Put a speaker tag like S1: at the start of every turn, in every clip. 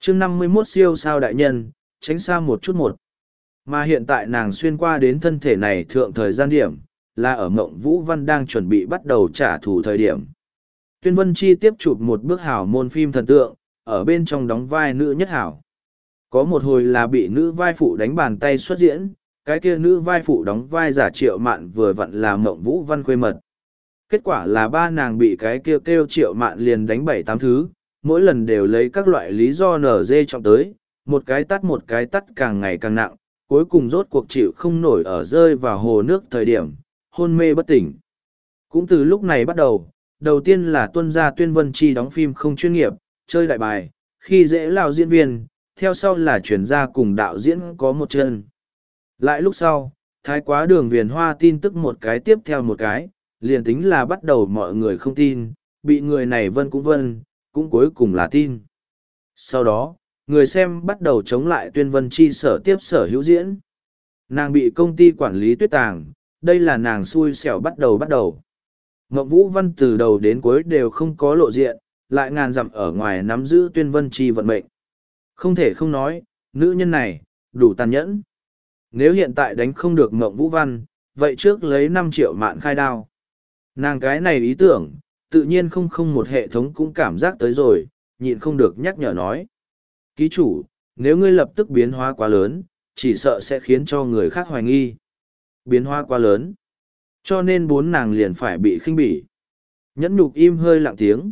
S1: chương 51 siêu sao đại nhân, tránh xa một chút một. Mà hiện tại nàng xuyên qua đến thân thể này thượng thời gian điểm, là ở Mộng Vũ Văn đang chuẩn bị bắt đầu trả thù thời điểm. Tuyên Vân Chi tiếp chụp một bước hảo môn phim thần tượng, ở bên trong đóng vai nữ nhất hảo. Có một hồi là bị nữ vai phụ đánh bàn tay xuất diễn, cái kia nữ vai phụ đóng vai giả Triệu Mạn vừa vặn là Mộng Vũ Văn khuê mật. Kết quả là ba nàng bị cái kia kêu Triệu Mạn liền đánh 7-8 thứ, mỗi lần đều lấy các loại lý do nở dê trọng tới, một cái tắt càng ngày càng nặng, cuối cùng rốt cuộc chịu không nổi ở rơi vào hồ nước thời điểm, hôn mê bất tỉnh. Cũng từ lúc này bắt đầu, đầu tiên là tuân gia Tuyên Vân Chi đóng phim không chuyên nghiệp, chơi đại bài, khi dễ lao diễn viên, theo sau là chuyển gia cùng đạo diễn có một chân. Lại lúc sau, thái quá đường viền hoa tin tức một cái tiếp theo một cái, liền tính là bắt đầu mọi người không tin, bị người này vân, cũng cuối cùng là tin. Sau đó, người xem bắt đầu chống lại Tuyên Vân Chi sở tiếp sở hữu diễn. Nàng bị công ty quản lý tuyết tàng, đây là nàng xui xẻo bắt đầu. Mộng Vũ Văn từ đầu đến cuối đều không có lộ diện, lại ngàn dặm ở ngoài nắm giữ Tuyên Vân Chi vận mệnh. Không thể không nói, nữ nhân này, đủ tàn nhẫn. Nếu hiện tại đánh không được Mộng Vũ Văn, vậy trước lấy 5 triệu mạn khai đao. Nàng cái này ý tưởng, tự nhiên không một hệ thống cũng cảm giác tới rồi, nhịn không được nhắc nhở nói. Ký chủ, nếu ngươi lập tức biến hóa quá lớn, chỉ sợ sẽ khiến cho người khác hoài nghi. Biến hóa quá lớn. Cho nên bốn nàng liền phải bị khinh bỉ. Nhẫn nhục im hơi lặng tiếng.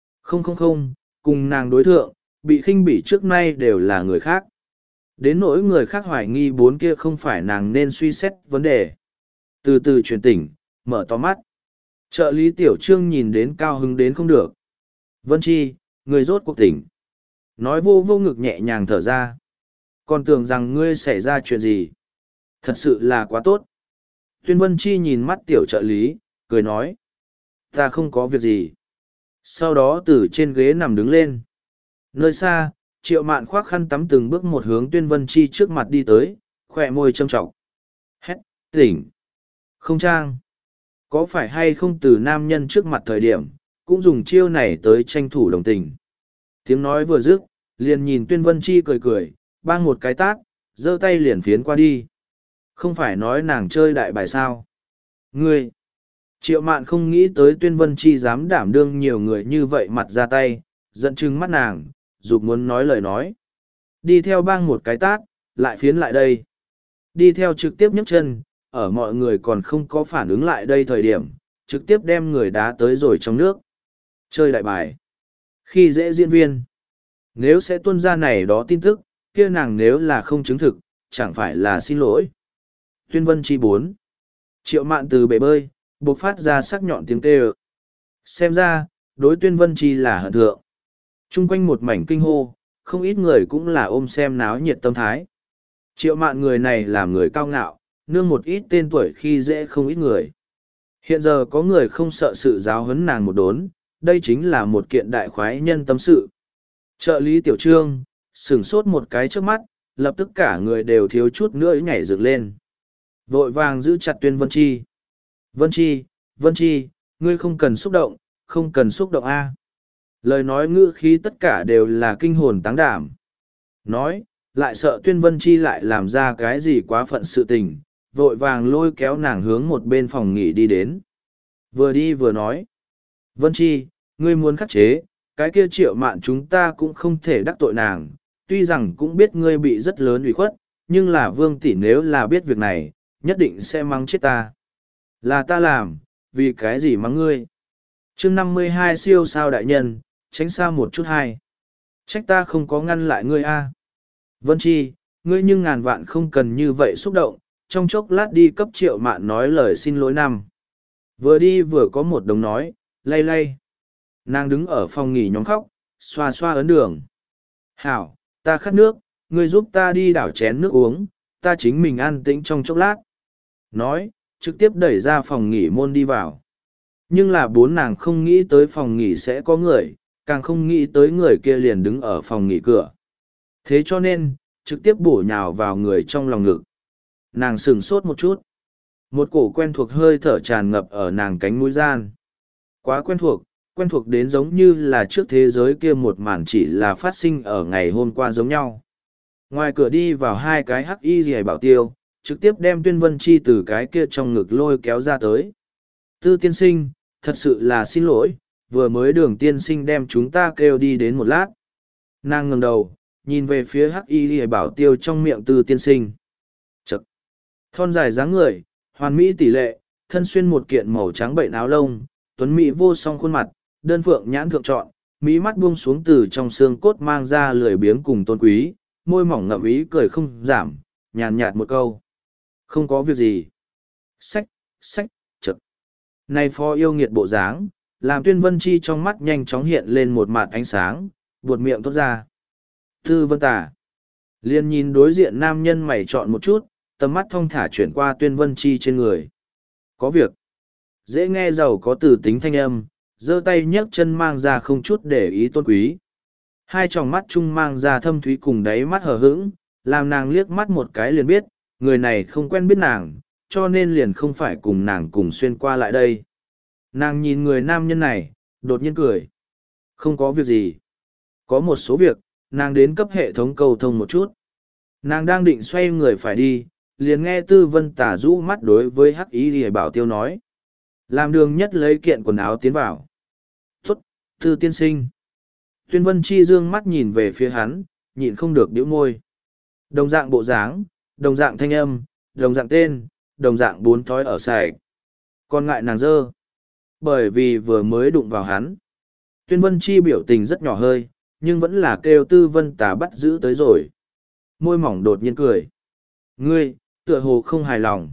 S1: Không, cùng nàng đối thượng, bị khinh bỉ trước nay đều là người khác. Đến nỗi người khác hoài nghi bốn kia không phải nàng nên suy xét vấn đề. Từ từ chuyển tỉnh, mở to mắt. Trợ lý Tiểu Trương nhìn đến cao hứng đến không được. Vân Chi, người rốt cuộc tỉnh. Nói vô ngực nhẹ nhàng thở ra. Còn tưởng rằng ngươi xảy ra chuyện gì. Thật sự là quá tốt. Tuyên Vân Chi nhìn mắt tiểu trợ lý, cười nói. Ta không có việc gì. Sau đó từ trên ghế nằm đứng lên. Nơi xa, Triệu Mạn khoác khăn tắm từng bước một hướng Tuyên Vân Chi trước mặt đi tới, khỏe môi châm trọng. Hét, tỉnh. Không trang. Có phải hay không từ nam nhân trước mặt thời điểm, cũng dùng chiêu này tới tranh thủ đồng tình. Tiếng nói vừa dứt, liền nhìn Tuyên Vân Chi cười, bang một cái tát, giơ tay liền phiến qua đi. Không phải nói nàng chơi đại bài sao. Ngươi! Triệu Mạn không nghĩ tới Tuyên Vân Chi dám đảm đương nhiều người như vậy mặt ra tay, giận chừng mắt nàng, dục muốn nói lời nói. Đi theo bang một cái tát, lại phiến lại đây. Đi theo trực tiếp nhấc chân, ở mọi người còn không có phản ứng lại đây thời điểm, trực tiếp đem người đá tới rồi trong nước. Chơi đại bài. Khi dễ diễn viên. Nếu sẽ tuân ra này đó tin tức, kia nàng nếu là không chứng thực, chẳng phải là xin lỗi. Tuyên Vân Chi 4. Triệu Mạn từ bể bơi, bộc phát ra sắc nhọn tiếng kêu. Xem ra, đối Tuyên Vân Chi là hận thượng. Trung quanh một mảnh kinh hô, không ít người cũng là ôm xem náo nhiệt tâm thái. Triệu Mạn người này làm người cao ngạo, nương một ít tên tuổi khi dễ không ít người. Hiện giờ có người không sợ sự giáo huấn nàng một đốn, đây chính là một kiện đại khoái nhân tâm sự. Trợ lý Tiểu Trương, sửng sốt một cái trước mắt, lập tức cả người đều thiếu chút nữa nhảy dựng lên. Vội vàng giữ chặt Tuyên Vân Chi. Vân Chi, ngươi không cần xúc động, không cần xúc động a. Lời nói ngữ khí tất cả đều là kinh hồn táng đảm. Nói, lại sợ Tuyên Vân Chi lại làm ra cái gì quá phận sự tình, vội vàng lôi kéo nàng hướng một bên phòng nghỉ đi đến. Vừa đi vừa nói. Vân Chi, ngươi muốn khắc chế, cái kia Triệu Mạn chúng ta cũng không thể đắc tội nàng, tuy rằng cũng biết ngươi bị rất lớn ủy khuất, nhưng là Vương tỷ nếu là biết việc này, nhất định sẽ mắng chết ta. Là ta làm, vì cái gì mắng ngươi? chương 52 siêu sao đại nhân, tránh xa một chút hay. Trách ta không có ngăn lại ngươi a. Vân Chi, ngươi nhưng ngàn vạn không cần như vậy xúc động, trong chốc lát đi cấp Triệu Mạn nói lời xin lỗi năm. Vừa đi vừa có một đồng nói, lay. Nàng đứng ở phòng nghỉ nhóm khóc, xoa ấn đường. Hảo, ta khát nước, ngươi giúp ta đi đảo chén nước uống, ta chính mình an tĩnh trong chốc lát. Nói, trực tiếp đẩy ra phòng nghỉ môn đi vào. Nhưng là bốn nàng không nghĩ tới phòng nghỉ sẽ có người, càng không nghĩ tới người kia liền đứng ở phòng nghỉ cửa. Thế cho nên, trực tiếp bổ nhào vào người trong lòng ngực. Nàng sửng sốt một chút. Một cổ quen thuộc hơi thở tràn ngập ở nàng cánh mũi gian. Quá quen thuộc, Quen thuộc đến giống như là trước thế giới kia một màn chỉ là phát sinh ở ngày hôm qua giống nhau. Ngoài cửa đi vào hai cái hắc y rìa bảo tiêu, trực tiếp đem Tuyên Vân Chi từ cái kia trong ngực lôi kéo ra tới. Tư tiên sinh, thật sự là xin lỗi, vừa mới Đường tiên sinh đem chúng ta kêu đi đến một lát. Nàng ngẩng đầu, nhìn về phía hắc y rìa bảo tiêu trong miệng Tư tiên sinh. Chậc! Thon dài dáng người, hoàn mỹ tỷ lệ, thân xuyên một kiện màu trắng bệnh áo lông, tuấn mỹ vô song khuôn mặt, đơn phượng nhãn thượng trọn, mí mắt buông xuống từ trong xương cốt mang ra lười biếng cùng tôn quý, môi mỏng ngậm ý cười không giảm, nhàn nhạt một câu. Không có việc gì. Sách, chật. Này phó yêu nghiệt bộ dáng, làm Tuyên Vân Chi trong mắt nhanh chóng hiện lên một mạt ánh sáng, buột miệng thốt ra. Tư Vân Tả. Liên nhìn đối diện nam nhân mày chọn một chút, tầm mắt thong thả chuyển qua Tuyên Vân Chi trên người. Có việc. Dễ nghe giàu có từ tính thanh âm, giơ tay nhấc chân mang ra không chút để ý tôn quý. Hai tròng mắt chung mang ra thâm thúy cùng đáy mắt hờ hững, làm nàng liếc mắt một cái liền biết, người này không quen biết nàng, cho nên liền không phải cùng nàng cùng xuyên qua lại đây. Nàng nhìn người nam nhân này, đột nhiên cười. Không có việc gì. Có một số việc, nàng đến cấp hệ thống cầu thông một chút. Nàng đang định xoay người phải đi, liền nghe Tư Vân Tả rũ mắt đối với hắc ý thì bảo tiêu nói. Làm đường nhất lấy kiện quần áo tiến vào. Tốt, Tư tiên sinh. Tuyên Vân Chi dương mắt nhìn về phía hắn, nhịn không được điếu môi. Đồng dạng bộ dáng, đồng dạng thanh âm, đồng dạng tên, đồng dạng bốn thói ở sạch. Còn ngại nàng dơ. Bởi vì vừa mới đụng vào hắn. Tuyên Vân Chi biểu tình rất nhỏ hơi, nhưng vẫn là kêu Tư Vân Tả bắt giữ tới rồi. Môi mỏng đột nhiên cười. Ngươi, tựa hồ không hài lòng.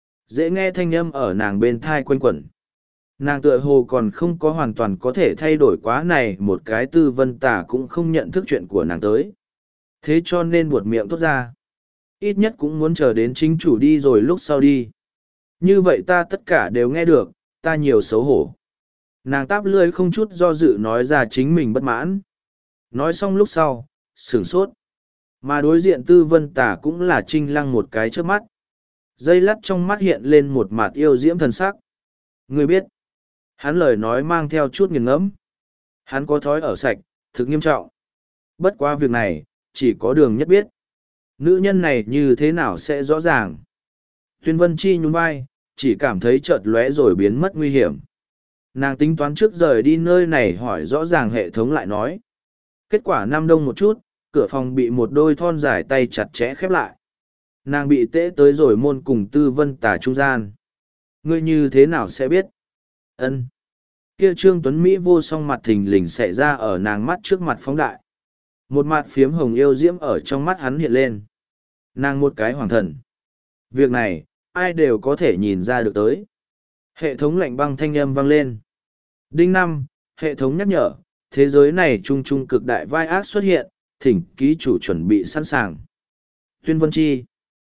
S1: Dễ nghe thanh âm ở nàng bên thai quanh quẩn. Nàng tựa hồ còn không có hoàn toàn có thể thay đổi quá này, một cái Tư Vân Tả cũng không nhận thức chuyện của nàng tới. Thế cho nên buột miệng thốt ra. Ít nhất cũng muốn chờ đến chính chủ đi rồi lúc sau đi. Như vậy ta tất cả đều nghe được, ta nhiều xấu hổ. Nàng táp lươi không chút do dự nói ra chính mình bất mãn. Nói xong lúc sau, sửng sốt. Mà đối diện Tư Vân Tả cũng là trinh lăng một cái trước mắt. Dây lắt trong mắt hiện lên một mặt yêu diễm thần sắc. Người biết, hắn lời nói mang theo chút nghiền ngẫm. Hắn có thói ở sạch, thực nghiêm trọng. Bất qua việc này, chỉ có Đường nhất biết. Nữ nhân này như thế nào sẽ rõ ràng. Tuyên Vân Chi nhún vai, chỉ cảm thấy chợt lóe rồi biến mất nguy hiểm. Nàng tính toán trước rời đi nơi này hỏi rõ ràng hệ thống lại nói. Kết quả năm đông một chút, cửa phòng bị một đôi thon dài tay chặt chẽ khép lại. Nàng bị tễ tới rồi môn cùng Tư Vân Tả trung gian. Ngươi như thế nào sẽ biết? Ân. Kia Trương Tuấn Mỹ vô song mặt thình lình xảy ra ở nàng mắt trước mặt phóng đại. Một mặt phiếm hồng yêu diễm ở trong mắt hắn hiện lên. Nàng một cái hoàng thần. Việc này, ai đều có thể nhìn ra được tới. Hệ thống lạnh băng thanh âm vang lên. Đinh năm, hệ thống nhắc nhở, thế giới này trung trung cực đại vai ác xuất hiện, thỉnh ký chủ chuẩn bị sẵn sàng. Tuyên Vân Chi.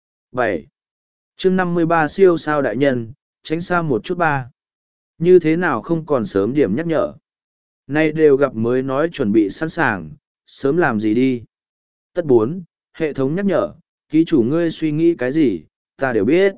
S1: 7. chương 53 siêu sao đại nhân, tránh xa một chút ba. Như thế nào không còn sớm điểm nhắc nhở. Nay đều gặp mới nói chuẩn bị sẵn sàng, sớm làm gì đi. Tất 4. Hệ thống nhắc nhở, ký chủ ngươi suy nghĩ cái gì, ta đều biết.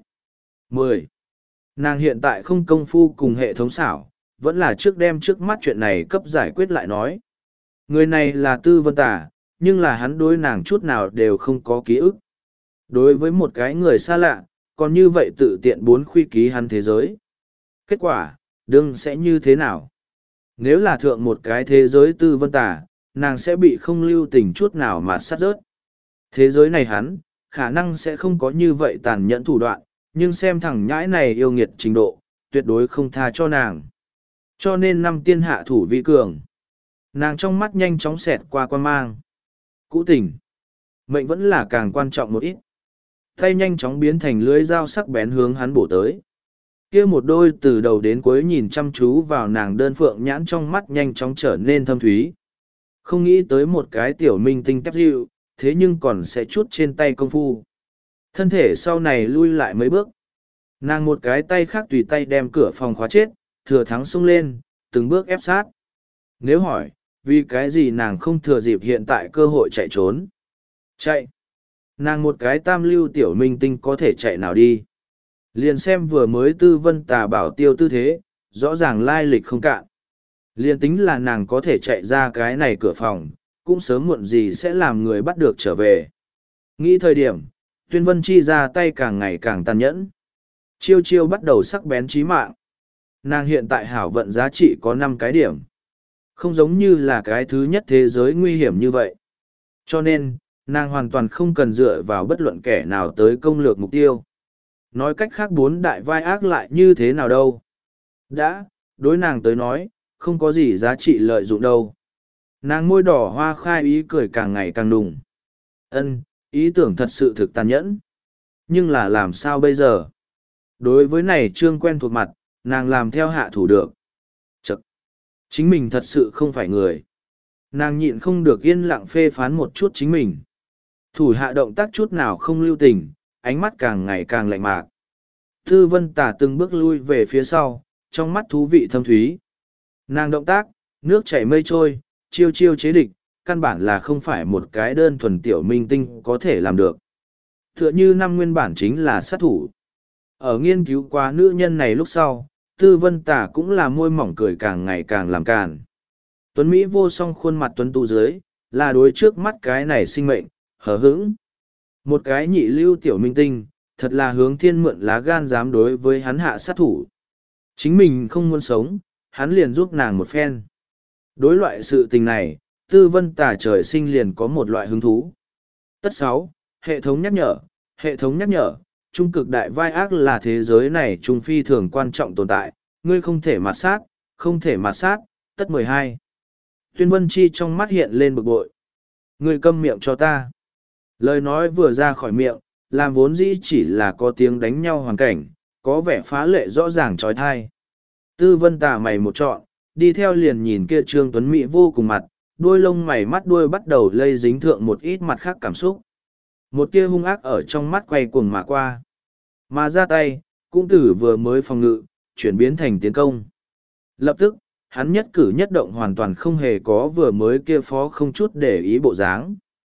S1: 10. Nàng hiện tại không công phu cùng hệ thống xảo, vẫn là trước đem trước mắt chuyện này cấp giải quyết lại nói. Người này là Tư Vân Tả, nhưng là hắn đối nàng chút nào đều không có ký ức. Đối với một cái người xa lạ, còn như vậy tự tiện bốn khuy ký hắn thế giới. Kết quả, đương sẽ như thế nào? Nếu là thượng một cái thế giới Tư Vân Tả, nàng sẽ bị không lưu tình chút nào mà sát rớt. Thế giới này hắn, khả năng sẽ không có như vậy tàn nhẫn thủ đoạn, nhưng xem thằng nhãi này yêu nghiệt trình độ, tuyệt đối không tha cho nàng. Cho nên năm tiên hạ thủ vi cường. Nàng trong mắt nhanh chóng xẹt qua quan mang. Cũ tình. Mệnh vẫn là càng quan trọng một ít. Tay nhanh chóng biến thành lưới dao sắc bén hướng hắn bổ tới. Kia một đôi từ đầu đến cuối nhìn chăm chú vào nàng đơn phượng nhãn trong mắt nhanh chóng trở nên thâm thúy. Không nghĩ tới một cái tiểu minh tinh tép dịu, thế nhưng còn sẽ chút trên tay công phu. Thân thể sau này lui lại mấy bước. Nàng một cái tay khác tùy tay đem cửa phòng khóa chết, thừa thắng xông lên, từng bước ép sát. Nếu hỏi, vì cái gì nàng không thừa dịp hiện tại cơ hội chạy trốn? Chạy! Nàng một cái tam lưu tiểu minh tinh có thể chạy nào đi? Liền xem vừa mới Tư Vân Tả bảo tiêu tư thế, rõ ràng lai lịch không cạn. Liên tính là nàng có thể chạy ra cái này cửa phòng, cũng sớm muộn gì sẽ làm người bắt được trở về. Nghĩ thời điểm, Tuyên Vân Chi ra tay càng ngày càng tàn nhẫn. Chiêu chiêu bắt đầu sắc bén chí mạng. Nàng hiện tại hảo vận giá trị có 5 cái điểm. Không giống như là cái thứ nhất thế giới nguy hiểm như vậy. Cho nên, nàng hoàn toàn không cần dựa vào bất luận kẻ nào tới công lược mục tiêu. Nói cách khác 4 đại vai ác lại như thế nào đâu. Đã, đối nàng tới nói, không có gì giá trị lợi dụng đâu. Nàng môi đỏ hoa khai ý cười càng ngày càng đùng. Ân, ý tưởng thật sự thực tàn nhẫn. Nhưng là làm sao bây giờ? Đối với này trương quen thuộc mặt, nàng làm theo hạ thủ được. Chật! Chính mình thật sự không phải người. Nàng nhịn không được yên lặng phê phán một chút chính mình. Thủ hạ động tác chút nào không lưu tình, ánh mắt càng ngày càng lạnh mạc. Tư Vân Tả từng bước lui về phía sau, trong mắt thú vị thâm thúy. Nàng động tác, nước chảy mây trôi, chiêu chiêu chế địch, căn bản là không phải một cái đơn thuần tiểu minh tinh có thể làm được. Tựa như năm nguyên bản chính là sát thủ. Ở nghiên cứu qua nữ nhân này lúc sau, Tư Vân Tả cũng là môi mỏng cười càng ngày càng làm càn. Tuấn Mỹ vô song khuôn mặt tuấn tu dưới, là đối trước mắt cái này sinh mệnh, hờ hững. Một cái nhị lưu tiểu minh tinh, thật là hướng thiên mượn lá gan dám đối với hắn hạ sát thủ. Chính mình không muốn sống, hắn liền giúp nàng một phen. Đối loại sự tình này, Tư Vân Tả trời sinh liền có một loại hứng thú. Tất 6, hệ thống nhắc nhở, trung cực đại vai ác là thế giới này trung phi thường quan trọng tồn tại, ngươi không thể mạt sát, tất 12. Tuyên Vân Chi trong mắt hiện lên bực bội. Ngươi câm miệng cho ta. Lời nói vừa ra khỏi miệng, làm vốn dĩ chỉ là có tiếng đánh nhau hoàn cảnh, có vẻ phá lệ rõ ràng trói thai. Tư Vân Tả mày một trọn, đi theo liền nhìn kia Trương Tuấn Mỹ vô cùng mặt, đuôi lông mày mắt đuôi bắt đầu lây dính thượng một ít mặt khác cảm xúc. Một tia hung ác ở trong mắt quay cuồng mà qua. Mà ra tay, cũng từ vừa mới phòng ngự, chuyển biến thành tiến công. Lập tức, hắn nhất cử nhất động hoàn toàn không hề có vừa mới kia phó không chút để ý bộ dáng.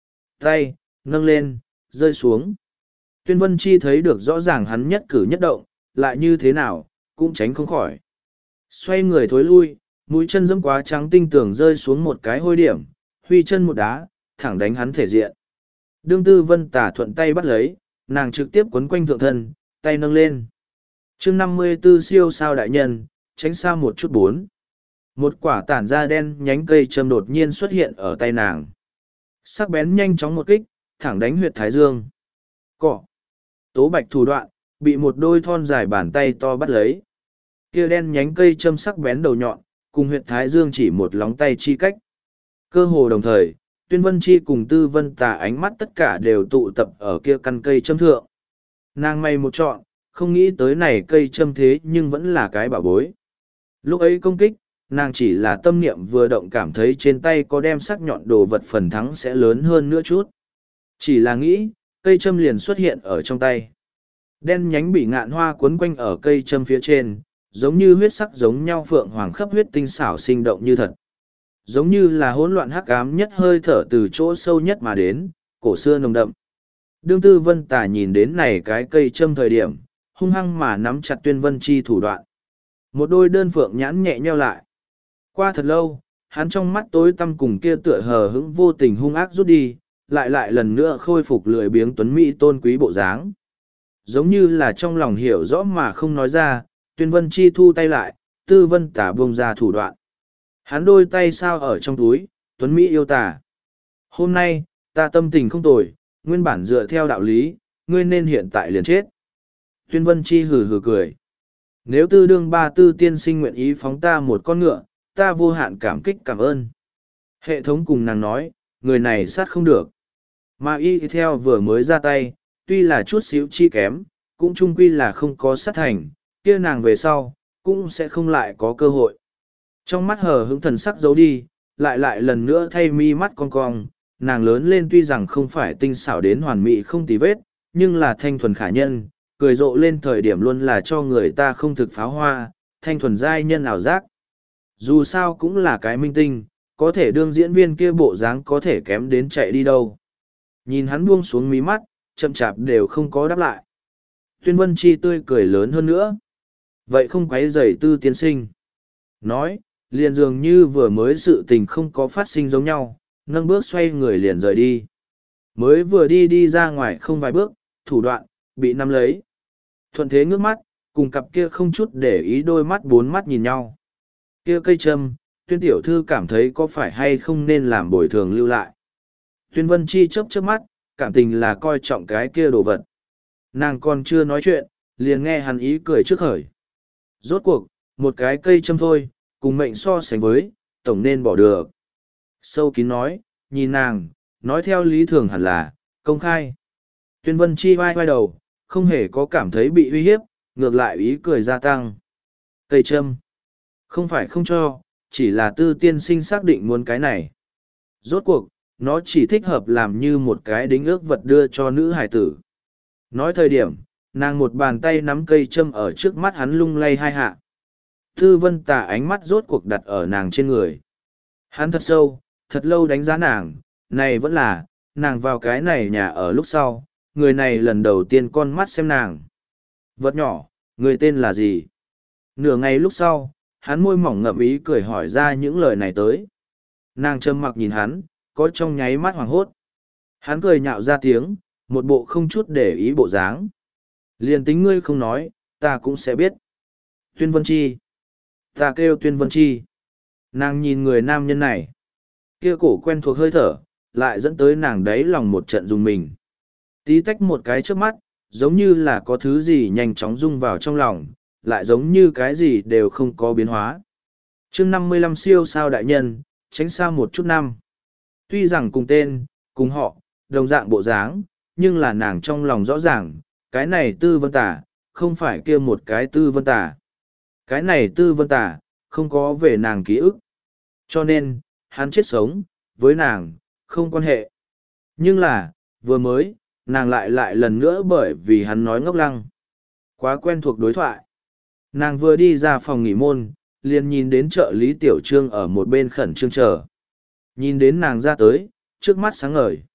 S1: Tay, nâng lên, rơi xuống. Tuyên Vân Chi thấy được rõ ràng hắn nhất cử nhất động, lại như thế nào, cũng tránh không khỏi. Xoay người thối lui, mũi chân dẫm quá trắng tinh tường rơi xuống một cái hôi điểm, huy chân một đá, thẳng đánh hắn thể diện. Đương Tư Vân Tả thuận tay bắt lấy, nàng trực tiếp quấn quanh thượng thân, tay nâng lên. chương 54 siêu sao đại nhân, tránh xa một chút 4. Một quả tản da đen nhánh cây châm đột nhiên xuất hiện ở tay nàng. Sắc bén nhanh chóng một kích, thẳng đánh huyệt thái dương. Cọ. Tố bạch thủ đoạn, bị một đôi thon dài bàn tay to bắt lấy. Kia đen nhánh cây châm sắc bén đầu nhọn, cùng huyệt thái dương chỉ một lóng tay chi cách. Cơ hồ đồng thời, Tuyên Vân Chi cùng Tư Vân Tả ánh mắt tất cả đều tụ tập ở kia căn cây châm thượng. Nàng may một chọn, không nghĩ tới này cây châm thế nhưng vẫn là cái bảo bối. Lúc ấy công kích, nàng chỉ là tâm niệm vừa động cảm thấy trên tay có đem sắc nhọn đồ vật phần thắng sẽ lớn hơn nữa chút. Chỉ là nghĩ, cây châm liền xuất hiện ở trong tay. Đen nhánh bị ngạn hoa cuốn quanh ở cây châm phía trên, giống như huyết sắc giống nhau phượng hoàng khắp huyết tinh xảo sinh động như thật. Giống như là hỗn loạn hắc ám nhất hơi thở từ chỗ sâu nhất mà đến, cổ xưa nồng đậm. Đương Tư Vân Tả nhìn đến này cái cây châm thời điểm, hung hăng mà nắm chặt Tuyên Vân Chi thủ đoạn. Một đôi đơn phượng nhãn nhẹ nheo lại. Qua thật lâu, hắn trong mắt tối tăm cùng kia tựa hờ hững vô tình hung ác rút đi, lại lần nữa khôi phục lười biếng tuấn mỹ tôn quý bộ dáng. Giống như là trong lòng hiểu rõ mà không nói ra, Tuyên Vân Chi thu tay lại, Tư Vân Tả buông ra thủ đoạn. Hắn đôi tay sao ở trong túi, tuấn mỹ yêu tả. Hôm nay, ta tâm tình không tồi, nguyên bản dựa theo đạo lý, ngươi nên hiện tại liền chết. Tuyên Vân Chi hừ hừ cười. Nếu Tư đương ba Tư tiên sinh nguyện ý phóng ta một con ngựa, ta vô hạn cảm kích cảm ơn. Hệ thống cùng nàng nói, người này sát không được. Mà y theo vừa mới ra tay, tuy là chút xíu chi kém, cũng chung quy là không có sát thành, kia nàng về sau, cũng sẽ không lại có cơ hội. Trong mắt hờ hững thần sắc giấu đi, lại lần nữa thay mi mắt cong cong, nàng lớn lên tuy rằng không phải tinh xảo đến hoàn mỹ không tì vết, nhưng là thanh thuần khả nhân, cười rộ lên thời điểm luôn là cho người ta không thực pháo hoa, thanh thuần giai nhân ảo giác. Dù sao cũng là cái minh tinh, có thể đương diễn viên kia bộ dáng có thể kém đến chạy đi đâu. Nhìn hắn buông xuống mí mắt, chậm chạp đều không có đáp lại. Tuyên Vân Chi tươi cười lớn hơn nữa. Vậy không quấy rầy Tư tiên sinh. Nói, liền dường như vừa mới sự tình không có phát sinh giống nhau, nâng bước xoay người liền rời đi. Mới vừa đi ra ngoài không vài bước, thủ đoạn, bị nắm lấy. Thuận thế ngước mắt, cùng cặp kia không chút để ý đôi mắt bốn mắt nhìn nhau. Kia cây châm, Tuyên tiểu thư cảm thấy có phải hay không nên làm bồi thường lưu lại. Tuyên Vân Chi chớp chớp mắt, cảm tình là coi trọng cái kia đồ vật. Nàng còn chưa nói chuyện, liền nghe hắn ý cười trước khởi. Rốt cuộc, một cái cây châm thôi, cùng mệnh so sánh với, tổng nên bỏ được. Sâu kín nói, nhìn nàng, nói theo lý thường hẳn là, công khai. Tuyên Vân Chi vai vai đầu, không hề có cảm thấy bị uy hiếp, ngược lại ý cười gia tăng. Cây châm. Không phải không cho, chỉ là Tư tiên sinh xác định muốn cái này. Rốt cuộc, nó chỉ thích hợp làm như một cái đính ước vật đưa cho nữ hải tử. Nói thời điểm, nàng một bàn tay nắm cây châm ở trước mắt hắn lung lay hai hạ. Tư Vân Tà ánh mắt rốt cuộc đặt ở nàng trên người. Hắn thật sâu, thật lâu đánh giá nàng, này vẫn là, nàng vào cái này nhà ở lúc sau, người này lần đầu tiên con mắt xem nàng. Vật nhỏ, người tên là gì? Nửa ngày lúc sau, hắn môi mỏng ngậm ý cười hỏi ra những lời này tới. Nàng trầm mặc nhìn hắn, có trong nháy mắt hoảng hốt. Hắn cười nhạo ra tiếng, một bộ không chút để ý bộ dáng. Liền tính ngươi không nói, ta cũng sẽ biết. Tuyên Vân Chi. Ta kêu Tuyên Vân Chi. Nàng nhìn người nam nhân này. Kia cổ quen thuộc hơi thở, lại dẫn tới nàng đáy lòng một trận dùng mình. Tí tách một cái trước mắt, giống như là có thứ gì nhanh chóng rung vào trong lòng, lại giống như cái gì đều không có biến hóa. chương 55 siêu sao đại nhân, tránh xa một chút năm. Tuy rằng cùng tên, cùng họ, đồng dạng bộ dáng, nhưng là nàng trong lòng rõ ràng, cái này Tư Vân Tả, không phải kia một cái Tư Vân Tả. Cái này Tư Vân Tả, không có về nàng ký ức. Cho nên, hắn chết sống, với nàng, không quan hệ. Nhưng là, vừa mới, nàng lại lần nữa bởi vì hắn nói ngốc lăng. Quá quen thuộc đối thoại. Nàng vừa đi ra phòng nghỉ môn, liền nhìn đến trợ lý Tiểu Trương ở một bên khẩn trương chờ. Nhìn đến nàng ra tới, trước mắt sáng ngời.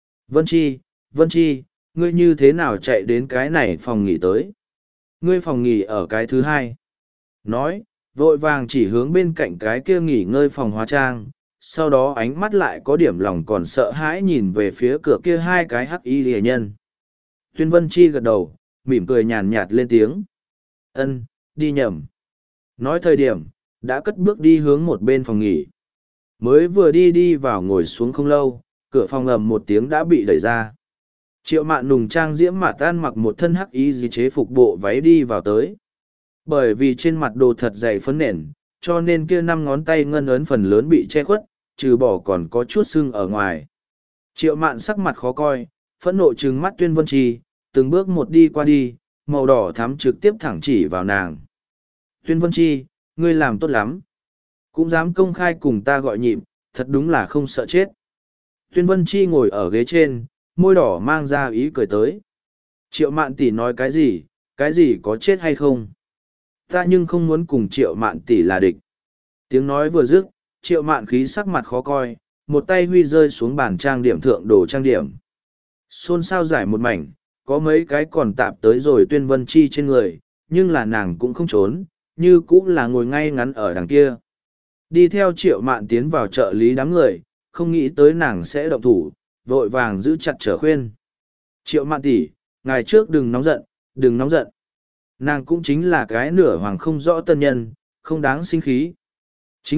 S1: Vân Chi, ngươi như thế nào chạy đến cái này phòng nghỉ tới? Ngươi phòng nghỉ ở cái thứ hai. Nói, vội vàng chỉ hướng bên cạnh cái kia nghỉ ngơi phòng hóa trang, sau đó ánh mắt lại có điểm lòng còn sợ hãi nhìn về phía cửa kia hai cái hắc y rìa nhân. Tuyên Vân Chi gật đầu, mỉm cười nhàn nhạt lên tiếng. Ân, đi nhầm. Nói thời điểm, đã cất bước đi hướng một bên phòng nghỉ. Mới vừa đi vào ngồi xuống không lâu, cửa phòng ầm một tiếng đã bị đẩy ra. Triệu Mạn Nùng trang diễm mà tan mặc một thân hắc y di chế phục bộ váy đi vào tới. Bởi vì trên mặt đồ thật dày phấn nền, cho nên kia 5 ngón tay ngân ấn phần lớn bị che khuất, trừ bỏ còn có chút sưng ở ngoài. Triệu Mạn sắc mặt khó coi, phẫn nộ trừng mắt Tuyên Vân Chi, từng bước một đi qua đi, màu đỏ thắm trực tiếp thẳng chỉ vào nàng. Tuyên Vân Chi, ngươi làm tốt lắm. Cũng dám công khai cùng ta gọi nhịp, thật đúng là không sợ chết. Tuyên Vân Chi ngồi ở ghế trên, môi đỏ mang ra ý cười tới. Triệu Mạn tỷ nói cái gì có chết hay không? Ta nhưng không muốn cùng Triệu Mạn tỷ là địch. Tiếng nói vừa dứt, Triệu Mạn khí sắc mặt khó coi, một tay huy rơi xuống bàn trang điểm thượng đồ trang điểm. Xôn xao giải một mảnh, có mấy cái còn tạp tới rồi Tuyên Vân Chi trên người, nhưng là nàng cũng không trốn, như cũng là ngồi ngay ngắn ở đằng kia. Đi theo Triệu Mạn tiến vào trợ lý đám người, không nghĩ tới nàng sẽ động thủ, vội vàng giữ chặt trở khuyên. Triệu Mạn tỷ, ngày trước đừng nóng giận, đừng nóng giận. Nàng cũng chính là cái nửa hoàng không rõ tân nhân, không đáng sinh khí. Chính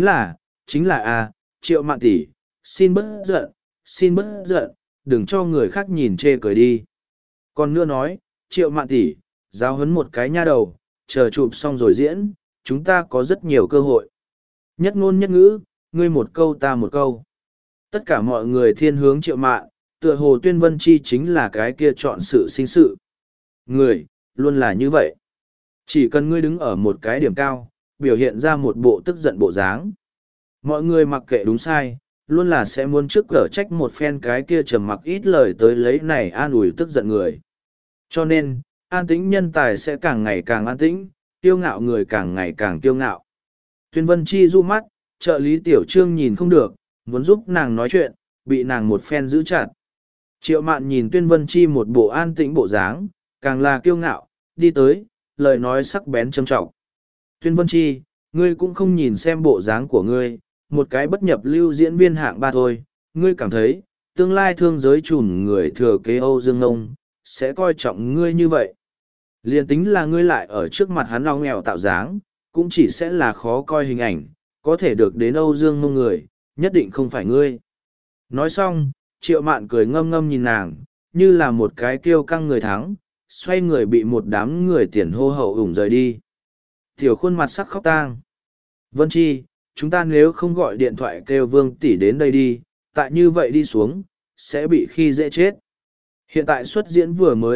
S1: là Triệu Mạn tỷ, xin bớt giận, đừng cho người khác nhìn chê cười đi. Còn nữa nói, Triệu Mạn tỷ, giáo huấn một cái nha đầu, chờ chụp xong rồi diễn, chúng ta có rất nhiều cơ hội. Nhất ngôn nhất ngữ, ngươi một câu ta một câu. Tất cả mọi người thiên hướng Triệu Mạn, tựa hồ Tuyên Vân Chi chính là cái kia chọn sự sinh sự. Người, luôn là như vậy. Chỉ cần ngươi đứng ở một cái điểm cao, biểu hiện ra một bộ tức giận bộ dáng. Mọi người mặc kệ đúng sai, luôn là sẽ muốn trước cở trách một phen cái kia trầm mặc ít lời tới lấy này an ủi tức giận người. Cho nên, an tĩnh nhân tài sẽ càng ngày càng an tĩnh, kiêu ngạo người càng ngày càng kiêu ngạo. Tuyên Vân Chi du mắt, trợ lý Tiểu Trương nhìn không được, muốn giúp nàng nói chuyện, bị nàng một phen giữ chặt. Triệu Mạn nhìn Tuyên Vân Chi một bộ an tĩnh bộ dáng, càng là kiêu ngạo, đi tới, lời nói sắc bén châm trọng. Tuyên Vân Chi, Ngươi cũng không nhìn xem bộ dáng của ngươi, một cái bất nhập lưu diễn viên hạng ba thôi, ngươi cảm thấy, tương lai thương giới trùm người thừa kế Âu Dương Ngông, sẽ coi trọng ngươi như vậy. Liên tính là ngươi lại ở trước mặt hắn ong nghèo tạo dáng, cũng chỉ sẽ là khó coi hình ảnh, có thể được đến Âu Dương Ngông người, nhất định không phải ngươi. Nói xong, Triệu Mạn cười ngâm ngâm nhìn nàng, như là một cái kiêu căng người thắng, xoay người bị một đám người tiền hô hậu ủng rời đi. Tiểu khuôn mặt sắc khóc tang. Vân Chi, chúng ta nếu không gọi điện thoại kêu Vương tỷ đến đây đi, tại như vậy đi xuống, sẽ bị khi dễ chết. Hiện tại xuất diễn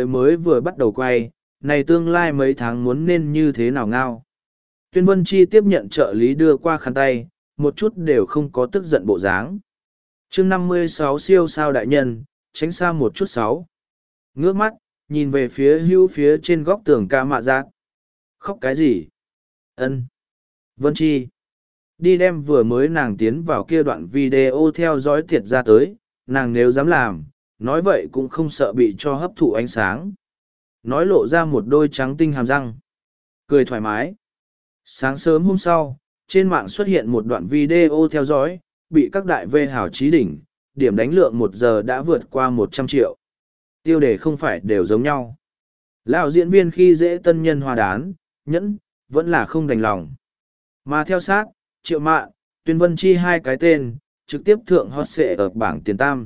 S1: vừa bắt đầu quay, này tương lai mấy tháng muốn nên như thế nào ngao. Tuyên Vân Chi tiếp nhận trợ lý đưa qua khăn tay, một chút đều không có tức giận bộ dáng. chương 56 siêu sao đại nhân, tránh xa một chút sáu. Ngước mắt, nhìn về phía hưu phía trên góc tường ca mạ giác. Khóc cái gì? Ân. Vân Chi. Đi đem vừa mới nàng tiến vào kia đoạn video theo dõi tiệt ra tới, nàng nếu dám làm, nói vậy cũng không sợ bị cho hấp thụ ánh sáng. Nói lộ ra một đôi trắng tinh hàm răng. Cười thoải mái. Sáng sớm hôm sau, trên mạng xuất hiện một đoạn video theo dõi, bị các đại vê hảo trí đỉnh, điểm đánh lượng 1 giờ đã vượt qua 100 triệu. Tiêu đề không phải đều giống nhau. Lão diễn viên khi dễ tân nhân hòa đán, nhẫn, vẫn là không đành lòng. Mà theo sát, Triệu Mạn, Tuyên Vân Chi hai cái tên, trực tiếp thượng hot xệ ở bảng tiền tam.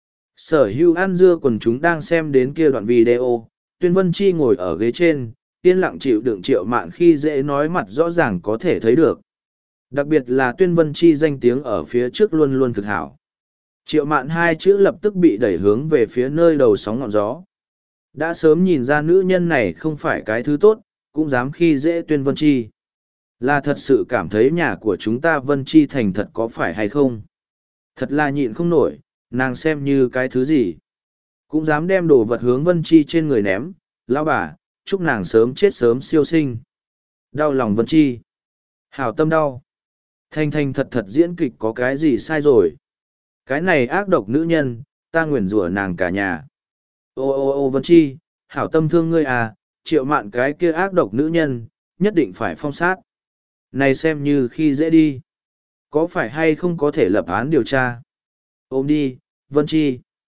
S1: Sở hữu ăn dưa quần chúng đang xem đến kia đoạn video, Tuyên Vân Chi ngồi ở ghế trên, yên lặng chịu đựng Triệu Mạn khi dễ nói mặt rõ ràng có thể thấy được. Đặc biệt là Tuyên Vân Chi danh tiếng ở phía trước luôn luôn thực hảo. Triệu Mạn hai chữ lập tức bị đẩy hướng về phía nơi đầu sóng ngọn gió. Đã sớm nhìn ra nữ nhân này không phải cái thứ tốt, cũng dám khi dễ Tuyên Vân Chi. Là thật sự cảm thấy nhà của chúng ta Vân Chi thành thật có phải hay không? Thật là nhịn không nổi, nàng xem như cái thứ gì? Cũng dám đem đồ vật hướng Vân Chi trên người ném, lão bà, chúc nàng sớm chết sớm siêu sinh. Đau lòng Vân Chi. Hảo tâm đau. Thành thành thật thật diễn kịch có cái gì sai rồi? Cái này ác độc nữ nhân, ta nguyền rủa nàng cả nhà. Ô Vân Chi, hảo tâm thương ngươi à, Triệu Mạn cái kia ác độc nữ nhân, nhất định phải phong sát. Này xem như khi dễ đi. Có phải hay không có thể lập án điều tra? Ôm đi, Vân Chi.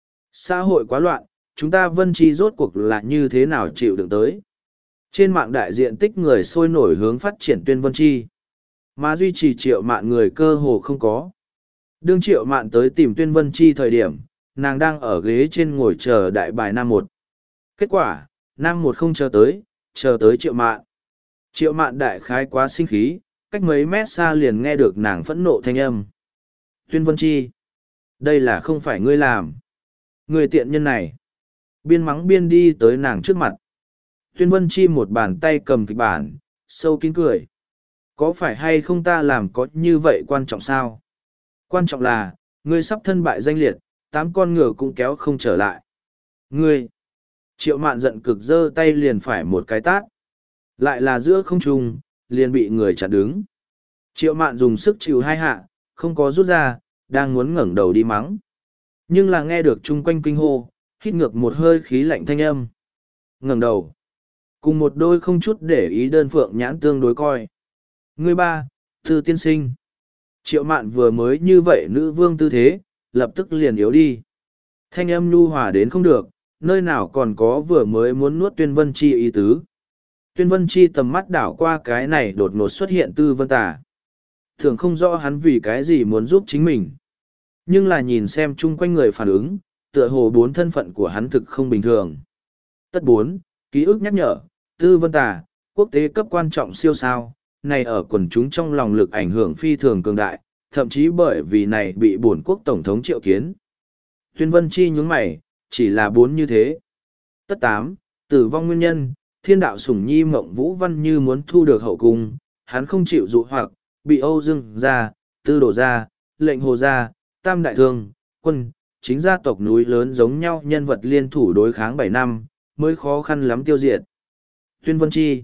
S1: Xã hội quá loạn, chúng ta Vân Chi rốt cuộc là như thế nào chịu đựng tới. Trên mạng đại diện tích người sôi nổi hướng phát triển Tuyên Vân Chi. Mà duy trì Triệu Mạn người cơ hồ không có. Đương Triệu Mạn tới tìm Tuyên Vân Chi thời điểm, nàng đang ở ghế trên ngồi chờ đại bài Nam một. Kết quả, Nam một không chờ tới Triệu Mạn. Triệu Mạn đại khái quá sinh khí, cách mấy mét xa liền nghe được nàng phẫn nộ thanh âm. Tuyên Vân Chi, đây là không phải ngươi làm. Người tiện nhân này. Biên mắng biên đi tới nàng trước mặt. Tuyên Vân Chi một bàn tay cầm kịch bản, sâu kín cười. Có phải hay không ta làm có như vậy quan trọng sao? Quan trọng là, ngươi sắp thân bại danh liệt, 8 con ngựa cũng kéo không trở lại. Ngươi! Triệu Mạn giận cực giơ tay liền phải một cái tát. Lại là giữa không trung, liền bị người chặn đứng. Triệu Mạn dùng sức chịu hai hạ, không có rút ra, đang muốn ngẩng đầu đi mắng. Nhưng là nghe được chung quanh kinh hô, hít ngược một hơi khí lạnh thanh âm. Ngẩng đầu. Cùng một đôi không chút để ý đơn phượng nhãn tương đối coi. Người ba, Thư tiên sinh. Triệu Mạn vừa mới như vậy nữ vương tư thế, lập tức liền yếu đi. Thanh âm nhu hòa đến không được, nơi nào còn có vừa mới muốn nuốt Tuyên Vân Chi ý tứ. Tuyên Vân Chi tầm mắt đảo qua cái này đột ngột xuất hiện Tư Vân Tà. Thường không rõ hắn vì cái gì muốn giúp chính mình. Nhưng là nhìn xem chung quanh người phản ứng, tựa hồ 4 thân phận của hắn thực không bình thường. Tất 4, ký ức nhắc nhở, Tư Vân Tà, quốc tế cấp quan trọng siêu sao, này ở quần chúng trong lòng lực ảnh hưởng phi thường cường đại, thậm chí bởi vì này bị bổn quốc tổng thống triệu kiến. Tuyên Vân Chi nhướng mày, chỉ là 4 như thế. Tất 8, tử vong nguyên nhân, thiên đạo sủng nhi Mộng Vũ Văn như muốn thu được hậu cung, hắn không chịu dụ hoặc, bị Âu Dương gia, Tư Đồ gia, Lệnh Hồ gia, Tam Đại Thương, Quân, chính gia tộc núi lớn giống nhau nhân vật liên thủ đối kháng 7 năm, mới khó khăn lắm tiêu diệt. Tuyên Vân Chi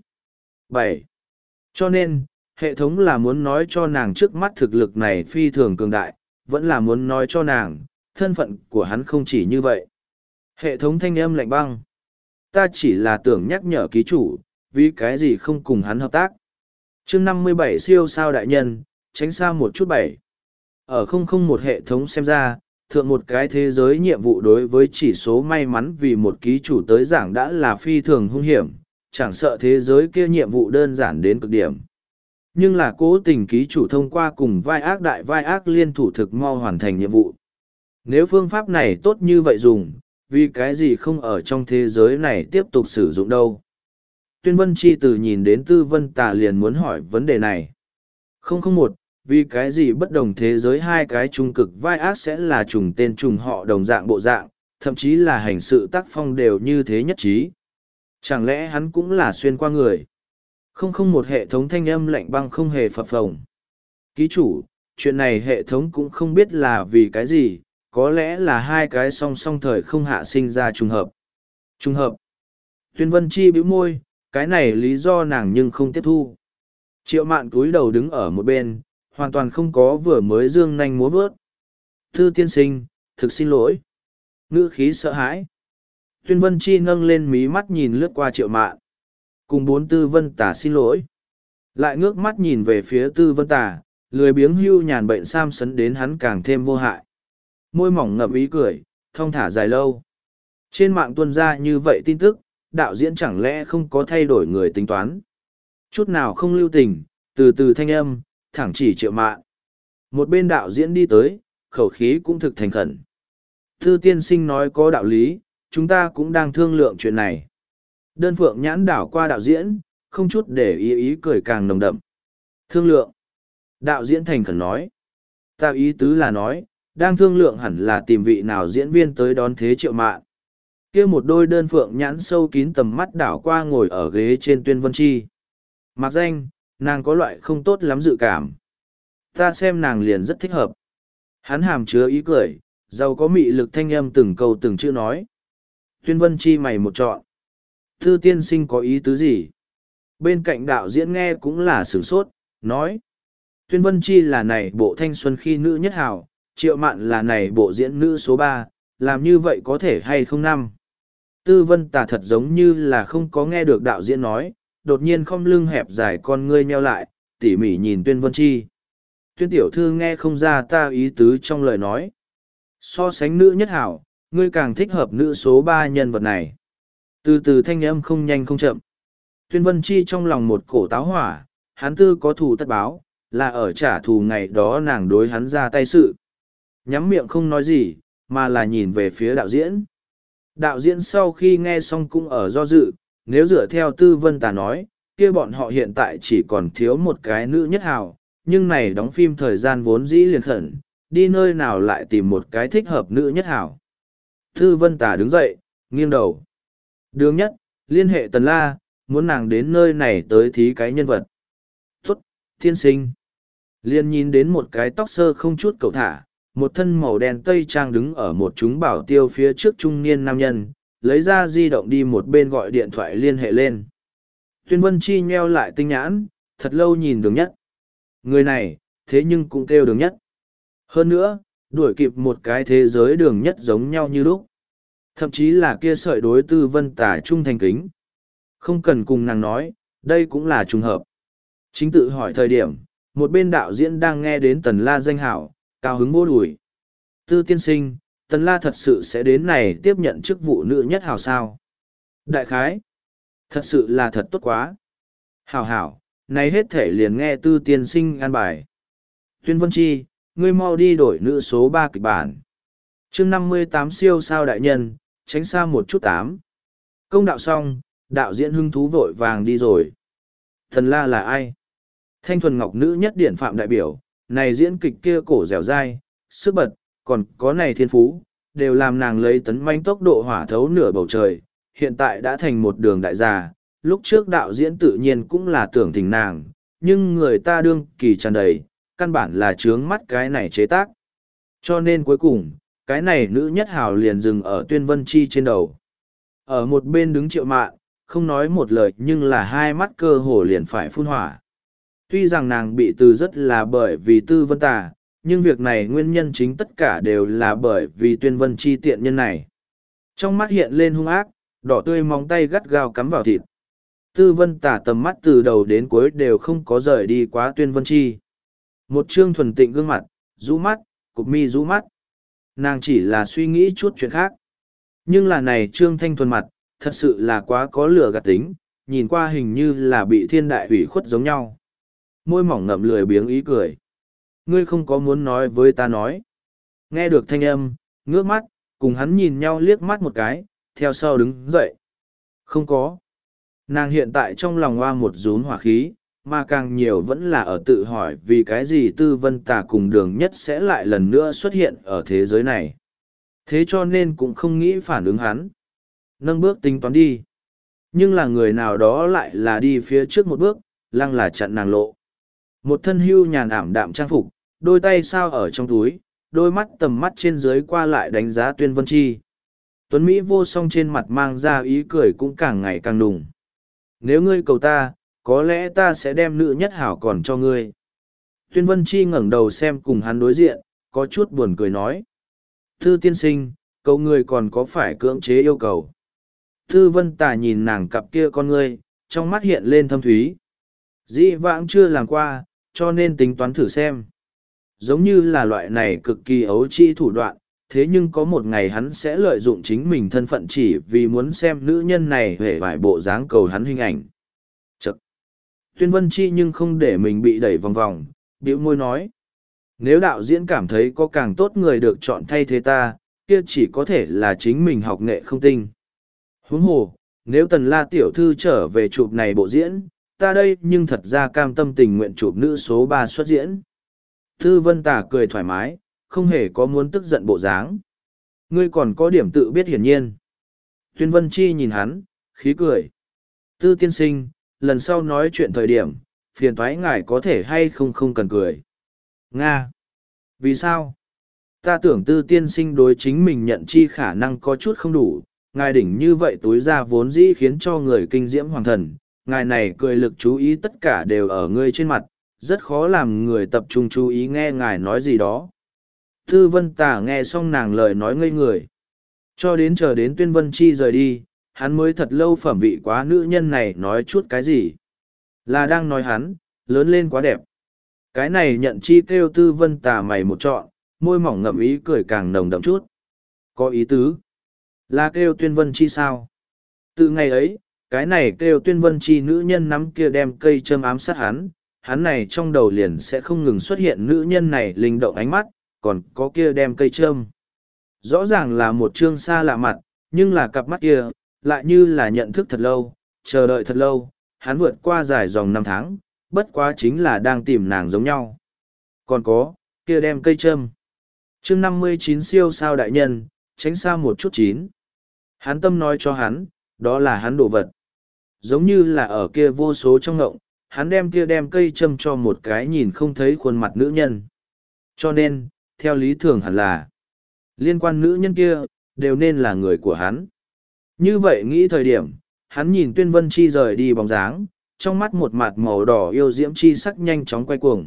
S1: 7. Cho nên, hệ thống là muốn nói cho nàng trước mắt thực lực này phi thường cường đại, vẫn là muốn nói cho nàng, thân phận của hắn không chỉ như vậy. Hệ thống thanh âm lạnh băng. Ta chỉ là tưởng nhắc nhở ký chủ, vì cái gì không cùng hắn hợp tác. chương 57 siêu sao đại nhân, tránh xa một chút bảy. Ở 001 hệ thống xem ra, thượng một cái thế giới nhiệm vụ đối với chỉ số may mắn vì một ký chủ tới giảng đã là phi thường hung hiểm, chẳng sợ thế giới kia nhiệm vụ đơn giản đến cực điểm. Nhưng là cố tình ký chủ thông qua cùng vai ác liên thủ thực mau hoàn thành nhiệm vụ. Nếu phương pháp này tốt như vậy dùng, vì cái gì không ở trong thế giới này tiếp tục sử dụng đâu? Tuyên Vân Chi từ nhìn đến Tư Vân Tà liền muốn hỏi vấn đề này. 001, vì cái gì bất đồng thế giới hai cái trung cực vai ác sẽ là trùng tên trùng họ đồng dạng bộ dạng, thậm chí là hành sự tác phong đều như thế nhất trí. Chẳng lẽ hắn cũng là xuyên qua người? 001 hệ thống thanh âm lạnh băng không hề phập phồng. Ký chủ, chuyện này hệ thống cũng không biết là vì cái gì, có lẽ là hai cái song song thời không hạ sinh ra trùng hợp. Trùng hợp. Tuyên Vân Chi bĩu môi, cái này lý do nàng nhưng không tiếp thu. Triệu Mạn cúi đầu đứng ở một bên, hoàn toàn không có vừa mới dương nanh múa vớt. Thư tiên sinh, thực xin lỗi. Ngữ khí sợ hãi. Tuyên Vân Chi nâng lên mí mắt nhìn lướt qua Triệu Mạn. Cùng bốn Tư Vân Tà xin lỗi. Lại ngước mắt nhìn về phía Tư Vân Tà, lười biếng hưu nhàn bệnh sam sấn đến hắn càng thêm vô hại. Môi mỏng ngậm ý cười, thong thả dài lâu. Trên mạng tuôn ra như vậy tin tức, đạo diễn chẳng lẽ không có thay đổi người tính toán. Chút nào không lưu tình, từ từ thanh âm, thẳng chỉ Triệu Mạn. Một bên đạo diễn đi tới, khẩu khí cũng thực thành khẩn. Thư tiên sinh nói có đạo lý, chúng ta cũng đang thương lượng chuyện này. Đơn phượng nhãn đảo qua đạo diễn, không chút để ý cười càng nồng đậm. Thương lượng. Đạo diễn thành khẩn nói. Ta ý tứ là nói, đang thương lượng hẳn là tìm vị nào diễn viên tới đón thế Triệu Mạn. Kia một đôi đơn phượng nhãn sâu kín tầm mắt đảo qua ngồi ở ghế trên Tuyên Vân Chi. Mặc danh, nàng có loại không tốt lắm dự cảm. Ta xem nàng liền rất thích hợp. Hắn hàm chứa ý cười, giàu có mị lực thanh âm từng câu từng chữ nói. Tuyên Vân Chi mày một trọn. Thư tiên sinh có ý tứ gì? Bên cạnh đạo diễn nghe cũng là sửng sốt, nói. Tuyên Vân Chi là này bộ thanh xuân khi nữ nhất hào, Triệu Mạn là này bộ diễn nữ số 3, làm như vậy có thể hay không năm? Tư Vân Tà thật giống như là không có nghe được đạo diễn nói, đột nhiên không lưng hẹp dài con ngươi nheo lại, tỉ mỉ nhìn Tuyên Vân Chi. Tuyên tiểu thư nghe không ra ta ý tứ trong lời nói. So sánh nữ nhất hảo, ngươi càng thích hợp nữ số 3 nhân vật này. Từ từ thanh âm không nhanh không chậm. Tuyên Vân Chi trong lòng một cổ táo hỏa, hắn tư có thù tất báo, là ở trả thù ngày đó nàng đối hắn ra tay sự. Nhắm miệng không nói gì, mà là nhìn về phía đạo diễn. Đạo diễn sau khi nghe xong cũng ở do dự, nếu dựa theo Tư Vân Tà nói, kia bọn họ hiện tại chỉ còn thiếu một cái nữ nhất hào, nhưng này đóng phim thời gian vốn dĩ liền khẩn, đi nơi nào lại tìm một cái thích hợp nữ nhất hào. Tư Vân Tà đứng dậy, nghiêng đầu. Đường nhất, liên hệ Tần La, muốn nàng đến nơi này tới thí cái nhân vật. Tốt, thiên sinh. Liên nhìn đến một cái tóc sơ không chút cầu thả, một thân màu đen tây trang đứng ở một chúng bảo tiêu phía trước trung niên nam nhân, lấy ra di động đi một bên gọi điện thoại liên hệ lên. Tuyên Vân Chi nheo lại tinh nhãn, thật lâu nhìn đường nhất. Người này, thế nhưng cũng kêu đường nhất. Hơn nữa, đuổi kịp một cái thế giới đường nhất giống nhau như lúc. Thậm chí là kia sợi đối Tư Vân Tà trung thành kính. Không cần cùng nàng nói, đây cũng là trùng hợp. Chính tự hỏi thời điểm, một bên đạo diễn đang nghe đến Tần La danh hảo, cao hứng vô đùi. Tư tiên sinh, Tần La thật sự sẽ đến này tiếp nhận chức vụ nữ nhất hảo sao? Đại khái, thật sự là thật tốt quá. Hảo hảo, này hết thể liền nghe Tư tiên sinh an bài. Tuyên Vân Chi, ngươi mau đi đổi nữ số 3 kịch bản. chương 58 siêu sao đại nhân, tránh xa một chút 8. Công đạo xong, đạo diễn hưng thú vội vàng đi rồi. Tần La là ai? Thanh thuần ngọc nữ nhất điển phạm đại biểu, này diễn kịch kia cổ dẻo dai, sức bật, còn có này thiên phú, đều làm nàng lấy tấn manh tốc độ hỏa thấu nửa bầu trời, hiện tại đã thành một đường đại gia. Lúc trước đạo diễn tự nhiên cũng là tưởng thỉnh nàng, nhưng người ta đương kỳ tràn đầy, căn bản là trướng mắt cái này chế tác. Cho nên cuối cùng, cái này nữ nhất hào liền dừng ở Tuyên Vân Chi trên đầu. Ở một bên đứng Triệu Mạn, không nói một lời nhưng là hai mắt cơ hồ liền phải phun hỏa. Tuy rằng nàng bị từ rất là bởi vì Tư Vân Tà, nhưng việc này nguyên nhân chính tất cả đều là bởi vì Tuyên Vân Chi tiện nhân này. Trong mắt hiện lên hung ác, đỏ tươi móng tay gắt gao cắm vào thịt. Tư Vân Tả tầm mắt từ đầu đến cuối đều không có rời đi quá Tuyên Vân Chi. Một trương thuần tịnh gương mặt, rũ mắt, cụp mi rũ mắt. Nàng chỉ là suy nghĩ chút chuyện khác. Nhưng là này trương thanh thuần mặt, thật sự là quá có lửa gạt tính, nhìn qua hình như là bị thiên đại hủy khuất giống nhau. Môi mỏng ngậm lười biếng ý cười. Ngươi không có muốn nói với ta nói. Nghe được thanh âm, ngước mắt, cùng hắn nhìn nhau liếc mắt một cái, theo sau đứng dậy. Không có. Nàng hiện tại trong lòng hoa một rún hỏa khí, mà càng nhiều vẫn là ở tự hỏi vì cái gì Tư Vân Tà cùng Đường Nhất sẽ lại lần nữa xuất hiện ở thế giới này. Thế cho nên cũng không nghĩ phản ứng hắn. Nâng bước tính toán đi. Nhưng là người nào đó lại là đi phía trước một bước, lăng là chặn nàng lộ. Một thân hưu nhàn ảm đạm trang phục, đôi tay sao ở trong túi, đôi mắt tầm mắt trên dưới qua lại đánh giá Tuyên Vân Chi. Tuấn Mỹ vô song trên mặt mang ra ý cười cũng càng ngày càng đùng. Nếu ngươi cầu ta, có lẽ ta sẽ đem nữ nhất hảo còn cho ngươi. Tuyên Vân Chi ngẩng đầu xem cùng hắn đối diện, có chút buồn cười nói. Thư tiên sinh, cầu ngươi còn có phải cưỡng chế yêu cầu. Thư Vân Tà nhìn nàng cặp kia con ngươi, trong mắt hiện lên thâm thúy. Dĩ vãng chưa làm qua, cho nên tính toán thử xem. Giống như là loại này cực kỳ ấu trĩ thủ đoạn, thế nhưng có một ngày hắn sẽ lợi dụng chính mình thân phận chỉ vì muốn xem nữ nhân này hề vải bộ dáng cầu hắn hình ảnh. Chật! Tuyên Vân Chi nhưng không để mình bị đẩy vòng vòng, bĩu môi nói. Nếu đạo diễn cảm thấy có càng tốt người được chọn thay thế ta, kia chỉ có thể là chính mình học nghệ không tinh. Huống hồ, nếu Tần La tiểu thư trở về chụp này bộ diễn, ta đây nhưng thật ra cam tâm tình nguyện chụp nữ số 3 xuất diễn. Tư Vân Tà cười thoải mái, không hề có muốn tức giận bộ dáng. Ngươi còn có điểm tự biết hiển nhiên. Tuyên Vân Chi nhìn hắn, khí cười. Tư tiên sinh, lần sau nói chuyện thời điểm, phiền thoái ngài có thể hay không cần cười. Nga! Vì sao? Ta tưởng Tư tiên sinh đối chính mình nhận chi khả năng có chút không đủ, ngài đỉnh như vậy túi ra vốn dĩ khiến cho người kinh diễm hoàng thần, ngài này cười lực chú ý tất cả đều ở ngươi trên mặt, rất khó làm người tập trung chú ý nghe ngài nói gì đó. Tư Vân Tà nghe xong nàng lời nói ngây người. Cho đến chờ đến Tuyên Vân Chi rời đi, hắn mới thật lâu phẩm vị quá nữ nhân này nói chút cái gì. Là đang nói hắn, lớn lên quá đẹp. Cái này nhận chi kêu Tư Vân Tà mày một trọn, môi mỏng ngậm ý cười càng nồng đậm chút. Có ý tứ. Là kêu Tuyên Vân Chi sao? Từ ngày ấy, cái này kêu Tuyên Vân Chi nữ nhân nắm kia đem cây châm ám sát hắn, hắn này trong đầu liền sẽ không ngừng xuất hiện nữ nhân này linh động ánh mắt, còn có kia đem cây châm. Rõ ràng là một chương xa lạ mặt, nhưng là cặp mắt kia, lại như là nhận thức thật lâu, chờ đợi thật lâu, hắn vượt qua dài dòng năm tháng, bất quá chính là đang tìm nàng giống nhau. Còn có, kia đem cây châm. Chương 59 siêu sao đại nhân, tránh xa một chút chín. Hắn tâm nói cho hắn, đó là hắn đồ vật. Giống như là ở kia vô số trong ngộng, hắn đem kia đem cây châm cho một cái nhìn không thấy khuôn mặt nữ nhân. Cho nên, theo lý thường hẳn là, liên quan nữ nhân kia, đều nên là người của hắn. Như vậy nghĩ thời điểm, hắn nhìn Tuyên Vân Chi rời đi bóng dáng, trong mắt một mặt màu đỏ yêu diễm chi sắc nhanh chóng quay cuồng.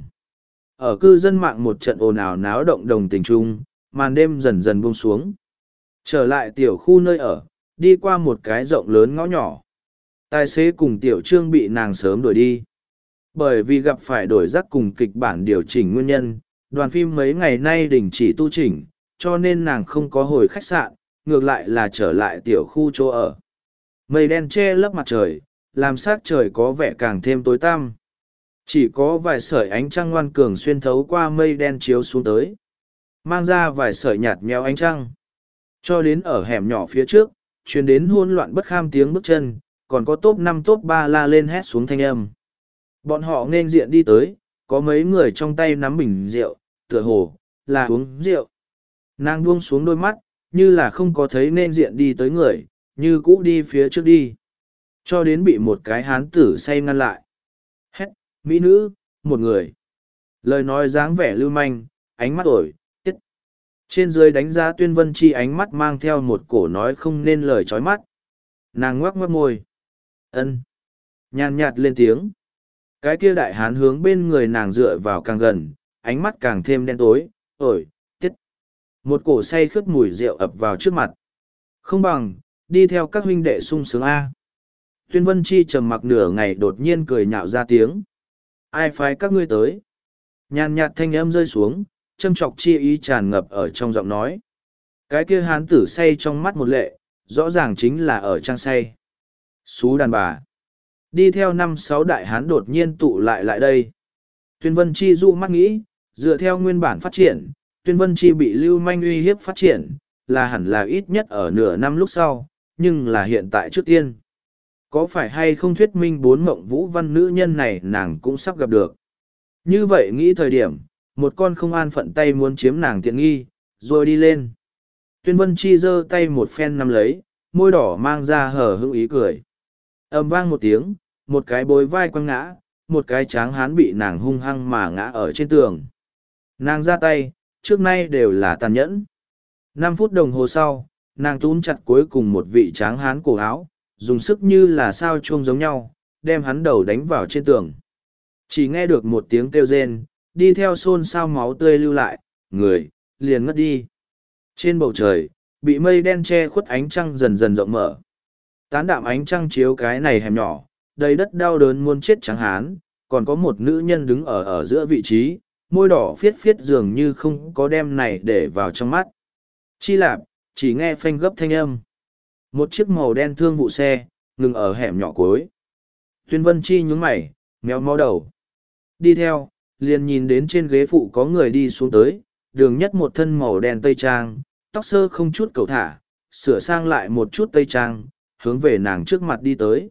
S1: Ở cư dân mạng một trận ồn ào náo động đồng tình chung, màn đêm dần dần buông xuống. Trở lại tiểu khu nơi ở, đi qua một cái rộng lớn ngõ nhỏ. Tài xế cùng tiểu trương bị nàng sớm đuổi đi. Bởi vì gặp phải đổi rắc cùng kịch bản điều chỉnh nguyên nhân, đoàn phim mấy ngày nay đình chỉ tu chỉnh, cho nên nàng không có hồi khách sạn, ngược lại là trở lại tiểu khu chỗ ở. Mây đen che lấp mặt trời, làm sắc trời có vẻ càng thêm tối tăm. Chỉ có vài sợi ánh trăng ngoan cường xuyên thấu qua mây đen chiếu xuống tới. Mang ra vài sợi nhạt nhẽo ánh trăng. Cho đến ở hẻm nhỏ phía trước, truyền đến hỗn loạn bất kham tiếng bước chân, còn có top 5 top 3 la lên hét xuống thanh âm. Bọn họ nên diện đi tới, có mấy người trong tay nắm bình rượu, tựa hồ, là uống rượu. Nàng buông xuống đôi mắt, như là không có thấy nên diện đi tới người, như cũ đi phía trước đi. Cho đến bị một cái hán tử say ngăn lại. Hét, mỹ nữ, một người. Lời nói dáng vẻ lưu manh, ánh mắt ổi, tiết. Trên dưới đánh giá Tuyên Vân Chi ánh mắt mang theo một cổ nói không nên lời chói mắt. Nàng ngoác ngoác môi. Ân. Nhàn nhạt lên tiếng. Cái kia đại hán hướng bên người nàng dựa vào càng gần, ánh mắt càng thêm đen tối, ổi, tiết. Một cổ say khướt mùi rượu ập vào trước mặt. Không bằng, đi theo các huynh đệ sung sướng A. Tuyên Vân Chi trầm mặc nửa ngày đột nhiên cười nhạo ra tiếng. Ai phái các ngươi tới? Nhàn nhạt thanh âm rơi xuống, châm chọc chi ý tràn ngập ở trong giọng nói. Cái kia hán tử say trong mắt một lệ, rõ ràng chính là ở trang say. Xú đàn bà. Đi theo 5-6 đại hán đột nhiên tụ lại đây. Tuyên Vân Chi dụ mắt nghĩ, dựa theo nguyên bản phát triển, Tuyên Vân Chi bị Lưu Manh uy hiếp phát triển, là hẳn là ít nhất ở nửa năm lúc sau, nhưng là hiện tại trước tiên. Có phải hay không thuyết minh 4 mộng vũ văn nữ nhân này nàng cũng sắp gặp được. Như vậy nghĩ thời điểm, một con không an phận tay muốn chiếm nàng tiện nghi, rồi đi lên. Tuyên Vân Chi giơ tay một phen nắm lấy, môi đỏ mang ra hở hững ý cười. Ầm vang một tiếng, một cái bối vai quăng ngã, một cái tráng hán bị nàng hung hăng mà ngã ở trên tường. Nàng ra tay, trước nay đều là tàn nhẫn. 5 phút đồng hồ sau, nàng túm chặt cuối cùng một vị tráng hán cổ áo, dùng sức như là sao chuông giống nhau, đem hắn đầu đánh vào trên tường. Chỉ nghe được một tiếng kêu rên, đi theo xôn xao máu tươi lưu lại, người, liền ngất đi. Trên bầu trời, bị mây đen che khuất ánh trăng dần dần rộng mở. Tán đạm ánh trăng chiếu cái này hẻm nhỏ, đầy đất đau đớn muốn chết trắng hán, còn có một nữ nhân đứng ở giữa vị trí, môi đỏ phiết phiết dường như không có đem này để vào trong mắt. Chi lạp, chỉ nghe phanh gấp thanh âm. Một chiếc màu đen thương vụ xe, ngừng ở hẻm nhỏ cuối. Tuyên Vân Chi nhún mày, méo mó đầu. Đi theo, liền nhìn đến trên ghế phụ có người đi xuống tới, Đường Nhất một thân màu đen tây trang, tóc sơ không chút cầu thả, sửa sang lại một chút tây trang, hướng về nàng trước mặt đi tới.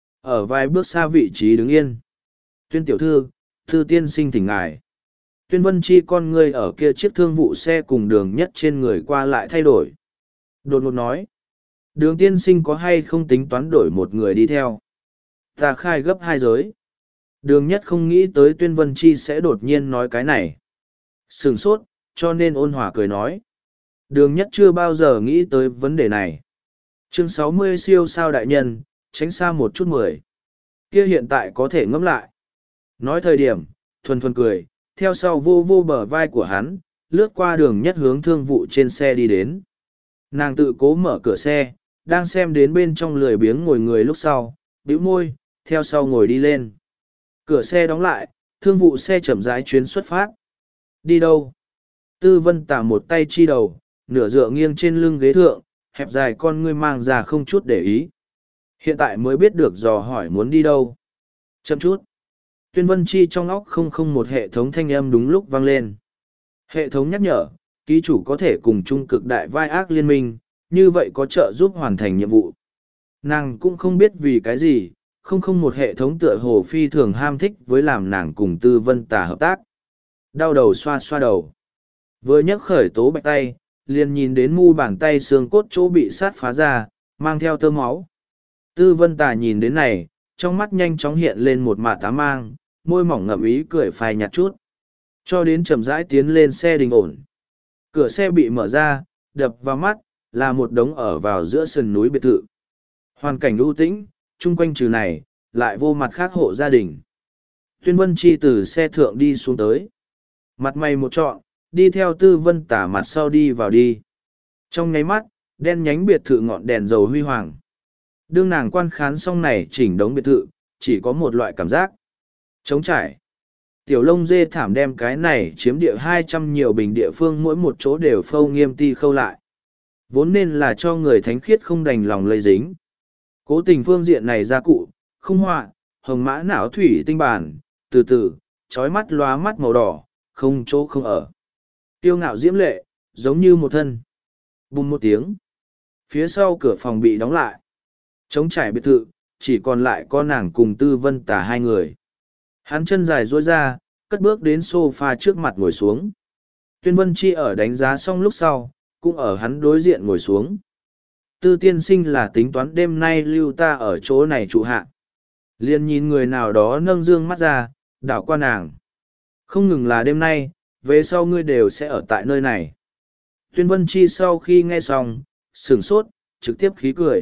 S1: Ở vài bước xa vị trí đứng yên. Tuyên tiểu thư, thư tiên sinh thỉnh ngài. Tuyên Vân Chi con ngươi ở kia chiếc thương vụ xe cùng Đường Nhất trên người qua lại thay đổi. Đột ngột nói. Đường tiên sinh có hay không tính toán đổi một người đi theo? Ta khai gấp 2 giới. Đường Nhất không nghĩ tới Tuyên Vân Chi sẽ đột nhiên nói cái này. Sửng sốt, cho nên ôn hòa cười nói. Đường Nhất chưa bao giờ nghĩ tới vấn đề này. Chương 60 siêu sao đại nhân, tránh xa một chút 10. Kia hiện tại có thể ngẫm lại. Nói thời điểm, thuần thuần cười, theo sau vô vô bờ vai của hắn, lướt qua Đường Nhất hướng thương vụ trên xe đi đến. Nàng tự cố mở cửa xe, đang xem đến bên trong lười biếng ngồi người lúc sau, bĩu môi, theo sau ngồi đi lên. Cửa xe đóng lại, thương vụ xe chậm rãi chuyến xuất phát. Đi đâu? Tư Vân Tả một tay chi đầu, nửa dựa nghiêng trên lưng ghế thượng, hẹp dài con ngươi mang ra không chút để ý. Hiện tại mới biết được dò hỏi muốn đi đâu. Chậm chút. Tuyên Vân Chi trong óc không một hệ thống thanh âm đúng lúc vang lên. Hệ thống nhắc nhở, ký chủ có thể cùng chung cực đại vai ác liên minh, như vậy có trợ giúp hoàn thành nhiệm vụ. Nàng cũng không biết vì cái gì, không một hệ thống tựa hồ phi thường ham thích với làm nàng cùng Tư Vân Tả hợp tác. Đau đầu xoa xoa đầu. Vừa nhấc khởi tố bạch tay, liền nhìn đến mu bàn tay xương cốt chỗ bị sát phá ra, mang theo tơ máu. Tư Vân Tả nhìn đến này, trong mắt nhanh chóng hiện lên một mạt tá mang, môi mỏng ngậm ý cười phai nhạt chút. Cho đến chậm rãi tiến lên xe đình ổn. Cửa xe bị mở ra, đập vào mắt, là một đống ở vào giữa sườn núi biệt thự. Hoàn cảnh ưu tĩnh, chung quanh trừ này, lại vô mặt khác hộ gia đình. Tuyên Vân Chi từ xe thượng đi xuống tới. Mặt mày một trọn, đi theo Tư Vân Tả mặt sau đi vào đi. Trong nháy mắt, đen nhánh biệt thự ngọn đèn dầu huy hoàng. Đương nàng quan khán xong này chỉnh đống biệt thự, chỉ có một loại cảm giác. Trống trải. Tiểu lông dê thảm đem cái này chiếm địa 200 nhiều bình địa phương mỗi một chỗ đều phâu nghiêm ti khâu lại. Vốn nên là cho người thánh khiết không đành lòng lây dính. Cố tình phương diện này gia cụ, không họa, hồng mã não thủy tinh bản, từ từ, trói mắt lóa mắt màu đỏ, không chỗ không ở. Tiêu ngạo diễm lệ, giống như một thân. Bùng một tiếng. Phía sau cửa phòng bị đóng lại. Trống trải biệt thự, chỉ còn lại có nàng cùng Tư Vân Tả hai người. Hắn chân dài duỗi ra, cất bước đến sofa trước mặt ngồi xuống. Tuyên Vân Chi ở đánh giá xong lúc sau, cũng ở hắn đối diện ngồi xuống. Tư tiên sinh là tính toán đêm nay lưu ta ở chỗ này trụ hạ. Liền nhìn người nào đó nâng dương mắt ra, đảo qua nàng. Không ngừng là đêm nay, về sau ngươi đều sẽ ở tại nơi này. Tuyên Vân Chi sau khi nghe xong, sửng sốt, trực tiếp khí cười.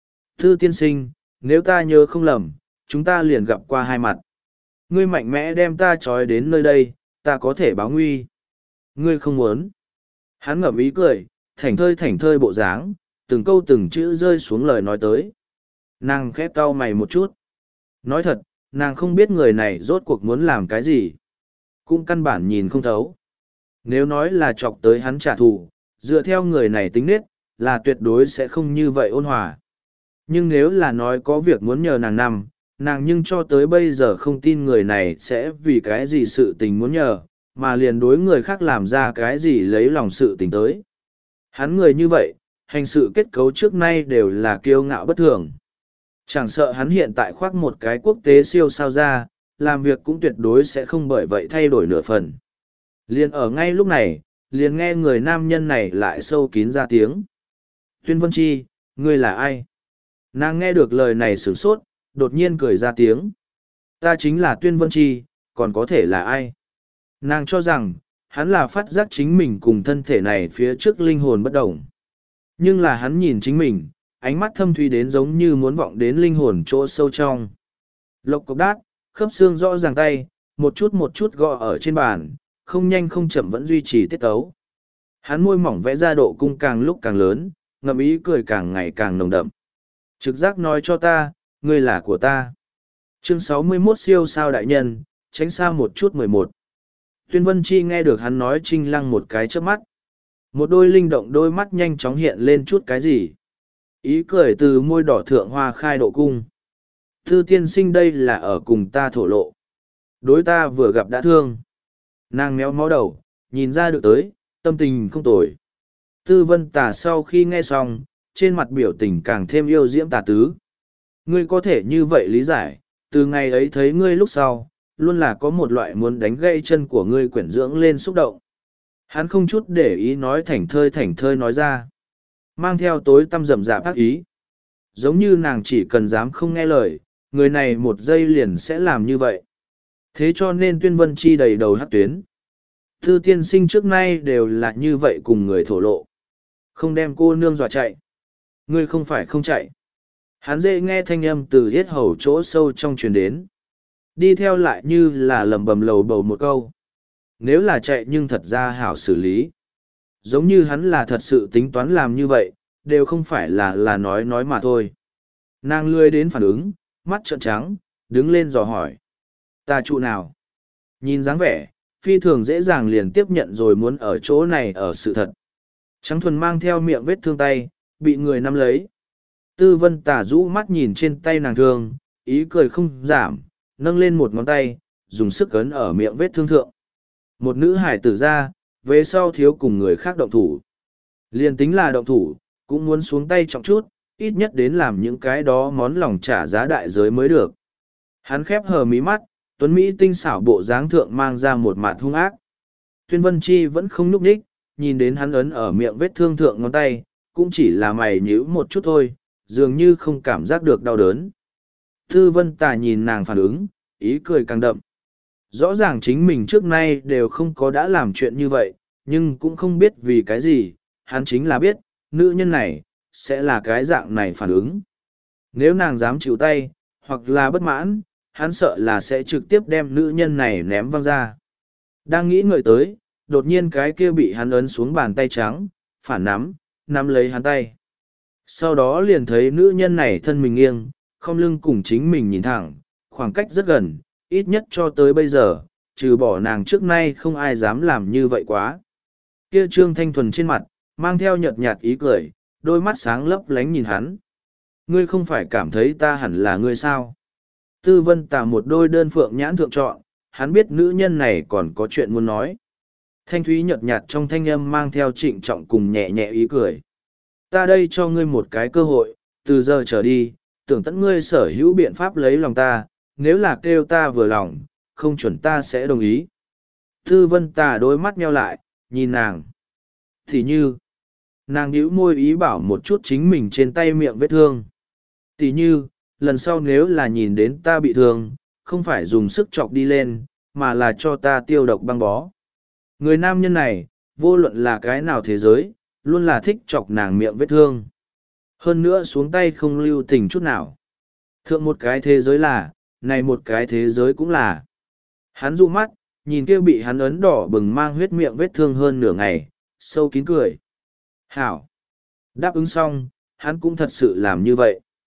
S1: Tư tiên sinh, nếu ta nhớ không lầm, chúng ta liền gặp qua hai mặt. Ngươi mạnh mẽ đem ta trói đến nơi đây, ta có thể báo nguy. Ngươi không muốn. Hắn ngậm ý cười, thảnh thơi bộ dáng, từng câu từng chữ rơi xuống lời nói tới. Nàng khẽ cau mày một chút. Nói thật, nàng không biết người này rốt cuộc muốn làm cái gì. Cũng căn bản nhìn không thấu. Nếu nói là chọc tới hắn trả thù, dựa theo người này tính nết, là tuyệt đối sẽ không như vậy ôn hòa. Nhưng nếu là nói có việc muốn nhờ nàng nằm, nàng nhưng cho tới bây giờ không tin người này sẽ vì cái gì sự tình muốn nhờ, mà liền đối người khác làm ra cái gì lấy lòng sự tình tới. Hắn người như vậy, hành sự kết cấu trước nay đều là kiêu ngạo bất thường. Chẳng sợ hắn hiện tại khoác một cái quốc tế siêu sao ra, làm việc cũng tuyệt đối sẽ không bởi vậy thay đổi nửa phần. Liền ở ngay lúc này, liền nghe người nam nhân này lại sâu kín ra tiếng. Tuyên Vân Chi, ngươi là ai? Nàng nghe được lời này sửng sốt, đột nhiên cười ra tiếng. Ta chính là Tuyên Vân Chi, còn có thể là ai? Nàng cho rằng, hắn là phát giác chính mình cùng thân thể này phía trước linh hồn bất đồng. Nhưng là hắn nhìn chính mình, ánh mắt thâm thúy đến giống như muốn vọng đến linh hồn chỗ sâu trong. Lộc cục đát, khớp xương rõ ràng tay, một chút gõ ở trên bàn, không nhanh không chậm vẫn duy trì tiết tấu. Hắn môi mỏng vẽ ra độ cung càng lúc càng lớn, ngậm ý cười càng ngày càng nồng đậm. Trực giác nói cho ta, ngươi là của ta. Chương 61 siêu sao đại nhân, tránh xa một chút 11. Tuyên Vân Chi nghe được hắn nói trinh lăng một cái chớp mắt. Một đôi linh động đôi mắt nhanh chóng hiện lên chút cái gì. Ý cười từ môi đỏ thượng hoa khai độ cung. Thư tiên sinh đây là ở cùng ta thổ lộ. Đối ta vừa gặp đã thương. Nàng méo mó đầu, nhìn ra được tới, tâm tình không tồi. Tư Vân Tà sau khi nghe xong, trên mặt biểu tình càng thêm yêu diễm tà tứ. Ngươi có thể như vậy lý giải, từ ngày ấy thấy ngươi lúc sau, luôn là có một loại muốn đánh gãy chân của ngươi quyển dưỡng lên xúc động. Hắn không chút để ý nói thảnh thơi nói ra. Mang theo tối tăm rậm rạp ác ý. Giống như nàng chỉ cần dám không nghe lời, người này một giây liền sẽ làm như vậy. Thế cho nên Tuyên Vân Chi đầy đầu hát tuyến. Thư tiên sinh trước nay đều là như vậy cùng người thổ lộ. Không đem cô nương dọa chạy. Ngươi không phải không chạy. Hắn dễ nghe thanh âm từ yết hầu chỗ sâu trong truyền đến. Đi theo lại như là lầm bầm lầu bầu một câu. Nếu là chạy nhưng thật ra hảo xử lý. Giống như hắn là thật sự tính toán làm như vậy, đều không phải là nói mà thôi. Nàng lười đến phản ứng, mắt trợn trắng, đứng lên dò hỏi. Ta trụ nào? Nhìn dáng vẻ, phi thường dễ dàng liền tiếp nhận rồi muốn ở chỗ này ở sự thật. Trắng thuần mang theo miệng vết thương tay, bị người nắm lấy. Tư Vân Tả rũ mắt nhìn trên tay nàng thương, ý cười không giảm, nâng lên một ngón tay, dùng sức ấn ở miệng vết thương thượng. Một nữ hải tử ra, về sau thiếu cùng người khác động thủ. Liên tính là động thủ, cũng muốn xuống tay trọng chút, ít nhất đến làm những cái đó món lòng trả giá đại giới mới được. Hắn khép hờ mí mắt, tuấn Mỹ tinh xảo bộ dáng thượng mang ra một mặt hung ác. Tuyên Vân Chi vẫn không núp đích, nhìn đến hắn ấn ở miệng vết thương thượng ngón tay, cũng chỉ là mày nhíu một chút thôi, dường như không cảm giác được đau đớn. Tư Vân Tà nhìn nàng phản ứng, ý cười càng đậm. Rõ ràng chính mình trước nay đều không có đã làm chuyện như vậy, nhưng cũng không biết vì cái gì, hắn chính là biết, nữ nhân này, sẽ là cái dạng này phản ứng. Nếu nàng dám chịu tay, hoặc là bất mãn, hắn sợ là sẽ trực tiếp đem nữ nhân này ném văng ra. Đang nghĩ ngợi tới, đột nhiên cái kia bị hắn ấn xuống bàn tay trắng, phản nắm lấy hắn tay. Sau đó liền thấy nữ nhân này thân mình nghiêng, không lưng cùng chính mình nhìn thẳng, khoảng cách rất gần, ít nhất cho tới bây giờ, trừ bỏ nàng trước nay không ai dám làm như vậy quá. Kia trương thanh thuần trên mặt, mang theo nhợt nhạt ý cười, đôi mắt sáng lấp lánh nhìn hắn. Ngươi không phải cảm thấy ta hẳn là ngươi sao? Tư Vân Tà một đôi đơn phượng nhãn thượng chọn, hắn biết nữ nhân này còn có chuyện muốn nói. Thanh thúy nhợt nhạt trong thanh âm mang theo trịnh trọng cùng nhẹ nhẹ ý cười. Ta đây cho ngươi một cái cơ hội, từ giờ trở đi, tưởng tận ngươi sở hữu biện pháp lấy lòng ta, nếu là kêu ta vừa lòng, không chuẩn ta sẽ đồng ý. Tư Vân Tà đôi mắt nheo lại, nhìn nàng. Thì như, nàng nhíu môi ý bảo một chút chính mình trên tay miệng vết thương. Tỷ như, lần sau nếu là nhìn đến ta bị thương, không phải dùng sức chọc đi lên, mà là cho ta tiêu độc băng bó. Người nam nhân này, vô luận là cái nào thế giới, luôn là thích chọc nàng miệng vết thương. Hơn nữa xuống tay không lưu tình chút nào. Thượng một cái thế giới là, này một cái thế giới cũng là. Hắn dụ mắt, nhìn kia bị hắn ấn đỏ bừng mang huyết miệng vết thương hơn nửa ngày, sâu kín cười. Hảo! Đáp ứng xong, hắn cũng thật sự làm như vậy.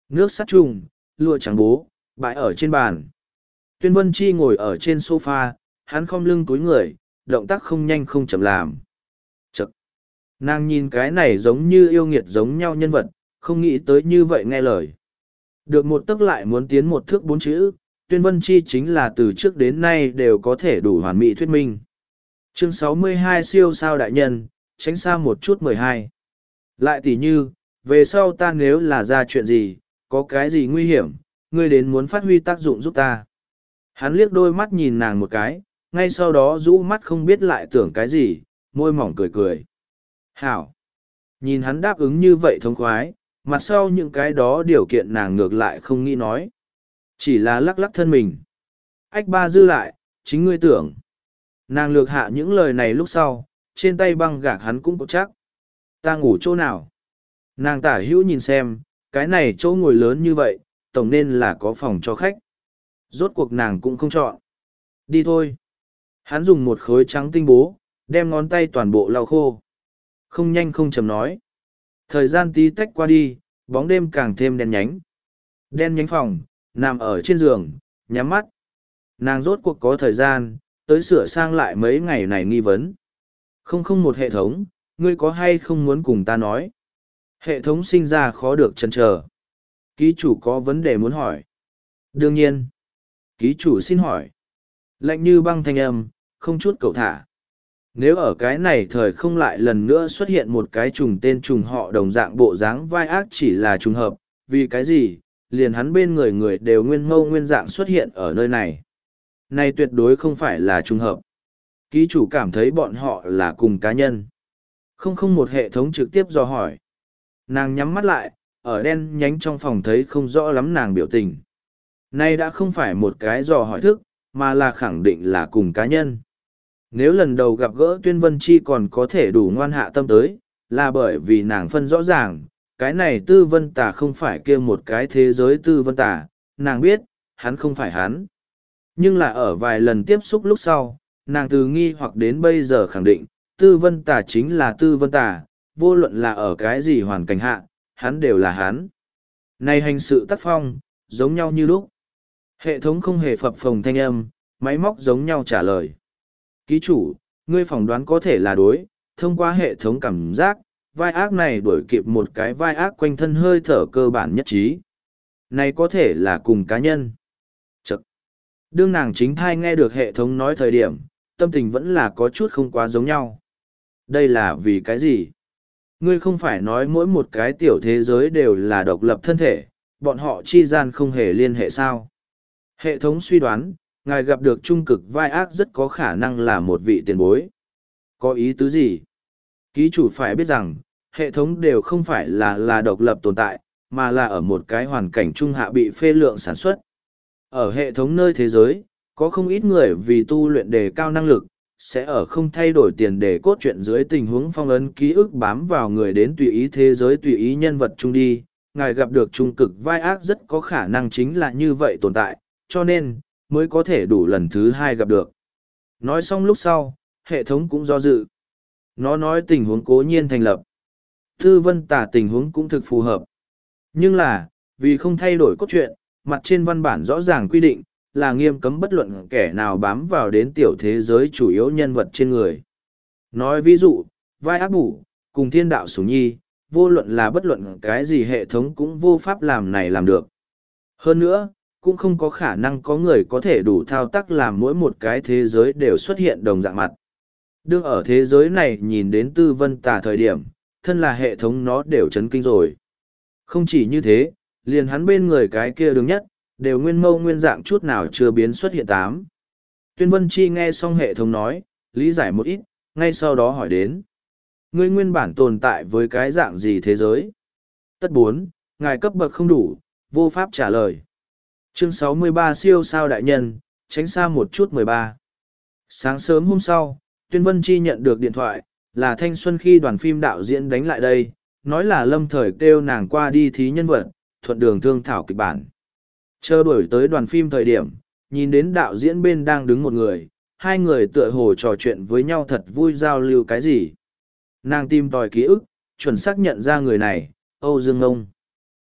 S1: Nước sát trùng, lụa trắng bố, bãi ở trên bàn. Tuyên Vân Chi ngồi ở trên sofa, hắn khom lưng túi người, động tác không nhanh không chậm làm. Chậc! Nàng nhìn cái này giống như yêu nghiệt giống nhau nhân vật, không nghĩ tới như vậy nghe lời. Được một tức lại muốn tiến một thước bốn chữ, Tuyên Vân Chi chính là từ trước đến nay đều có thể đủ hoàn mỹ thuyết minh. Chương 62 siêu sao đại nhân, tránh xa một chút 12. Lại tỉ như, về sau ta nếu là ra chuyện gì, có cái gì nguy hiểm, ngươi đến muốn phát huy tác dụng giúp ta. Hắn liếc đôi mắt nhìn nàng một cái, ngay sau đó rũ mắt không biết lại tưởng cái gì, môi mỏng cười cười. Hảo! Nhìn hắn đáp ứng như vậy thông khoái, mặt sau những cái đó điều kiện nàng ngược lại không nghĩ nói. Chỉ là lắc lắc thân mình. Ách ba dư lại, chính ngươi tưởng. Nàng lược hạ những lời này lúc sau, trên tay băng gạc hắn cũng có chắc. Ta ngủ chỗ nào? Nàng tả hữu nhìn xem, cái này chỗ ngồi lớn như vậy, tổng nên là có phòng cho khách. Rốt cuộc nàng cũng không chọn. Đi thôi. Hắn dùng một khối trắng tinh bố, đem ngón tay toàn bộ lau khô. Không nhanh không chậm nói. Thời gian tí tách qua đi, bóng đêm càng thêm đen nhánh. Đen nhánh phòng, nằm ở trên giường, nhắm mắt. Nàng rốt cuộc có thời gian, tới sửa sang lại mấy ngày này nghi vấn. Không một hệ thống, ngươi có hay không muốn cùng ta nói? Hệ thống sinh ra khó được chần chờ. Ký chủ có vấn đề muốn hỏi. Đương nhiên. Ký chủ xin hỏi. Lạnh như băng thanh âm, không chút cầu thả. Nếu ở cái này thời không lại lần nữa xuất hiện một cái trùng tên trùng họ đồng dạng bộ dáng vai ác chỉ là trùng hợp, vì cái gì, liền hắn bên người người đều nguyên mâu nguyên dạng xuất hiện ở nơi này. Này tuyệt đối không phải là trùng hợp. Ký chủ cảm thấy bọn họ là cùng cá nhân. Không một hệ thống trực tiếp dò hỏi. Nàng nhắm mắt lại, ở đen nhánh trong phòng thấy không rõ lắm nàng biểu tình. Nay đã không phải một cái dò hỏi thức, mà là khẳng định là cùng cá nhân. Nếu lần đầu gặp gỡ Tuyên Vân Chi còn có thể đủ ngoan hạ tâm tới, là bởi vì nàng phân rõ ràng, cái này Tư Vân Tà không phải kia một cái thế giới Tư Vân Tà, nàng biết, hắn không phải hắn. Nhưng là ở vài lần tiếp xúc lúc sau, nàng từ nghi hoặc đến bây giờ khẳng định, Tư Vân Tà chính là Tư Vân Tà, vô luận là ở cái gì hoàn cảnh hạ, hắn đều là hắn. Này hành sự tác phong, giống nhau như lúc. Hệ thống không hề phập phồng thanh âm, máy móc giống nhau trả lời. Ký chủ, ngươi phỏng đoán có thể là đối, thông qua hệ thống cảm giác, vai ác này đuổi kịp một cái vai ác quanh thân hơi thở cơ bản nhất trí. Này có thể là cùng cá nhân. Chậc. Đương nàng chính thai nghe được hệ thống nói thời điểm, tâm tình vẫn là có chút không quá giống nhau. Đây là vì cái gì? Ngươi không phải nói mỗi một cái tiểu thế giới đều là độc lập thân thể, bọn họ chi gian không hề liên hệ sao? Hệ thống suy đoán, ngài gặp được trung cực vai ác rất có khả năng là một vị tiền bối. Có ý tứ gì? Ký chủ phải biết rằng, hệ thống đều không phải là độc lập tồn tại, mà là ở một cái hoàn cảnh trung hạ bị phê lượng sản xuất. Ở hệ thống nơi thế giới, có không ít người vì tu luyện đề cao năng lực, sẽ ở không thay đổi tiền đề cốt truyện dưới tình huống phong ấn ký ức bám vào người đến tùy ý thế giới tùy ý nhân vật chung đi. Ngài gặp được trung cực vai ác rất có khả năng chính là như vậy tồn tại, cho nên, mới có thể đủ lần thứ hai gặp được. Nói xong lúc sau, hệ thống cũng do dự. Nó nói tình huống cố nhiên thành lập. Tư Vân Tà tình huống cũng thực phù hợp. Nhưng là, vì không thay đổi cốt truyện, mặt trên văn bản rõ ràng quy định, là nghiêm cấm bất luận kẻ nào bám vào đến tiểu thế giới chủ yếu nhân vật trên người. Nói ví dụ, vai ác bủ, cùng thiên đạo sủng nhi, vô luận là bất luận cái gì hệ thống cũng vô pháp làm này làm được. Hơn nữa, cũng không có khả năng có người có thể đủ thao tác làm mỗi một cái thế giới đều xuất hiện đồng dạng mặt. Đương ở thế giới này nhìn đến Tư Vân Tà thời điểm, thân là hệ thống nó đều chấn kinh rồi. Không chỉ như thế, liền hắn bên người cái kia đứng nhất, đều nguyên mâu nguyên dạng chút nào chưa biến xuất hiện tám. Tuyên Vân Chi nghe xong hệ thống nói, lý giải một ít, ngay sau đó hỏi đến. Ngươi nguyên bản tồn tại với cái dạng gì thế giới? Tất 4, ngài cấp bậc không đủ, vô pháp trả lời. Chương 63 siêu sao đại nhân, tránh xa một chút 13. Sáng sớm hôm sau, Tuyên Vân Chi nhận được điện thoại, là thanh xuân khi đoàn phim đạo diễn đánh lại đây, nói là lâm thời kêu nàng qua đi thí nhân vật, thuận đường thương thảo kịch bản. Chờ đuổi tới đoàn phim thời điểm, nhìn đến đạo diễn bên đang đứng một người, hai người tựa hồ trò chuyện với nhau thật vui giao lưu cái gì. Nàng tìm tòi ký ức, chuẩn xác nhận ra người này, Âu Dương Ngông.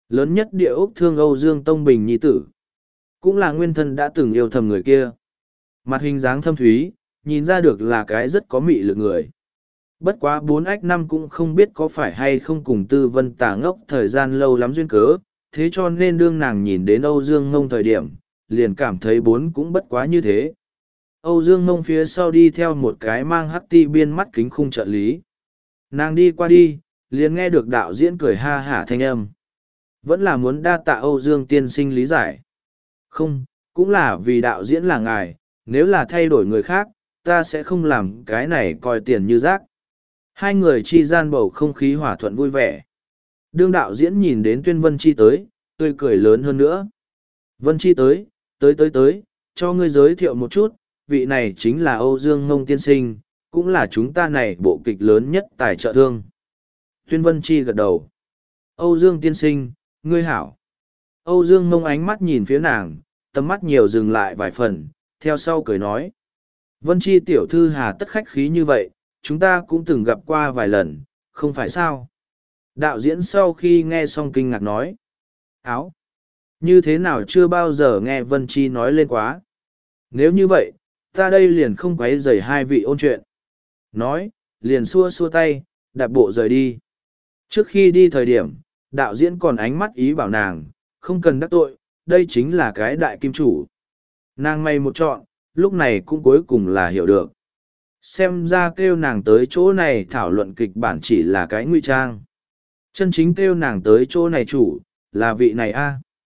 S1: Lớn nhất địa ốc thương Âu Dương Tông Bình nhi tử. Cũng là nguyên thân đã từng yêu thầm người kia. Mặt hình dáng thâm thúy, nhìn ra được là cái rất có mị lực người. Bất quá 4X5 cũng không biết có phải hay không cùng Tư Vân Tà ngốc thời gian lâu lắm duyên cớ, thế cho nên đương nàng nhìn đến Âu Dương Ngông thời điểm, liền cảm thấy bốn cũng bất quá như thế. Âu Dương Ngông phía sau đi theo một cái mang hắc ti biên mắt kính khung trợ lý. Nàng đi qua đi, liền nghe được đạo diễn cười ha hả thanh âm. Vẫn là muốn đa tạ Âu Dương tiên sinh lý giải. Không, cũng là vì đạo diễn là ngài, nếu là thay đổi người khác, ta sẽ không làm cái này coi tiền như rác. Hai người chi gian bầu không khí hòa thuận vui vẻ. Đương đạo diễn nhìn đến Tuyên Vân Chi tới, tươi cười lớn hơn nữa. Vân Chi tới, tới, cho ngươi giới thiệu một chút, vị này chính là Âu Dương Ngông tiên sinh, cũng là chúng ta này bộ kịch lớn nhất tài trợ thương. Tuyên Vân Chi gật đầu. Âu Dương tiên sinh, ngươi hảo. Âu Dương Ngông ánh mắt nhìn phía nàng, tầm mắt nhiều dừng lại vài phần, theo sau cười nói. Vân Chi tiểu thư hà tất khách khí như vậy, chúng ta cũng từng gặp qua vài lần, không phải sao? Đạo diễn sau khi nghe xong kinh ngạc nói. Áo! Như thế nào chưa bao giờ nghe Vân Chi nói lên quá? Nếu như vậy, ta đây liền không quấy rầy hai vị ôn chuyện. Nói, liền xua xua tay, đạp bộ rời đi. Trước khi đi thời điểm, đạo diễn còn ánh mắt ý bảo nàng, không cần đắc tội, đây chính là cái đại kim chủ. Nàng may một chọn, lúc này cũng cuối cùng là hiểu được. Xem ra kêu nàng tới chỗ này thảo luận kịch bản chỉ là cái ngụy trang. Chân chính kêu nàng tới chỗ này chủ, là vị này a.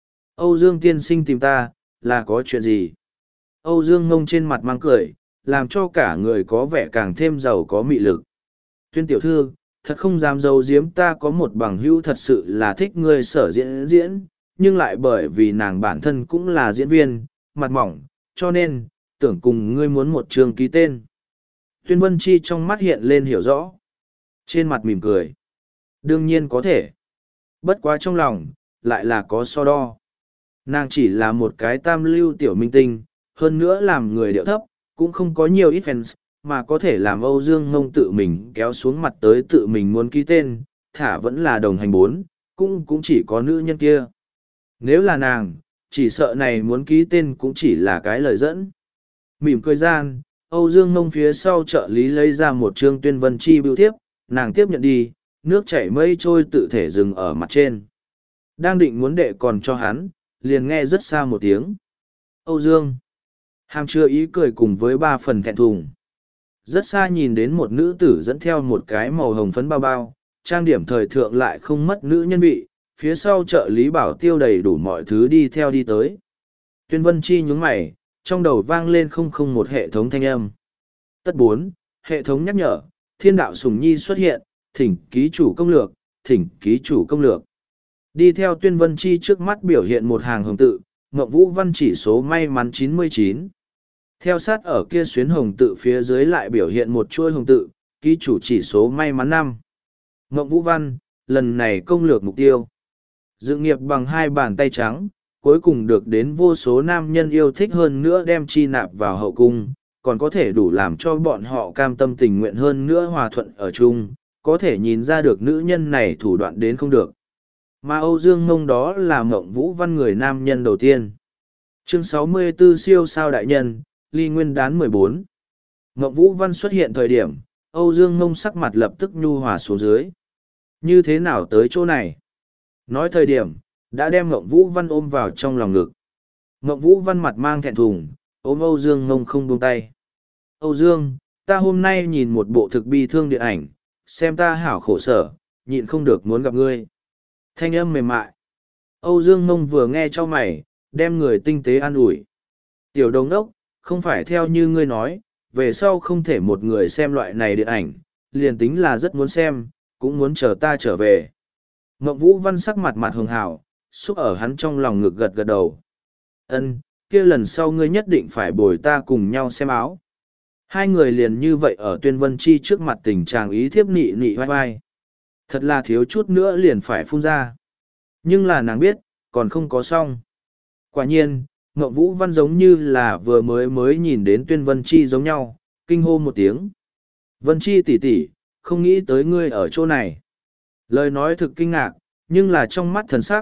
S1: Âu Dương tiên sinh tìm ta, là có chuyện gì? Âu Dương ngông trên mặt mang cười, làm cho cả người có vẻ càng thêm giàu có mị lực. Tuyên tiểu thư, thật không dám giấu giếm ta có một bằng hữu thật sự là thích ngươi sở diễn, nhưng lại bởi vì nàng bản thân cũng là diễn viên, mặt mỏng, cho nên, tưởng cùng ngươi muốn một trường ký tên. Tuyên Vân Chi trong mắt hiện lên hiểu rõ. Trên mặt mỉm cười. Đương nhiên có thể. Bất quá trong lòng, lại là có so đo. Nàng chỉ là một cái tam lưu tiểu minh tinh, hơn nữa làm người điệu thấp, cũng không có nhiều ít fans, mà có thể làm Âu Dương Ngông tự mình kéo xuống mặt tới tự mình muốn ký tên, thả vẫn là đồng hành bốn, cũng chỉ có nữ nhân kia. Nếu là nàng, chỉ sợ này muốn ký tên cũng chỉ là cái lời dẫn. Mỉm cười gian, Âu Dương Ngông phía sau trợ lý lấy ra một trương Tuyên Vân Chi bưu thiếp, nàng tiếp nhận đi, nước chảy mây trôi tự thể dừng ở mặt trên. Đang định muốn đệ còn cho hắn, liền nghe rất xa một tiếng. Âu Dương. Hàm chứa ý cười cùng với ba phần thẹn thùng. Rất xa nhìn đến một nữ tử dẫn theo một cái màu hồng phấn bao bao, trang điểm thời thượng lại không mất nữ nhân vị, phía sau trợ lý bảo tiêu đầy đủ mọi thứ đi theo đi tới. Tuyên Vân Chi nhướng mày, trong đầu vang lên một hệ thống thanh âm. Tất 4, hệ thống nhắc nhở, thiên đạo sùng nhi xuất hiện, thỉnh ký chủ công lược, thỉnh ký chủ công lược. Đi theo Tuyên Vân Chi trước mắt biểu hiện một hàng hồng tự, Ngọc Vũ Văn chỉ số may mắn 99. Theo sát ở kia xuyến hồng tự phía dưới lại biểu hiện một chuôi hồng tự, ký chủ chỉ số may mắn 5. Ngọc Vũ Văn, lần này công lược mục tiêu. Dự nghiệp bằng hai bàn tay trắng, cuối cùng được đến vô số nam nhân yêu thích hơn nữa đem chi nạp vào hậu cung, còn có thể đủ làm cho bọn họ cam tâm tình nguyện hơn nữa hòa thuận ở chung, có thể nhìn ra được nữ nhân này thủ đoạn đến không được. Mà Âu Dương Ngông đó là Mộng Vũ Văn người nam nhân đầu tiên. Chương 64 siêu sao đại nhân, ly nguyên đán 14. Mộng Vũ Văn xuất hiện thời điểm, Âu Dương Ngông sắc mặt lập tức nhu hòa xuống dưới. Như thế nào tới chỗ này? Nói thời điểm, đã đem Mộng Vũ Văn ôm vào trong lòng ngực. Mộng Vũ Văn mặt mang thẹn thùng, ôm Âu Dương Ngông không buông tay. Âu Dương, ta hôm nay nhìn một bộ thực bi thương điện ảnh, xem ta hảo khổ sở, nhịn không được muốn gặp ngươi. Thanh âm mềm mại. Âu Dương Ngông vừa nghe cho mày, đem người tinh tế an ủi. Tiểu đồng đốc, không phải theo như ngươi nói, về sau không thể một người xem loại này điện ảnh, liền tính là rất muốn xem, cũng muốn chờ ta trở về. Ngọc Vũ Văn sắc mặt mặt hường hào, xúc ở hắn trong lòng ngực gật gật đầu. Ân, kia lần sau ngươi nhất định phải bồi ta cùng nhau xem áo. Hai người liền như vậy ở Tuyên Vân Chi trước mặt tình trạng ý thiếp nị nị vai vai. Thật là thiếu chút nữa liền phải phun ra. Nhưng là nàng biết, còn không có xong. Quả nhiên, Ngộng Vũ Văn giống như là vừa mới nhìn đến Tuyên Vân Chi giống nhau, kinh hô một tiếng. Vân Chi tỷ tỷ, không nghĩ tới ngươi ở chỗ này. Lời nói thực kinh ngạc, nhưng là trong mắt thần sắc,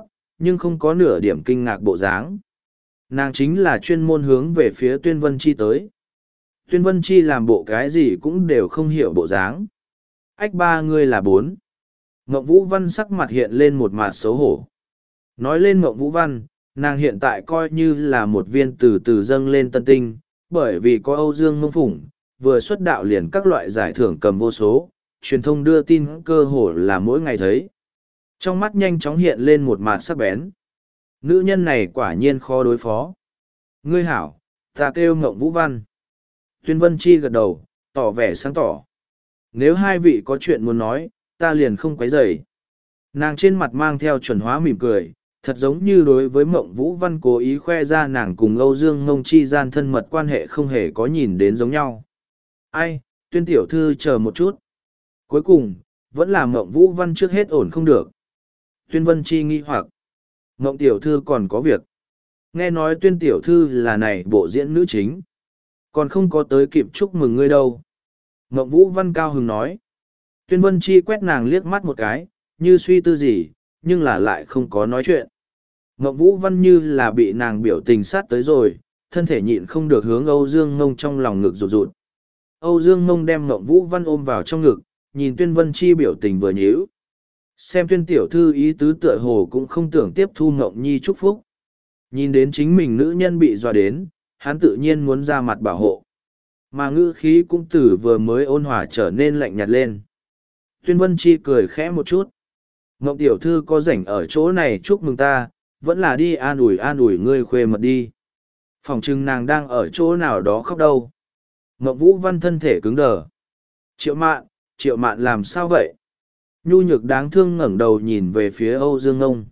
S1: nhưng không có nửa điểm kinh ngạc bộ dáng. Nàng chính là chuyên môn hướng về phía Tuyên Vân Chi tới. Tuyên Vân Chi làm bộ cái gì cũng đều không hiểu bộ dáng. Ách ba ngươi là bốn. Mộng Vũ Văn sắc mặt hiện lên một mặt xấu hổ. Nói lên Mộng Vũ Văn, nàng hiện tại coi như là một viên từ từ dâng lên tân tinh, bởi vì có Âu Dương Mông Phủng, vừa xuất đạo liền các loại giải thưởng cầm vô số, truyền thông đưa tin cơ hồ là mỗi ngày thấy. Trong mắt nhanh chóng hiện lên một mặt sắc bén. Nữ nhân này quả nhiên khó đối phó. Ngươi hảo, ta kêu Mộng Vũ Văn. Tuyên Vân Chi gật đầu, tỏ vẻ sáng tỏ. Nếu hai vị có chuyện muốn nói, ta liền không quấy rầy. Nàng trên mặt mang theo chuẩn hóa mỉm cười, thật giống như đối với Mộng Vũ Văn cố ý khoe ra nàng cùng Âu Dương Ngông chi gian thân mật quan hệ không hề có nhìn đến giống nhau. Ai, Tuyên tiểu thư chờ một chút. Cuối cùng, vẫn là Mộng Vũ Văn trước hết ổn không được. Tuyên Vân Chi nghi hoặc. Mộng tiểu thư còn có việc. Nghe nói Tuyên tiểu thư là này bộ diễn nữ chính. Còn không có tới kịp chúc mừng ngươi đâu. Mộng Vũ Văn cao hứng nói. Tuyên Vân Chi quét nàng liếc mắt một cái, như suy tư gì, nhưng là lại không có nói chuyện. Mộng Vũ Văn như là bị nàng biểu tình sát tới rồi, thân thể nhịn không được hướng Âu Dương Ngông trong lòng ngực rụt rụt. Âu Dương Ngông đem Mộng Vũ Văn ôm vào trong ngực, nhìn Tuyên Vân Chi biểu tình vừa nhíu. Xem Tuyên tiểu thư ý tứ tựa hồ cũng không tưởng tiếp thu Mộng Nhi chúc phúc. Nhìn đến chính mình nữ nhân bị dọa đến, hắn tự nhiên muốn ra mặt bảo hộ. Mà ngữ khí cũng từ vừa mới ôn hòa trở nên lạnh nhạt lên. Tuyên Vân Chi cười khẽ một chút. Mộng tiểu thư có rảnh ở chỗ này chúc mừng ta, vẫn là đi an ủi ngươi khuê mật đi. Phòng trưng nàng đang ở chỗ nào đó khóc đâu. Mộng Vũ Văn thân thể cứng đờ. Triệu mạn làm sao vậy? Nhu nhược đáng thương ngẩng đầu nhìn về phía Âu Dương Ngông.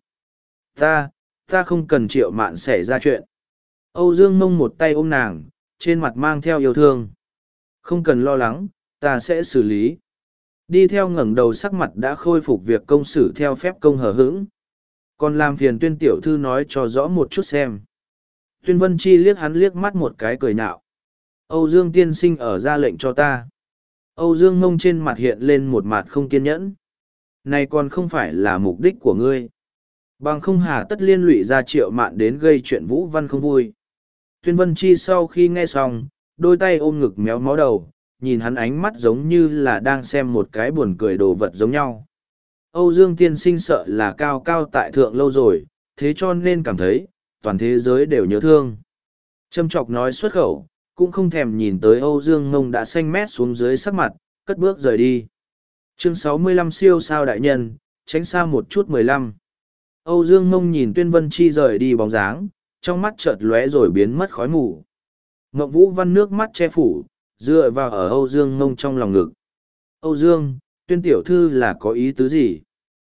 S1: Ta không cần Triệu mạn xảy ra chuyện. Âu Dương Ngông một tay ôm nàng, trên mặt mang theo yêu thương. Không cần lo lắng, ta sẽ xử lý. Đi theo ngẩng đầu sắc mặt đã khôi phục việc công xử theo phép công hờ hững. Còn làm phiền Tuyên tiểu thư nói cho rõ một chút xem. Tuyên Vân Chi liếc hắn liếc mắt một cái cười nhạo. Âu Dương tiên sinh ở ra lệnh cho ta. Âu Dương Ngông trên mặt hiện lên một mặt không kiên nhẫn. Này còn không phải là mục đích của ngươi. Bằng không hà tất liên lụy ra Triệu mạn đến gây chuyện Vũ Văn không vui. Tuyên Vân Chi sau khi nghe xong, đôi tay ôm ngực méo mó đầu, nhìn hắn ánh mắt giống như là đang xem một cái buồn cười đồ vật giống nhau. Âu Dương tiên sinh sợ là cao cao tại thượng lâu rồi, thế cho nên cảm thấy, toàn thế giới đều nhớ thương. Châm chọc nói xuất khẩu, cũng không thèm nhìn tới Âu Dương Ngông đã xanh mét xuống dưới sắc mặt, cất bước rời đi. Chương 65 siêu sao đại nhân, tránh xa một chút 15. Âu Dương Ngông nhìn Tuyên Vân Chi rời đi bóng dáng, trong mắt chợt lóe rồi biến mất khói mù. Ngộng Vũ Văn nước mắt che phủ, dựa vào ở Âu Dương Ngông trong lòng ngực. Âu Dương, Tuyên tiểu thư là có ý tứ gì?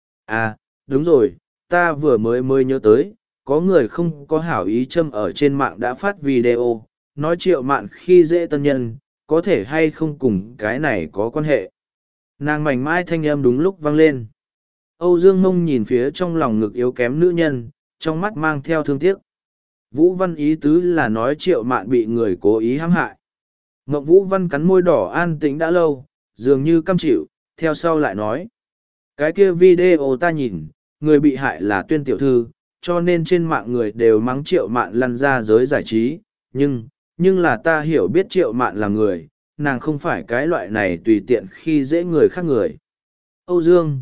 S1: À, đúng rồi, ta vừa mới nhớ tới, có người không có hảo ý châm ở trên mạng đã phát video, nói Triệu mạn khi dễ tân nhân, có thể hay không cùng cái này có quan hệ. Nàng mảnh mai thanh âm đúng lúc vang lên. Âu Dương Ngông nhìn phía trong lòng ngực yếu kém nữ nhân, trong mắt mang theo thương tiếc. Vũ Văn ý tứ là nói Triệu mạn bị người cố ý hãm hại. Ngộng Vũ Văn cắn môi đỏ an tĩnh đã lâu, dường như căm chịu, theo sau lại nói. Cái kia video ta nhìn, người bị hại là Tuyên tiểu thư, cho nên trên mạng người đều mắng Triệu mạn lăn ra giới giải trí, nhưng là ta hiểu biết Triệu mạn là người, nàng không phải cái loại này tùy tiện khi dễ người khác người. Âu Dương,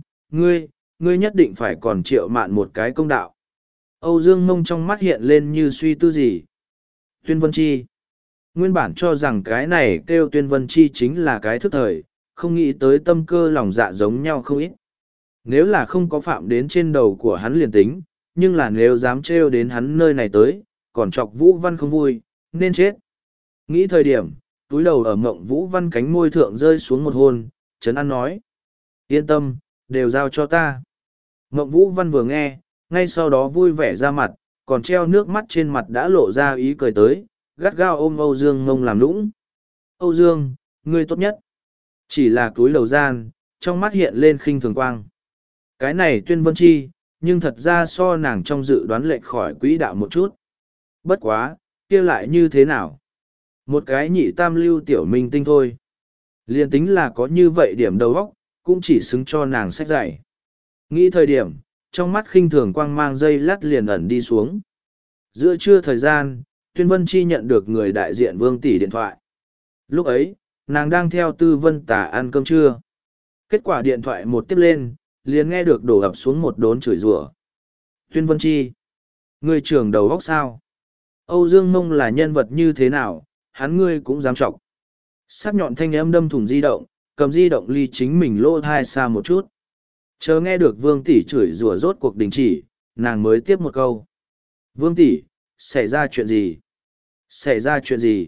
S1: ngươi nhất định phải còn Triệu mạn một cái công đạo. Âu Dương Mông trong mắt hiện lên như suy tư gì. Tuyên Vân Chi. Nguyên bản cho rằng cái này kêu Tuyên Vân Chi chính là cái thức thời, không nghĩ tới tâm cơ lòng dạ giống nhau không ít. Nếu là không có phạm đến trên đầu của hắn liền tính, nhưng là nếu dám trêu đến hắn nơi này tới, còn chọc Vũ Văn không vui, nên chết. Nghĩ thời điểm, túi đầu ở Mộng Vũ Văn cánh môi thượng rơi xuống một hôn, Trấn An nói. Yên tâm, đều giao cho ta. Mộng Vũ Văn vừa nghe, ngay sau đó vui vẻ ra mặt, còn treo nước mắt trên mặt đã lộ ra ý cười tới, gắt gao ôm Âu Dương Ngông làm nũng. Âu Dương, ngươi tốt nhất. Chỉ là túi đầu gian, trong mắt hiện lên khinh thường quang. Cái này Tuyên Vân Chi, nhưng thật ra so nàng trong dự đoán lệch khỏi quỹ đạo một chút. Bất quá, kia lại như thế nào? Một cái nhị tam lưu tiểu minh tinh thôi. Liên tính là có như vậy điểm đầu óc, cũng chỉ xứng cho nàng sách dạy. Nghĩ thời điểm, trong mắt khinh thường quang mang dây lát liền ẩn đi xuống. Giữa trưa thời gian, Tuyên Vân Chi nhận được người đại diện Vương Tỷ điện thoại. Lúc ấy, nàng đang theo Tư Vân Tả ăn cơm trưa. Kết quả điện thoại một tiếp lên, liền nghe được đổ ập xuống một đốn chửi rủa. Tuyên Vân Chi, ngươi trưởng đầu góc sao? Âu Dương Mông là nhân vật như thế nào, hắn ngươi cũng dám chọc. Sắc nhọn thanh âm đâm thủng di động, cầm di động ly chính mình lỗ thai xa một chút. Chờ nghe được Vương Tỷ chửi rủa rốt cuộc đình chỉ, nàng mới tiếp một câu. Vương Tỷ, xảy ra chuyện gì? Xảy ra chuyện gì?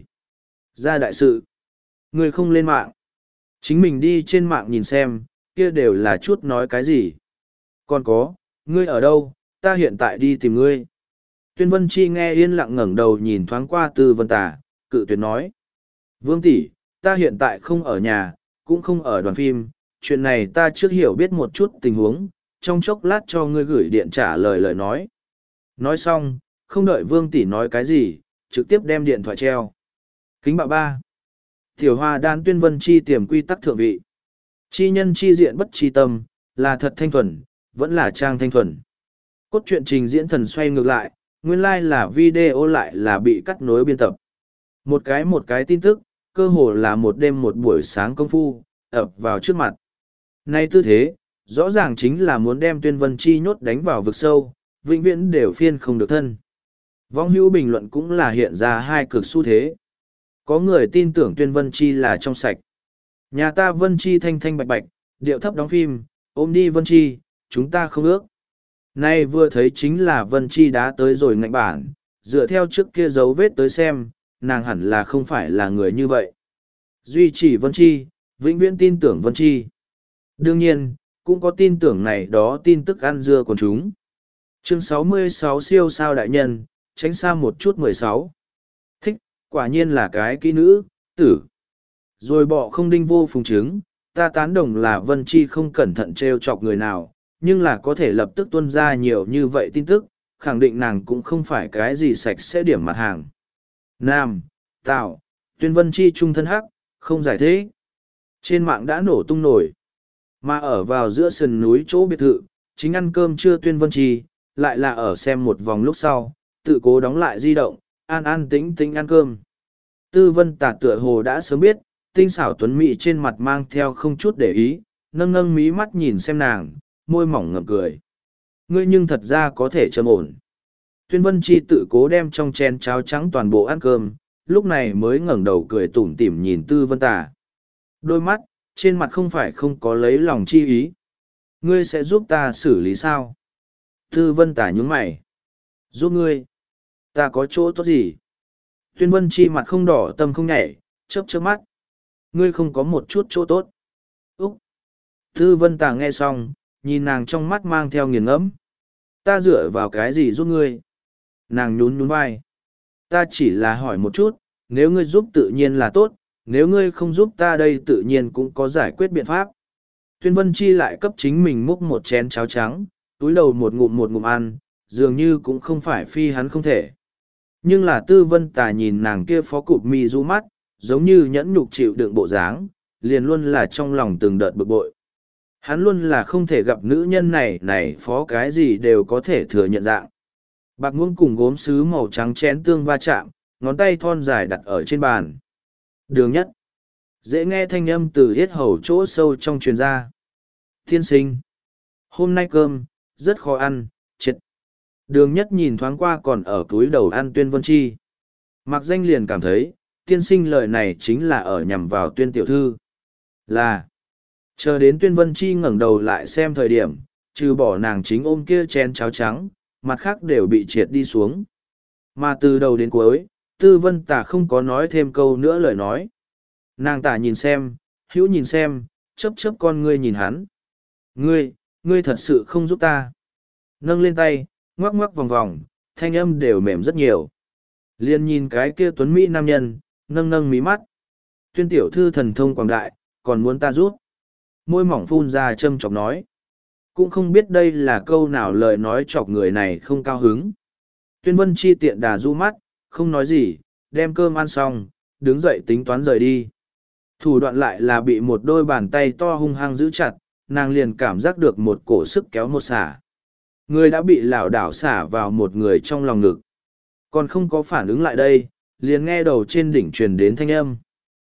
S1: Ra đại sự. Ngươi không lên mạng. Chính mình đi trên mạng nhìn xem, kia đều là chút nói cái gì. Còn có, ngươi ở đâu, ta hiện tại đi tìm ngươi. Tuyên Vân Chi nghe yên lặng ngẩng đầu nhìn thoáng qua Tư Vân Tả, cự tuyệt nói. Vương Tỷ, ta hiện tại không ở nhà, cũng không ở đoàn phim, chuyện này ta trước hiểu biết một chút tình huống, trong chốc lát cho ngươi gửi điện trả lời lời nói. Nói xong, không đợi Vương Tỷ nói cái gì, trực tiếp đem điện thoại treo. Kính bạo ba. Tiểu Hoa đan Tuyên Vân Chi tiềm quy tắc thượng vị. Chi nhân chi diện bất chi tâm, là thật thanh thuần, vẫn là trang thanh thuần. Cốt truyện trình diễn thần xoay ngược lại, nguyên lai là video lại là bị cắt nối biên tập. Một cái tin tức, cơ hồ là một đêm một buổi sáng công phu, ập vào trước mặt. Nay tư thế, rõ ràng chính là muốn đem Tuyên Vân Chi nhốt đánh vào vực sâu, vĩnh viễn đều phiên không được thân. Vong hữu bình luận cũng là hiện ra hai cực xu thế. Có người tin tưởng Tuyên Vân Chi là trong sạch. Nhà ta Vân Chi thanh thanh bạch bạch, điệu thấp đóng phim, ôm đi Vân Chi, chúng ta không ước. Nay vừa thấy chính là Vân Chi đã tới rồi ngạnh bản, dựa theo trước kia dấu vết tới xem, nàng hẳn là không phải là người như vậy. Duy trì Vân Chi, vĩnh viễn tin tưởng Vân Chi. Đương nhiên, cũng có tin tưởng này đó tin tức ăn dưa của chúng. Chương 66 siêu sao đại nhân, tránh xa một chút 16. Thích, quả nhiên là cái kỹ nữ, tử. Rồi bọ không đinh vô phùng trứng, ta tán đồng là Vân Chi không cẩn thận trêu chọc người nào, nhưng là có thể lập tức tuân ra nhiều như vậy tin tức, khẳng định nàng cũng không phải cái gì sạch sẽ điểm mặt hàng. Nam, Tạo, Tuyên Vân Chi trung thân hắc, không giải thế. Trên mạng đã nổ tung nổi. Mà ở vào giữa sườn núi chỗ biệt thự, chính ăn cơm trưa Tuyên Vân Chi, lại là ở xem một vòng lúc sau, tự cố đóng lại di động, an tĩnh tĩnh ăn cơm. Tư Vân Tả tựa hồ đã sớm biết, tinh xảo tuấn mỹ trên mặt mang theo không chút để ý, nâng mí mắt nhìn xem nàng, môi mỏng ngậm cười. Ngươi nhưng thật ra có thể trầm ổn. Tuyên Vân Chi tự cố đem trong chén cháo trắng toàn bộ ăn cơm, lúc này mới ngẩng đầu cười tủm tỉm nhìn Tư Vân Tả. Đôi mắt, trên mặt không phải không có lấy lòng chi ý. Ngươi sẽ giúp ta xử lý sao? Tư Vân Tả nhướng mày. Giúp ngươi? Ta có chỗ tốt gì? Tuyên Vân Chi mặt không đỏ tâm không nhảy, chớp chớp mắt. Ngươi không có một chút chỗ tốt. Úc! Tư Vân Tả nghe xong, nhìn nàng trong mắt mang theo nghiền ngẫm. Ta dựa vào cái gì giúp ngươi? Nàng nhún nhún vai. Ta chỉ là hỏi một chút, nếu ngươi giúp tự nhiên là tốt, nếu ngươi không giúp ta đây tự nhiên cũng có giải quyết biện pháp. Tuyên Vân Chi lại cấp chính mình múc một chén cháo trắng, túi đầu một ngụm ăn, dường như cũng không phải phi hắn không thể. Nhưng là Tư Vân Tà nhìn nàng kia phó cụp mi rũ mắt, giống như nhẫn nhục chịu đựng bộ dáng, liền luôn là trong lòng từng đợt bực bội. Hắn luôn là không thể gặp nữ nhân này phó cái gì đều có thể thừa nhận dạng. Bạc muỗng cùng gốm sứ màu trắng chén tương va chạm, ngón tay thon dài đặt ở trên bàn. Đường Nhất. Dễ nghe thanh âm từ yết hầu chỗ sâu trong truyền ra. Tiên sinh. Hôm nay cơm, rất khó ăn, triệt. Đường Nhất nhìn thoáng qua còn ở túi đầu ăn Tuyên Vân Chi. Mạc Danh liền cảm thấy, tiên sinh lời này chính là ở nhằm vào Tuyên tiểu thư. Là. Chờ đến Tuyên Vân Chi ngẩng đầu lại xem thời điểm, trừ bỏ nàng chính ôm kia chén cháo trắng, mặt khác đều bị triệt đi xuống. Mà từ đầu đến cuối, Tư Vân Tả không có nói thêm câu nữa lời nói. Nàng Tả nhìn xem, hữu nhìn xem, chớp chớp con ngươi nhìn hắn. Ngươi thật sự không giúp ta. Nâng lên tay, ngoắc ngoắc vòng vòng, thanh âm đều mềm rất nhiều. Liên nhìn cái kia tuấn mỹ nam nhân, nâng mí mắt. Tuyên tiểu thư thần thông quảng đại, còn muốn ta giúp. Môi mỏng phun ra châm chọc nói. Cũng không biết đây là câu nào lời nói chọc người này không cao hứng. Tuyên Vân Chi tiện đà du mắt, không nói gì, đem cơm ăn xong, đứng dậy tính toán rời đi. Thủ đoạn lại là bị một đôi bàn tay to hung hăng giữ chặt, nàng liền cảm giác được một cổ sức kéo một xả. Người đã bị lảo đảo xả vào một người trong lòng ngực. Còn không có phản ứng lại đây, liền nghe đầu trên đỉnh truyền đến thanh âm.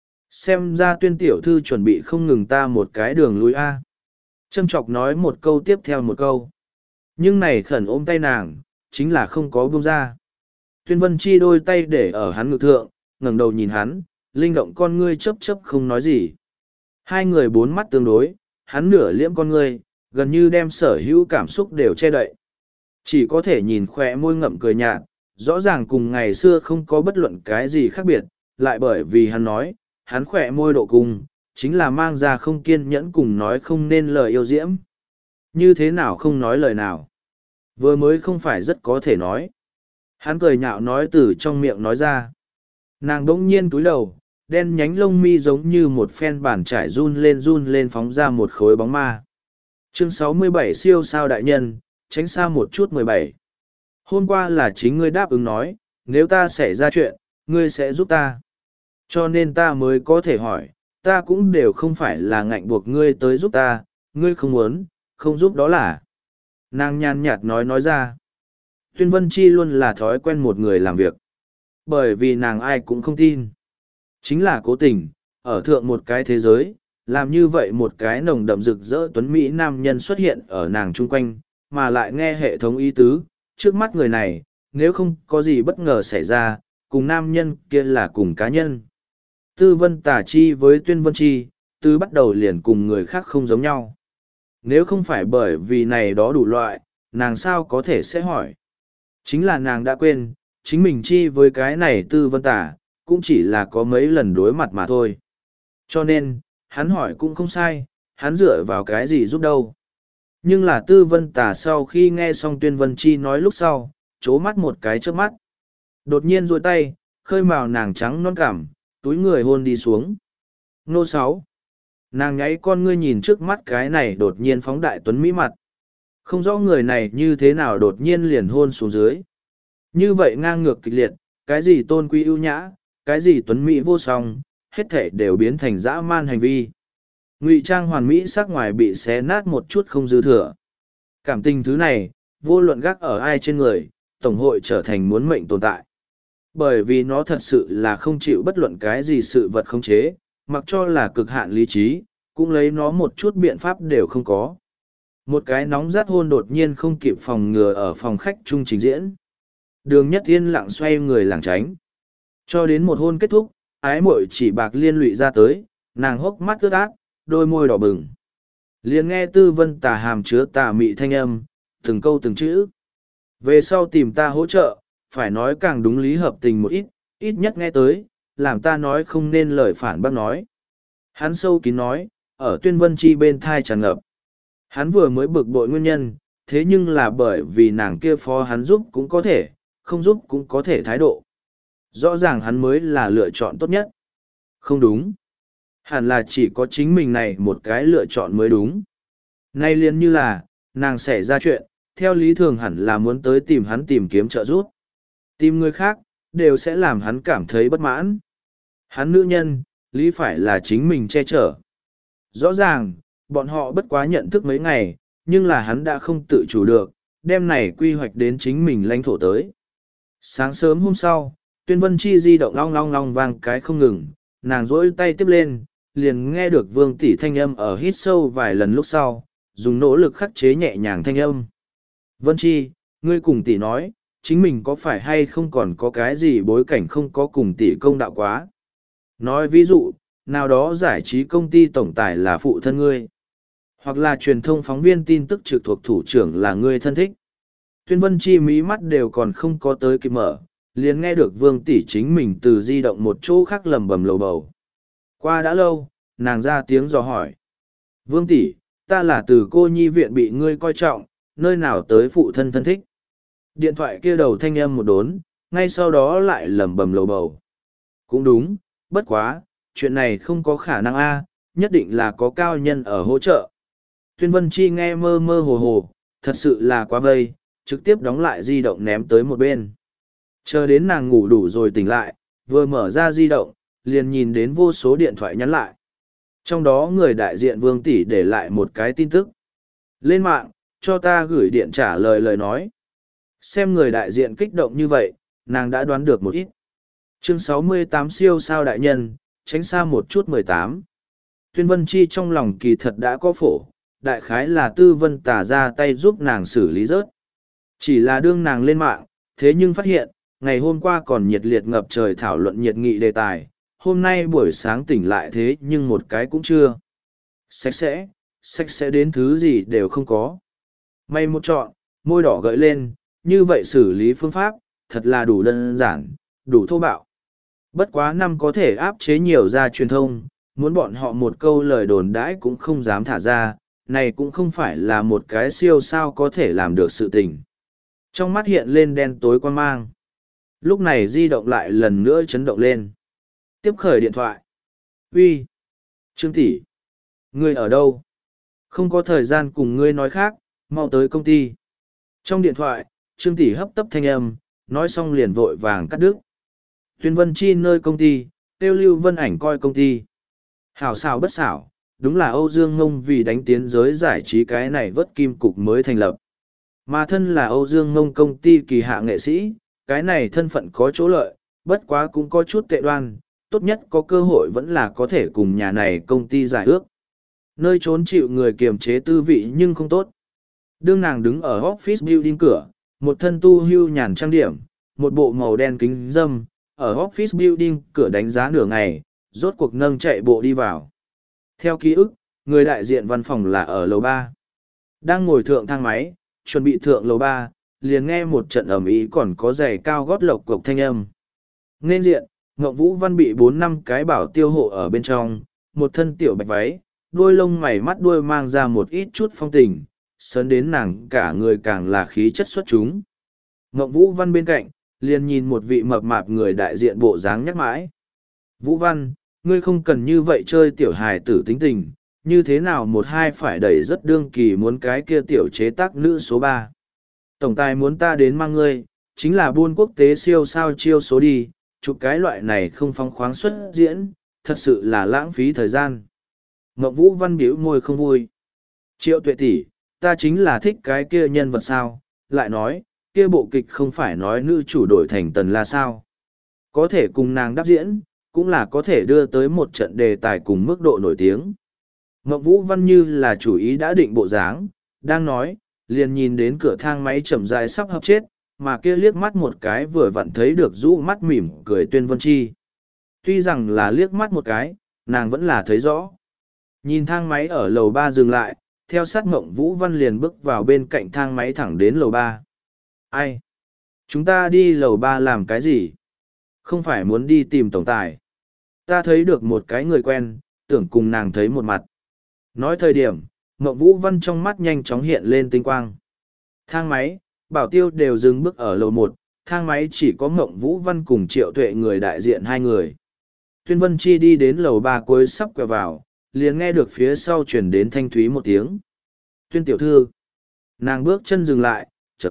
S1: Xem ra Tuyên tiểu thư chuẩn bị không ngừng ta một cái đường lui A. Châm chọc nói một câu tiếp theo một câu. Nhưng này khẩn ôm tay nàng, chính là không có buông ra. Tuyên Vân Chi đôi tay để ở hắn ngực thượng, ngẩng đầu nhìn hắn, linh động con ngươi chớp chớp không nói gì. Hai người bốn mắt tương đối, hắn nửa liễm con ngươi, gần như đem sở hữu cảm xúc đều che đậy. Chỉ có thể nhìn khỏe môi ngậm cười nhạt, rõ ràng cùng ngày xưa không có bất luận cái gì khác biệt, lại bởi vì hắn nói, hắn khỏe môi độ cung, chính là mang ra không kiên nhẫn cùng nói không nên lời yêu diễm. Như thế nào không nói lời nào? Vừa mới không phải rất có thể nói. Hắn cười nhạo nói từ trong miệng nói ra. Nàng đỗng nhiên túi đầu, đen nhánh lông mi giống như một phen bàn trải run lên phóng ra một khối bóng ma. Chương 67 siêu sao đại nhân, tránh xa một chút 17. Hôm qua là chính ngươi đáp ứng nói, nếu ta xảy ra chuyện, ngươi sẽ giúp ta. Cho nên ta mới có thể hỏi, ta cũng đều không phải là ngạnh buộc ngươi tới giúp ta, ngươi không muốn, không giúp đó là. Nàng nhàn nhạt nói ra. Tuyên Vân Chi luôn là thói quen một người làm việc. Bởi vì nàng ai cũng không tin. Chính là cố tình, ở thượng một cái thế giới, làm như vậy một cái nồng đậm rực rỡ tuấn Mỹ nam nhân xuất hiện ở nàng chung quanh, mà lại nghe hệ thống ý tứ, trước mắt người này, nếu không có gì bất ngờ xảy ra, cùng nam nhân kia là cùng cá nhân. Tư Vân Tả Chi với Tuyên Vân Chi, từ bắt đầu liền cùng người khác không giống nhau. Nếu không phải bởi vì này đó đủ loại, nàng sao có thể sẽ hỏi. Chính là nàng đã quên, chính mình chi với cái này Tư Vân Tả, cũng chỉ là có mấy lần đối mặt mà thôi. Cho nên, hắn hỏi cũng không sai, hắn dựa vào cái gì giúp đâu. Nhưng là Tư Vân Tả sau khi nghe xong Tuyên Vân Chi nói lúc sau, chố mắt một cái trước mắt. Đột nhiên duỗi tay, khơi màu nàng trắng non cảm, túi người hôn đi xuống. Nô 6. Nàng nháy con ngươi nhìn trước mắt cái này đột nhiên phóng đại tuấn mỹ mặt. Không rõ người này như thế nào đột nhiên liền hôn xuống dưới. Như vậy ngang ngược kịch liệt, cái gì tôn quý ưu nhã, cái gì tuấn mỹ vô song, hết thể đều biến thành dã man hành vi. Ngụy trang hoàn mỹ sắc ngoài bị xé nát một chút không dư thừa. Cảm tình thứ này, vô luận gác ở ai trên người, tổng hội trở thành muốn mệnh tồn tại. Bởi vì nó thật sự là không chịu bất luận cái gì sự vật khống chế, mặc cho là cực hạn lý trí, cũng lấy nó một chút biện pháp đều không có. Một cái nóng rát hôn đột nhiên không kịp phòng ngừa ở phòng khách trung trình diễn. Đường Nhất Yên lặng xoay người lảng tránh. Cho đến một hôn kết thúc, ái muội chỉ bạc liên lụy ra tới, nàng hốc mắt ướt át, đôi môi đỏ bừng. Liền nghe Tư Vân Tà hàm chứa tà mị thanh âm, từng câu từng chữ. Về sau tìm ta hỗ trợ, phải nói càng đúng lý hợp tình một ít, ít nhất nghe tới, làm ta nói không nên lời phản bác nói. Hắn sâu kín nói, ở Tuyên Vân Chi bên thai tràn ngập. Hắn vừa mới bực bội nguyên nhân, thế nhưng là bởi vì nàng kia phó hắn giúp cũng có thể, không giúp cũng có thể thái độ. Rõ ràng hắn mới là lựa chọn tốt nhất. Không đúng. Hẳn là chỉ có chính mình này một cái lựa chọn mới đúng. Nay liền như là, nàng xảy ra chuyện, theo lý thường hẳn là muốn tới tìm hắn tìm kiếm trợ giúp. Tìm người khác, đều sẽ làm hắn cảm thấy bất mãn. Hắn nữ nhân, lý phải là chính mình che chở. Rõ ràng, bọn họ bất quá nhận thức mấy ngày, nhưng là hắn đã không tự chủ được, đem này quy hoạch đến chính mình lãnh thổ tới. Sáng sớm hôm sau, Tuyên Vân Chi di động long long long vang cái không ngừng, nàng rỗi tay tiếp lên, liền nghe được Vương Tỷ thanh âm ở hít sâu vài lần lúc sau, dùng nỗ lực khắc chế nhẹ nhàng thanh âm. Vân Chi, ngươi cùng Tỷ nói, chính mình có phải hay không còn có cái gì bối cảnh không có cùng Tỷ công đạo quá. Nói ví dụ, nào đó giải trí công ty tổng tài là phụ thân ngươi, hoặc là truyền thông phóng viên tin tức trực thuộc thủ trưởng là ngươi thân thích. Tuyên Vân Chi mí mắt đều còn không có tới kịp mở, liền nghe được Vương Tỷ chính mình từ di động một chỗ khác lầm bầm lầu bầu. Qua đã lâu, nàng ra tiếng dò hỏi. Vương Tỷ, ta là từ cô nhi viện bị ngươi coi trọng, nơi nào tới phụ thân thân thích. Điện thoại kia đầu thanh âm một đốn, ngay sau đó lại lầm bầm lầu bầu. Cũng đúng, bất quá, chuyện này không có khả năng a, nhất định là có cao nhân ở hỗ trợ. Tuyên Vân Chi nghe mơ mơ hồ hồ, thật sự là quá vây, trực tiếp đóng lại di động ném tới một bên. Chờ đến nàng ngủ đủ rồi tỉnh lại, vừa mở ra di động, liền nhìn đến vô số điện thoại nhắn lại. Trong đó người đại diện Vương Tỷ để lại một cái tin tức. Lên mạng, cho ta gửi điện trả lời lời nói. Xem người đại diện kích động như vậy, nàng đã đoán được một ít. Chương 68 siêu sao đại nhân, tránh xa một chút 18. Tuyên Vân Chi trong lòng kỳ thật đã có phổ, đại khái là Tư Vân Tà ra tay giúp nàng xử lý rớt. Chỉ là đương nàng lên mạng, thế nhưng phát hiện, ngày hôm qua còn nhiệt liệt ngập trời thảo luận nhiệt nghị đề tài, hôm nay buổi sáng tỉnh lại thế nhưng một cái cũng chưa. Sạch sẽ đến thứ gì đều không có. May một chọn, môi đỏ gợi lên, như vậy xử lý phương pháp, thật là đủ đơn giản, đủ thô bạo. Bất quá năm có thể áp chế nhiều ra truyền thông, muốn bọn họ một câu lời đồn đãi cũng không dám thả ra, này cũng không phải là một cái siêu sao có thể làm được sự tình. Trong mắt hiện lên đen tối quan mang. Lúc này di động lại lần nữa chấn động lên. Tiếp khởi điện thoại. Uy, Trương tỷ, ngươi ở đâu? Không có thời gian cùng ngươi nói khác, mau tới công ty. Trong điện thoại, Trương tỷ hấp tấp thanh âm, nói xong liền vội vàng cắt đứt. Tuyên Vân Chi nơi công ty, Tiêu Lưu Vân Ảnh coi công ty. Hảo xảo bất xảo, đúng là Âu Dương Ngông vì đánh tiến giới giải trí cái này vớt kim cục mới thành lập. Mà thân là Âu Dương Ngông công ty kỳ hạ nghệ sĩ, cái này thân phận có chỗ lợi, bất quá cũng có chút tệ đoan, tốt nhất có cơ hội vẫn là có thể cùng nhà này công ty giải ước. Nơi trốn chịu người kiềm chế tư vị nhưng không tốt. Đương nàng đứng ở office building cửa, một thân tu hưu nhàn trang điểm, một bộ màu đen kính dâm, ở office building cửa đánh giá nửa ngày, rốt cuộc nâng chạy bộ đi vào. Theo ký ức, người đại diện văn phòng là ở lầu 3. Đang ngồi thượng thang máy, chuẩn bị thượng lầu 3, liền nghe một trận ầm ĩ còn có giày cao gót lộc cộc thanh âm. Nên diện, Ngộng Vũ Văn bị 4-5 cái bảo tiêu hộ ở bên trong, một thân tiểu bạch váy, đuôi lông mày mắt đuôi mang ra một ít chút phong tình, sớn đến nàng cả người càng là khí chất xuất chúng. Ngộng Vũ Văn bên cạnh, liền nhìn một vị mập mạp người đại diện bộ dáng nhắc mãi. Vũ Văn, ngươi không cần như vậy chơi tiểu hài tử tính tình, như thế nào một hai phải đẩy rất đương kỳ muốn cái kia tiểu chế tác nữ số 3. Tổng tài muốn ta đến mang ngươi, chính là buôn quốc tế siêu sao chiêu số đi, chụp cái loại này không phóng khoáng xuất diễn, thật sự là lãng phí thời gian. Ngọc Vũ Văn biểu môi không vui. Triệu Tuệ tỷ, ta chính là thích cái kia nhân vật sao, lại nói, kia bộ kịch không phải nói nữ chủ đổi thành Tần La sao. Có thể cùng nàng đáp diễn, cũng là có thể đưa tới một trận đề tài cùng mức độ nổi tiếng. Ngọc Vũ Văn như là chủ ý đã định bộ dáng, đang nói, liền nhìn đến cửa thang máy chậm rãi sắp hấp chết, mà kia liếc mắt một cái vừa vặn thấy được rũ mắt mỉm cười Tuyên Vân Chi. Tuy rằng là liếc mắt một cái, nàng vẫn là thấy rõ. Nhìn thang máy ở lầu 3 dừng lại, theo sát Ngộng Vũ Văn liền bước vào bên cạnh thang máy thẳng đến lầu 3. Ai? Chúng ta đi lầu 3 làm cái gì? Không phải muốn đi tìm tổng tài. Ta thấy được một cái người quen, tưởng cùng nàng thấy một mặt. Nói thời điểm, Ngộng Vũ Văn trong mắt nhanh chóng hiện lên tinh quang. Thang máy, bảo tiêu đều dừng bước ở lầu 1, thang máy chỉ có Ngộng Vũ Văn cùng Triệu Tuệ người đại diện hai người. Tuyên Vân Chi đi đến lầu 3 cuối sắp quẹo vào, liền nghe được phía sau chuyển đến thanh thúy một tiếng. Tuyên tiểu thư. Nàng bước chân dừng lại, chật.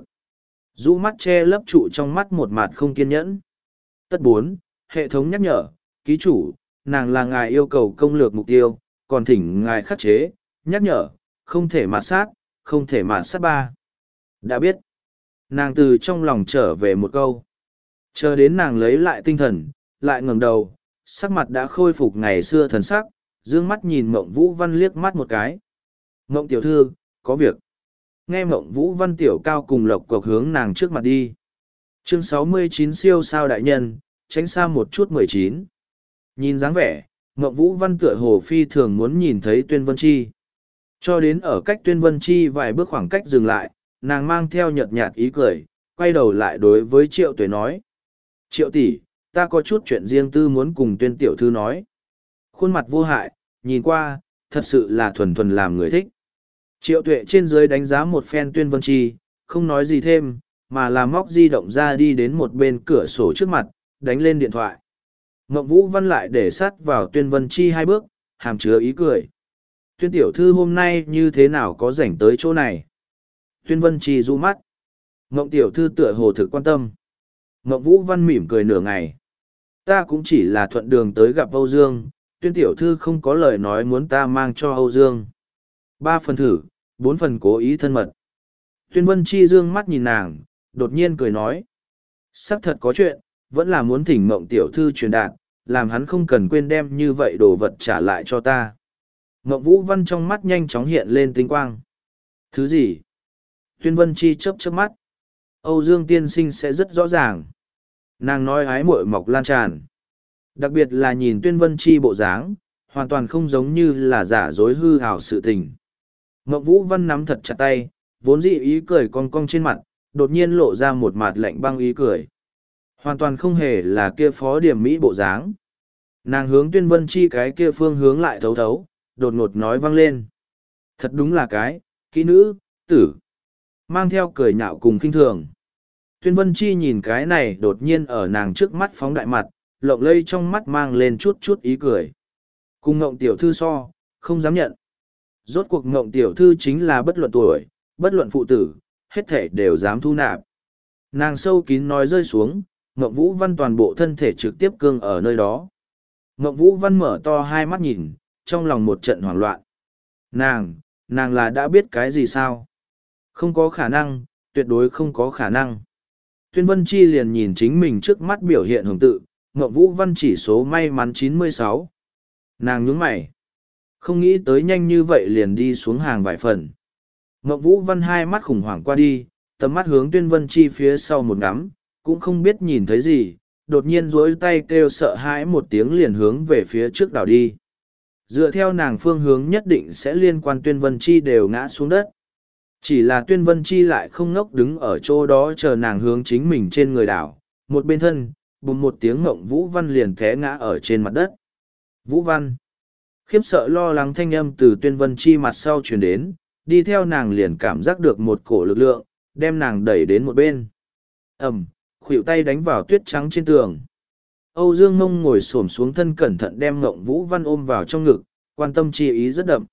S1: Rũ mắt che lấp trụ trong mắt một mặt không kiên nhẫn. Tất 4, hệ thống nhắc nhở, ký chủ, nàng là ngài yêu cầu công lược mục tiêu, còn thỉnh ngài khắc chế, nhắc nhở, không thể mạt sát, không thể mạt sát 3. Đã biết. Nàng từ trong lòng trở về một câu. Chờ đến nàng lấy lại tinh thần, lại ngẩng đầu, sắc mặt đã khôi phục ngày xưa thần sắc, dương mắt nhìn Mộng Vũ Văn liếc mắt một cái. Mộng tiểu thư, có việc. Nghe Mộng Vũ Văn tiểu cao cùng lộc cộc hướng nàng trước mặt đi. Chương 69 siêu sao đại nhân, tránh xa một chút 19. Nhìn dáng vẻ, Mộng Vũ Văn tựa hồ phi thường muốn nhìn thấy Tuyên Vân Chi. Cho đến ở cách Tuyên Vân Chi vài bước khoảng cách dừng lại, nàng mang theo nhợt nhạt ý cười, quay đầu lại đối với Triệu Tuệ nói. Triệu tỷ, ta có chút chuyện riêng tư muốn cùng Tuyên tiểu thư nói. Khuôn mặt vô hại, nhìn qua, thật sự là thuần thuần làm người thích. Triệu Tuệ trên dưới đánh giá một phen Tuyên Vân Chi, không nói gì thêm, mà là móc di động ra đi đến một bên cửa sổ trước mặt, đánh lên điện thoại. Ngộng Vũ Văn lại để sát vào Tuyên Vân Chi hai bước, hàm chứa ý cười. Tuyên tiểu thư hôm nay như thế nào có rảnh tới chỗ này? Tuyên Vân Chi du mắt. Ngộng tiểu thư tựa hồ thực quan tâm. Ngộng Vũ Văn mỉm cười nửa ngày. Ta cũng chỉ là thuận đường tới gặp Âu Dương, Tuyên tiểu thư không có lời nói muốn ta mang cho Âu Dương. 3 phần thử, 4 phần cố ý thân mật. Tuyên Vân Chi dương mắt nhìn nàng, đột nhiên cười nói. Sắc thật có chuyện, vẫn là muốn thỉnh Mộng tiểu thư truyền đạt, làm hắn không cần quên đem như vậy đồ vật trả lại cho ta. Mộng Vũ Văn trong mắt nhanh chóng hiện lên tinh quang. Thứ gì? Tuyên Vân Chi chớp chớp mắt. Âu Dương tiên sinh sẽ rất rõ ràng. Nàng nói ái muội mọc lan tràn. Đặc biệt là nhìn Tuyên Vân Chi bộ dáng, hoàn toàn không giống như là giả dối hư hào sự tình. Mộng Vũ Văn nắm thật chặt tay, vốn dị ý cười cong cong trên mặt, đột nhiên lộ ra một mặt lạnh băng ý cười. Hoàn toàn không hề là kia phó điểm mỹ bộ dáng. Nàng hướng Tuyên Vân Chi cái kia phương hướng lại thấu thấu, đột ngột nói vang lên. Thật đúng là cái, kỹ nữ, tử. Mang theo cười nhạo cùng khinh thường. Tuyên Vân Chi nhìn cái này đột nhiên ở nàng trước mắt phóng đại mặt, lộng lây trong mắt mang lên chút chút ý cười. Cùng Ngộng tiểu thư so, không dám nhận. Rốt cuộc Ngộng tiểu thư chính là bất luận tuổi, bất luận phụ tử, hết thể đều dám thu nạp. Nàng sâu kín nói rơi xuống, Ngộng Vũ Văn toàn bộ thân thể trực tiếp cương ở nơi đó. Ngộng Vũ Văn mở to hai mắt nhìn, trong lòng một trận hoảng loạn. Nàng là đã biết cái gì sao? Không có khả năng, tuyệt đối không có khả năng. Tuyên Vân Chi liền nhìn chính mình trước mắt biểu hiện hưởng tự, Ngộng Vũ Văn chỉ số may mắn 96. Nàng nhướng mày. Không nghĩ tới nhanh như vậy liền đi xuống hàng vài phần. Ngộng Vũ Văn hai mắt khủng hoảng qua đi, tầm mắt hướng Tuyên Vân Chi phía sau một ngắm, cũng không biết nhìn thấy gì, đột nhiên duỗi tay kêu sợ hãi một tiếng liền hướng về phía trước đảo đi. Dựa theo nàng phương hướng nhất định sẽ liên quan Tuyên Vân Chi đều ngã xuống đất. Chỉ là Tuyên Vân Chi lại không ngốc đứng ở chỗ đó chờ nàng hướng chính mình trên người đảo, một bên thân, bùm một tiếng Ngộng Vũ Văn liền té ngã ở trên mặt đất. Vũ Văn! Khiếp sợ lo lắng thanh âm từ Tuyên Vân Chi mặt sau truyền đến, đi theo nàng liền cảm giác được một cổ lực lượng, đem nàng đẩy đến một bên. Khuỷu tay đánh vào tuyết trắng trên tường. Âu Dương Mông ngồi xổm xuống thân cẩn thận đem Ngộng Vũ Văn ôm vào trong ngực, quan tâm chi ý rất đậm.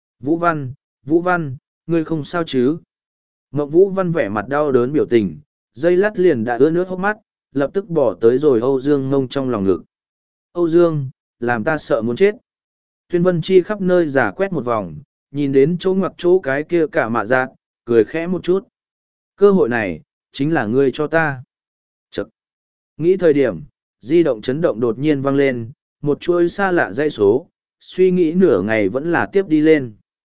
S1: Vũ Văn, ngươi không sao chứ? Ngộng Vũ Văn vẻ mặt đau đớn biểu tình, dây lát liền đã ướt nước hốc mắt, lập tức bỏ tới rồi Âu Dương Mông trong lòng ngực. Âu Dương, làm ta sợ muốn chết. Tuyên Vân Chi khắp nơi giả quét một vòng, nhìn đến chỗ ngoặc chỗ cái kia cả mạ giác, cười khẽ một chút. Cơ hội này, chính là ngươi cho ta. Chậc. Nghĩ thời điểm, di động chấn động đột nhiên vang lên, một chuỗi xa lạ dãy số, suy nghĩ nửa ngày vẫn là tiếp đi lên.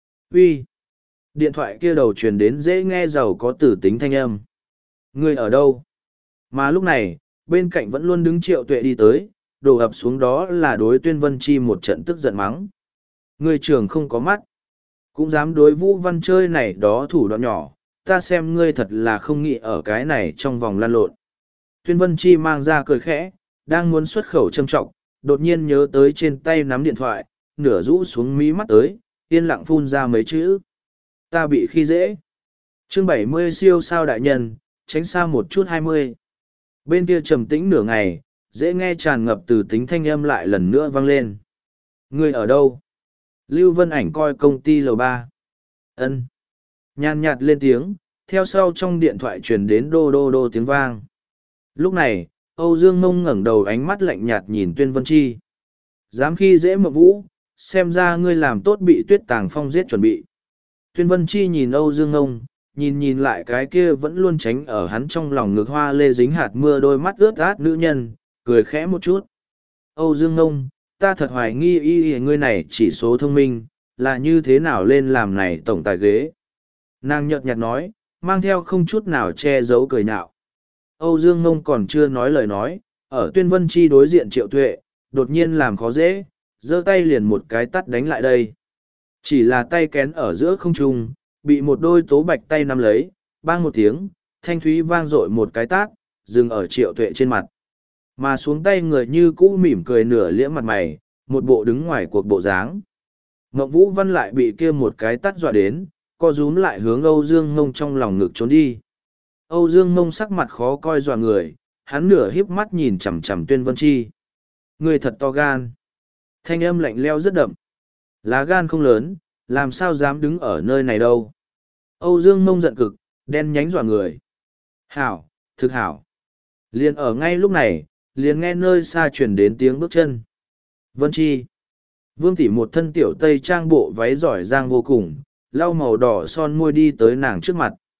S1: Uy. Điện thoại kia đầu truyền đến dễ nghe giàu có tử tính thanh âm. Ngươi ở đâu? Mà lúc này, bên cạnh vẫn luôn đứng Triệu Tuệ đi tới, đổ ập xuống đó là đối Tuyên Vân Chi một trận tức giận mắng. Ngươi trường không có mắt. Cũng dám đối Vũ Văn chơi này đó thủ đoạn nhỏ, ta xem ngươi thật là không nghĩ ở cái này trong vòng lan lộn. Tuyên Vân Chi mang ra cười khẽ, đang muốn xuất khẩu châm trọng, đột nhiên nhớ tới trên tay nắm điện thoại, nửa rũ xuống mí mắt tới, yên lặng phun ra mấy chữ. Ta bị khi dễ. Chương 70 siêu sao đại nhân, tránh xa một chút 20. Bên kia trầm tĩnh nửa ngày, dễ nghe tràn ngập từ tính thanh âm lại lần nữa vang lên. Ngươi ở đâu? Lưu Vân Ảnh coi công ty lầu 3. Ân. Nhàn nhạt lên tiếng, theo sau trong điện thoại truyền đến đô đô đô tiếng vang. Lúc này, Âu Dương Mông ngẩng đầu ánh mắt lạnh nhạt nhìn Tuyên Vân Chi. Dám khi dễ Mộng Vũ, xem ra ngươi làm tốt bị Tuyết Tàng Phong giết chuẩn bị. Tuyên Vân Chi nhìn Âu Dương Mông, nhìn lại cái kia vẫn luôn tránh ở hắn trong lòng ngực hoa lê dính hạt mưa đôi mắt ướt át nữ nhân, cười khẽ một chút. Âu Dương Mông, ta thật hoài nghi y ngươi này chỉ số thông minh, là như thế nào lên làm này tổng tài ghế. Nàng nhợt nhạt nói, mang theo không chút nào che giấu cười nhạo. Âu Dương Mông còn chưa nói lời nói, ở Tuyên Vân Chi đối diện Triệu Tuệ, đột nhiên làm khó dễ, giơ tay liền một cái tắt đánh lại đây. Chỉ là tay kén ở giữa không trung, bị một đôi tố bạch tay nắm lấy, bang một tiếng, thanh thúy vang dội một cái tát, dừng ở Triệu Tuệ trên mặt. Mà xuống tay người như cũ mỉm cười nửa liễm mặt mày, một bộ đứng ngoài cuộc bộ dáng. Ngộng Vũ Văn lại bị kia một cái tát dọa đến, co rúm lại hướng Âu Dương Mông trong lòng ngực trốn đi. Âu Dương Mông sắc mặt khó coi dọa người, hắn nửa híp mắt nhìn chằm chằm Tuyên Vân Chi. Người thật to gan. Thanh âm lạnh leo rất đậm. Lá gan không lớn, làm sao dám đứng ở nơi này đâu. Âu Dương Mông giận cực, đen nhánh dọa người. Hảo, thực hảo. Liền ở ngay lúc này, liền nghe nơi xa chuyển đến tiếng bước chân. Vân Chi. Vương tỷ một thân tiểu tây trang bộ váy giỏi giang vô cùng, lau màu đỏ son môi đi tới nàng trước mặt.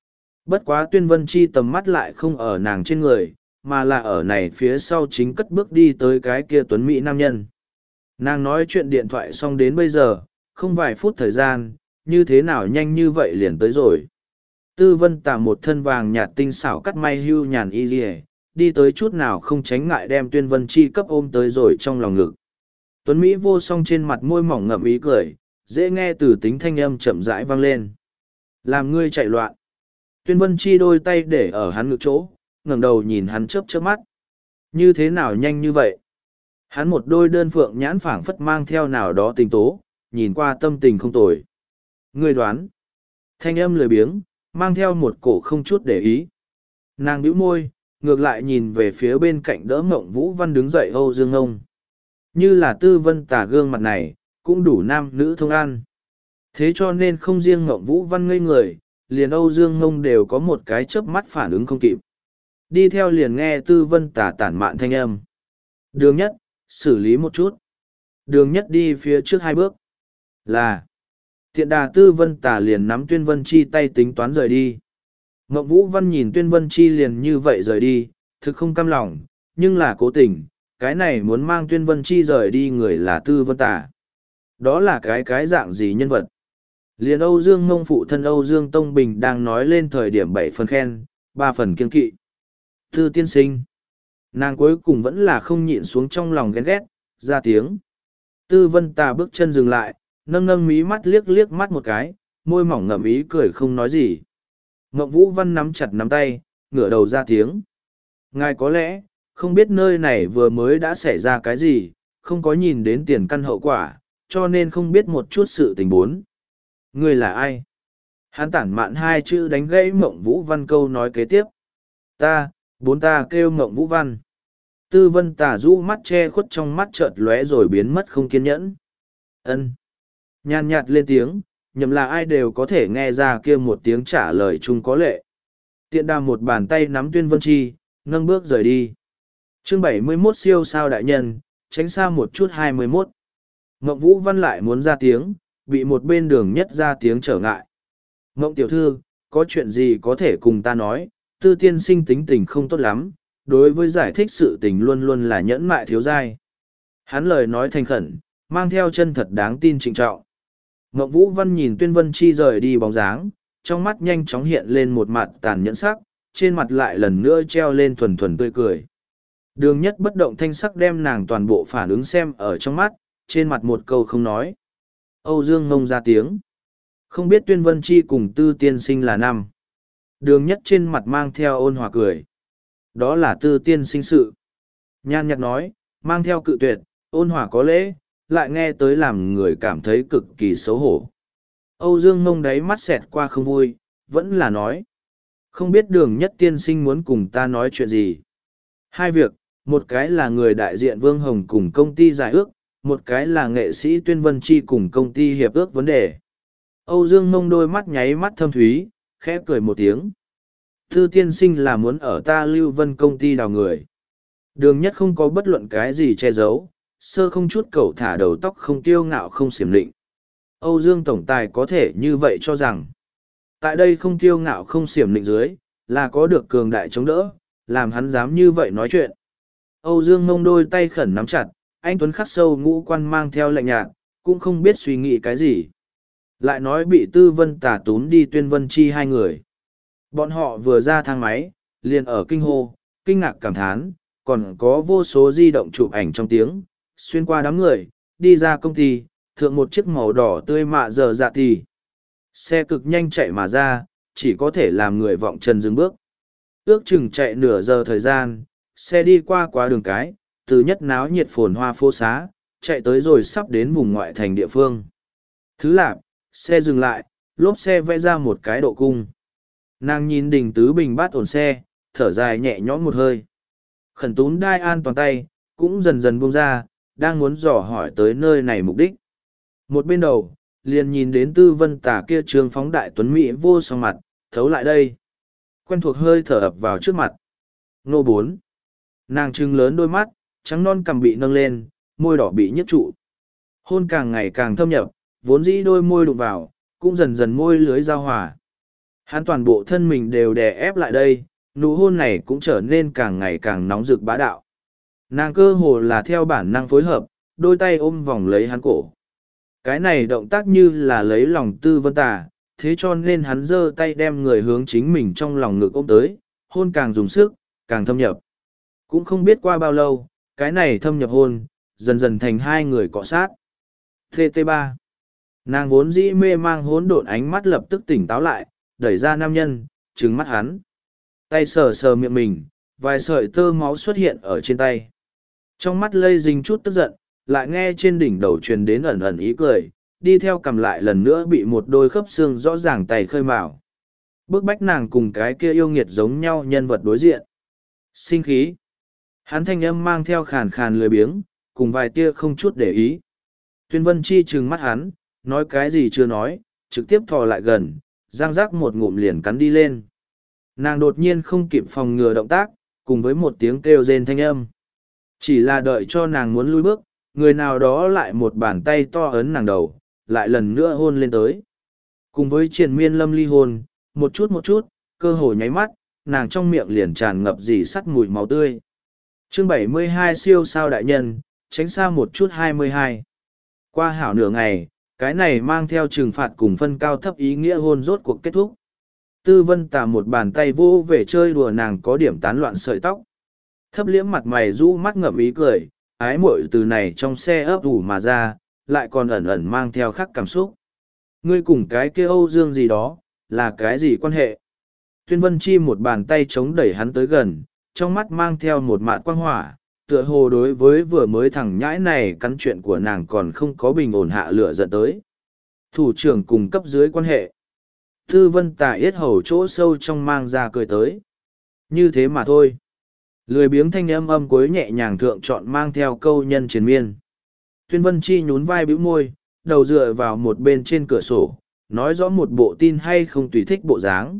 S1: bất quá Tuyên Vân Chi tầm mắt lại không ở nàng trên người, mà là ở này phía sau chính cất bước đi tới cái kia tuấn mỹ nam nhân. Nàng nói chuyện điện thoại xong đến bây giờ, không vài phút thời gian, như thế nào nhanh như vậy liền tới rồi. Tư Vân Tà một thân vàng nhạt tinh xảo cắt may hưu nhàn y dì đi tới chút nào không tránh ngại đem Tuyên Vân Chi cấp ôm tới rồi trong lòng ngực. Tuấn Mỹ vô song trên mặt môi mỏng ngậm ý cười, dễ nghe từ tính thanh âm chậm rãi vang lên. Làm ngươi chạy loạn. Tuyên Vân Chi đôi tay để ở hắn ngực chỗ, ngẩng đầu nhìn hắn chớp chớp mắt. Như thế nào nhanh như vậy? Hắn một đôi đơn phượng nhãn phảng phất mang theo nào đó tình tố, nhìn qua tâm tình không tồi. Ngươi đoán. Thanh âm lười biếng, mang theo một cổ không chút để ý. Nàng bĩu môi, ngược lại nhìn về phía bên cạnh đỡ Mộng Vũ Văn đứng dậy Âu Dương Ngông. Như là Tư Vân Tà gương mặt này, cũng đủ nam nữ thông ăn. Thế cho nên không riêng Mộng Vũ Văn ngây người, liền Âu Dương Ngông đều có một cái chớp mắt phản ứng không kịp. Đi theo liền nghe Tư Vân Tà tản mạn thanh âm. Đường nhất, xử lý một chút. Đường nhất đi phía trước 2 bước. Là. Tiện đà Tư Vân Tà liền nắm Tuyên Vân Chi tay tính toán rời đi. Mộng Vũ Văn nhìn Tuyên Vân Chi liền như vậy rời đi, thực không cam lòng, nhưng là cố tình, cái này muốn mang Tuyên Vân Chi rời đi người là Tư Vân Tà. Đó là cái dạng gì nhân vật? Liền Âu Dương Ngông phụ thân Âu Dương Tông Bình đang nói lên thời điểm 7 phần khen, 3 phần kiên kỵ. Tư tiên sinh. Nàng cuối cùng vẫn là không nhịn xuống trong lòng ghen ghét, ra tiếng. Tư Vân Tà bước chân dừng lại, nâng nâng mí mắt liếc liếc mắt một cái, môi mỏng ngậm ý cười không nói gì. Ngộng Vũ Văn nắm chặt nắm tay, ngửa đầu ra tiếng. Ngài có lẽ, không biết nơi này vừa mới đã xảy ra cái gì, không có nhìn đến tiền căn hậu quả, cho nên không biết một chút sự tình bốn. Người là ai? Hắn tản mạn 2 chữ đánh gãy Mộng Vũ Văn câu nói kế tiếp. Ta kêu Mộng Vũ Văn. Tư Vân Tà rũ mắt che khuất trong mắt chợt lóe rồi biến mất không kiên nhẫn. Ân. Nhàn nhạt lên tiếng, nhầm là ai đều có thể nghe ra kia một tiếng trả lời chung có lệ. Tiện đà một bàn tay nắm Tuyên Vân Chi, nâng bước rời đi. Chương 71 siêu sao đại nhân, tránh xa một chút 21. Ngộng Vũ Văn lại muốn ra tiếng, bị một bên đường nhất ra tiếng trở ngại. Ngộng tiểu thư, có chuyện gì có thể cùng ta nói, Tư tiên sinh tính tình không tốt lắm, đối với giải thích sự tình luôn luôn là nhẫn mại thiếu dai. Hắn lời nói thành khẩn, mang theo chân thật đáng tin trịnh trọng. Ngộng Vũ Văn nhìn Tuyên Vân Chi rời đi bóng dáng, trong mắt nhanh chóng hiện lên một mặt tàn nhẫn sắc, trên mặt lại lần nữa treo lên thuần thuần tươi cười. Đường nhất bất động thanh sắc đem nàng toàn bộ phản ứng xem ở trong mắt, trên mặt một câu không nói. Âu Dương Ngông ra tiếng. Không biết Tuyên Vân Chi cùng Tư tiên sinh là năm. Đường nhất trên mặt mang theo ôn hòa cười. Đó là Tư tiên sinh sự. Nhan nhạt nói, mang theo cự tuyệt, ôn hòa có lễ, lại nghe tới làm người cảm thấy cực kỳ xấu hổ. Âu Dương Ngông đáy mắt xẹt qua không vui, vẫn là nói. Không biết đường nhất tiên sinh muốn cùng ta nói chuyện gì. 2 việc, một cái là người đại diện Vương Hồng cùng công ty giải ước, một cái là nghệ sĩ Tuyên Vân Chi cùng công ty hiệp ước vấn đề. Âu Dương Ngông đôi mắt nháy mắt thâm thúy, khẽ cười một tiếng. Tư tiên sinh là muốn ở ta Lưu Vân công ty đào người. Đường nhất không có bất luận cái gì che giấu, sơ không chút cẩu thả đầu tóc không kiêu ngạo không xiểm lịnh. Âu Dương tổng tài có thể như vậy cho rằng, tại đây không kiêu ngạo không xiểm lịnh dưới, là có được cường đại chống đỡ, làm hắn dám như vậy nói chuyện. Âu Dương Ngông đôi tay khẩn nắm chặt, anh Tuấn khắc sâu ngũ quan mang theo lạnh nhạt, cũng không biết suy nghĩ cái gì. Lại nói bị Tư Vân Tà tún đi Tuyên Vân Chi 2 người. Bọn họ vừa ra thang máy, liền ở kinh hô, kinh ngạc cảm thán, còn có vô số di động chụp ảnh trong tiếng, xuyên qua đám người, đi ra công ty, thượng một chiếc màu đỏ tươi mạ giờ dạ thì. Xe cực nhanh chạy mà ra, chỉ có thể làm người vọng chân dừng bước. Ước chừng chạy nửa giờ thời gian, xe đi qua quá đường cái, từ nhất náo nhiệt phồn hoa phố xá, chạy tới rồi sắp đến vùng ngoại thành địa phương. Thứ lạp, xe dừng lại, lốp xe vẽ ra một cái độ cung. Nàng nhìn Đình Tứ Bình bát ổn xe, thở dài nhẹ nhõm một hơi. Khẩn tún đai an toàn tay, cũng dần dần buông ra, đang muốn dò hỏi tới nơi này mục đích. Một bên đầu, liền nhìn đến Tư Vân Tà kia trương phóng đại tuấn mỹ vô song mặt, thấu lại đây. Quen thuộc hơi thở ập vào trước mặt. Nô 4. Nàng trưng lớn đôi mắt, trắng non cằm bị nâng lên, môi đỏ bị nhấp trụ. Hôn càng ngày càng thâm nhập, vốn dĩ đôi môi đụng vào, cũng dần dần môi lưới giao hòa. Hắn toàn bộ thân mình đều đè ép lại đây, nụ hôn này cũng trở nên càng ngày càng nóng rực bá đạo. Nàng cơ hồ là theo bản năng phối hợp, đôi tay ôm vòng lấy hắn cổ. Cái này động tác như là lấy lòng Tư Vân Tà, thế cho nên hắn giơ tay đem người hướng chính mình trong lòng ngực ôm tới, hôn càng dùng sức, càng thâm nhập. Cũng không biết qua bao lâu, cái này thâm nhập hôn, dần dần thành hai người cọ sát. TT3. Nàng vốn dĩ mê mang hỗn độn ánh mắt lập tức tỉnh táo lại, đẩy ra nam nhân, trừng mắt hắn. Tay sờ sờ miệng mình, vài sợi tơ máu xuất hiện ở trên tay. Trong mắt lây dính chút tức giận, lại nghe trên đỉnh đầu truyền đến ẩn ẩn ý cười, đi theo cầm lại lần nữa bị một đôi khớp xương rõ ràng tay khơi mào. Bức bách nàng cùng cái kia yêu nghiệt giống nhau nhân vật đối diện. Sinh khí. Hắn thanh âm mang theo khàn khàn lười biếng, cùng vài tia không chút để ý. Tuyên Vân Chi trừng mắt hắn, nói cái gì chưa nói, trực tiếp thò lại gần, giang rác một ngụm liền cắn đi lên. Nàng đột nhiên không kịp phòng ngừa động tác, cùng với một tiếng kêu rên thanh âm. Chỉ là đợi cho nàng muốn lui bước, người nào đó lại một bàn tay to ấn nàng đầu, lại lần nữa hôn lên tới. Cùng với triền miên lâm ly hôn, một chút, cơ hồ nháy mắt, nàng trong miệng liền tràn ngập dì sắt mùi máu tươi. Chương 72 siêu sao đại nhân, tránh xa một chút 22. Qua hảo nửa ngày, cái này mang theo trừng phạt cùng phân cao thấp ý nghĩa hôn rốt cuộc kết thúc. Tư Vân Tà một bàn tay vô về chơi đùa nàng có điểm tán loạn sợi tóc. Thấp liễm mặt mày rũ mắt ngậm ý cười, ái muội từ này trong xe ấp ủ mà ra, lại còn ẩn ẩn mang theo khắc cảm xúc. Ngươi cùng cái kia Âu Dương gì đó, là cái gì quan hệ? Tuyên Vân Chi một bàn tay chống đẩy hắn tới gần, trong mắt mang theo một mạt quang hỏa, tựa hồ đối với vừa mới thằng nhãi này cắn chuyện của nàng còn không có bình ổn hạ lửa giận tới. Thủ trưởng cùng cấp dưới quan hệ. Tư Vân Tà yết hầu chỗ sâu trong mang ra cười tới. Như thế mà thôi. Lười biếng thanh âm cuối nhẹ nhàng thượng chọn mang theo câu nhân triền miên. Tuyên Vân Chi nhún vai bĩu môi, đầu dựa vào một bên trên cửa sổ, nói rõ một bộ tin hay không tùy thích bộ dáng.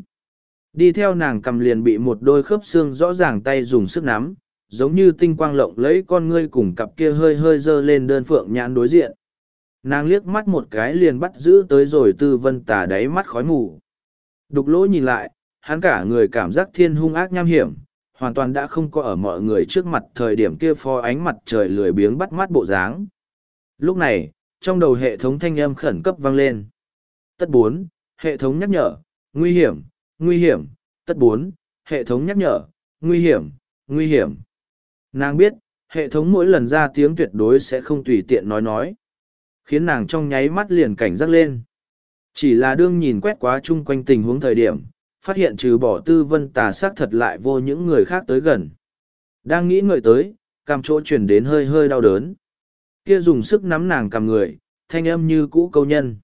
S1: Đi theo nàng cầm liền bị một đôi khớp xương rõ ràng tay dùng sức nắm, giống như tinh quang lộng lấy con ngươi cùng cặp kia hơi hơi dơ lên đơn phượng nhãn đối diện. Nàng liếc mắt một cái liền bắt giữ tới rồi Tư Vân Tà đáy mắt khói mù. Đục lỗ nhìn lại, hắn cả người cảm giác thiên hung ác nham hiểm, hoàn toàn đã không có ở mọi người trước mặt thời điểm kia phó ánh mặt trời lười biếng bắt mắt bộ dáng. Lúc này, trong đầu hệ thống thanh âm khẩn cấp vang lên. Tất 4, hệ thống nhắc nhở, nguy hiểm, nguy hiểm, tất 4, hệ thống nhắc nhở, nguy hiểm, nguy hiểm. Nàng biết, hệ thống mỗi lần ra tiếng tuyệt đối sẽ không tùy tiện nói. Khiến nàng trong nháy mắt liền cảnh giác lên. Chỉ là đương nhìn quét quá chung quanh tình huống thời điểm, phát hiện trừ bỏ Tư Vân Tà xác thật lại vô những người khác tới gần. Đang nghĩ ngợi tới, cằm chỗ chuyển đến hơi hơi đau đớn. Kia dùng sức nắm nàng cằm người, thanh âm như cũ câu nhân.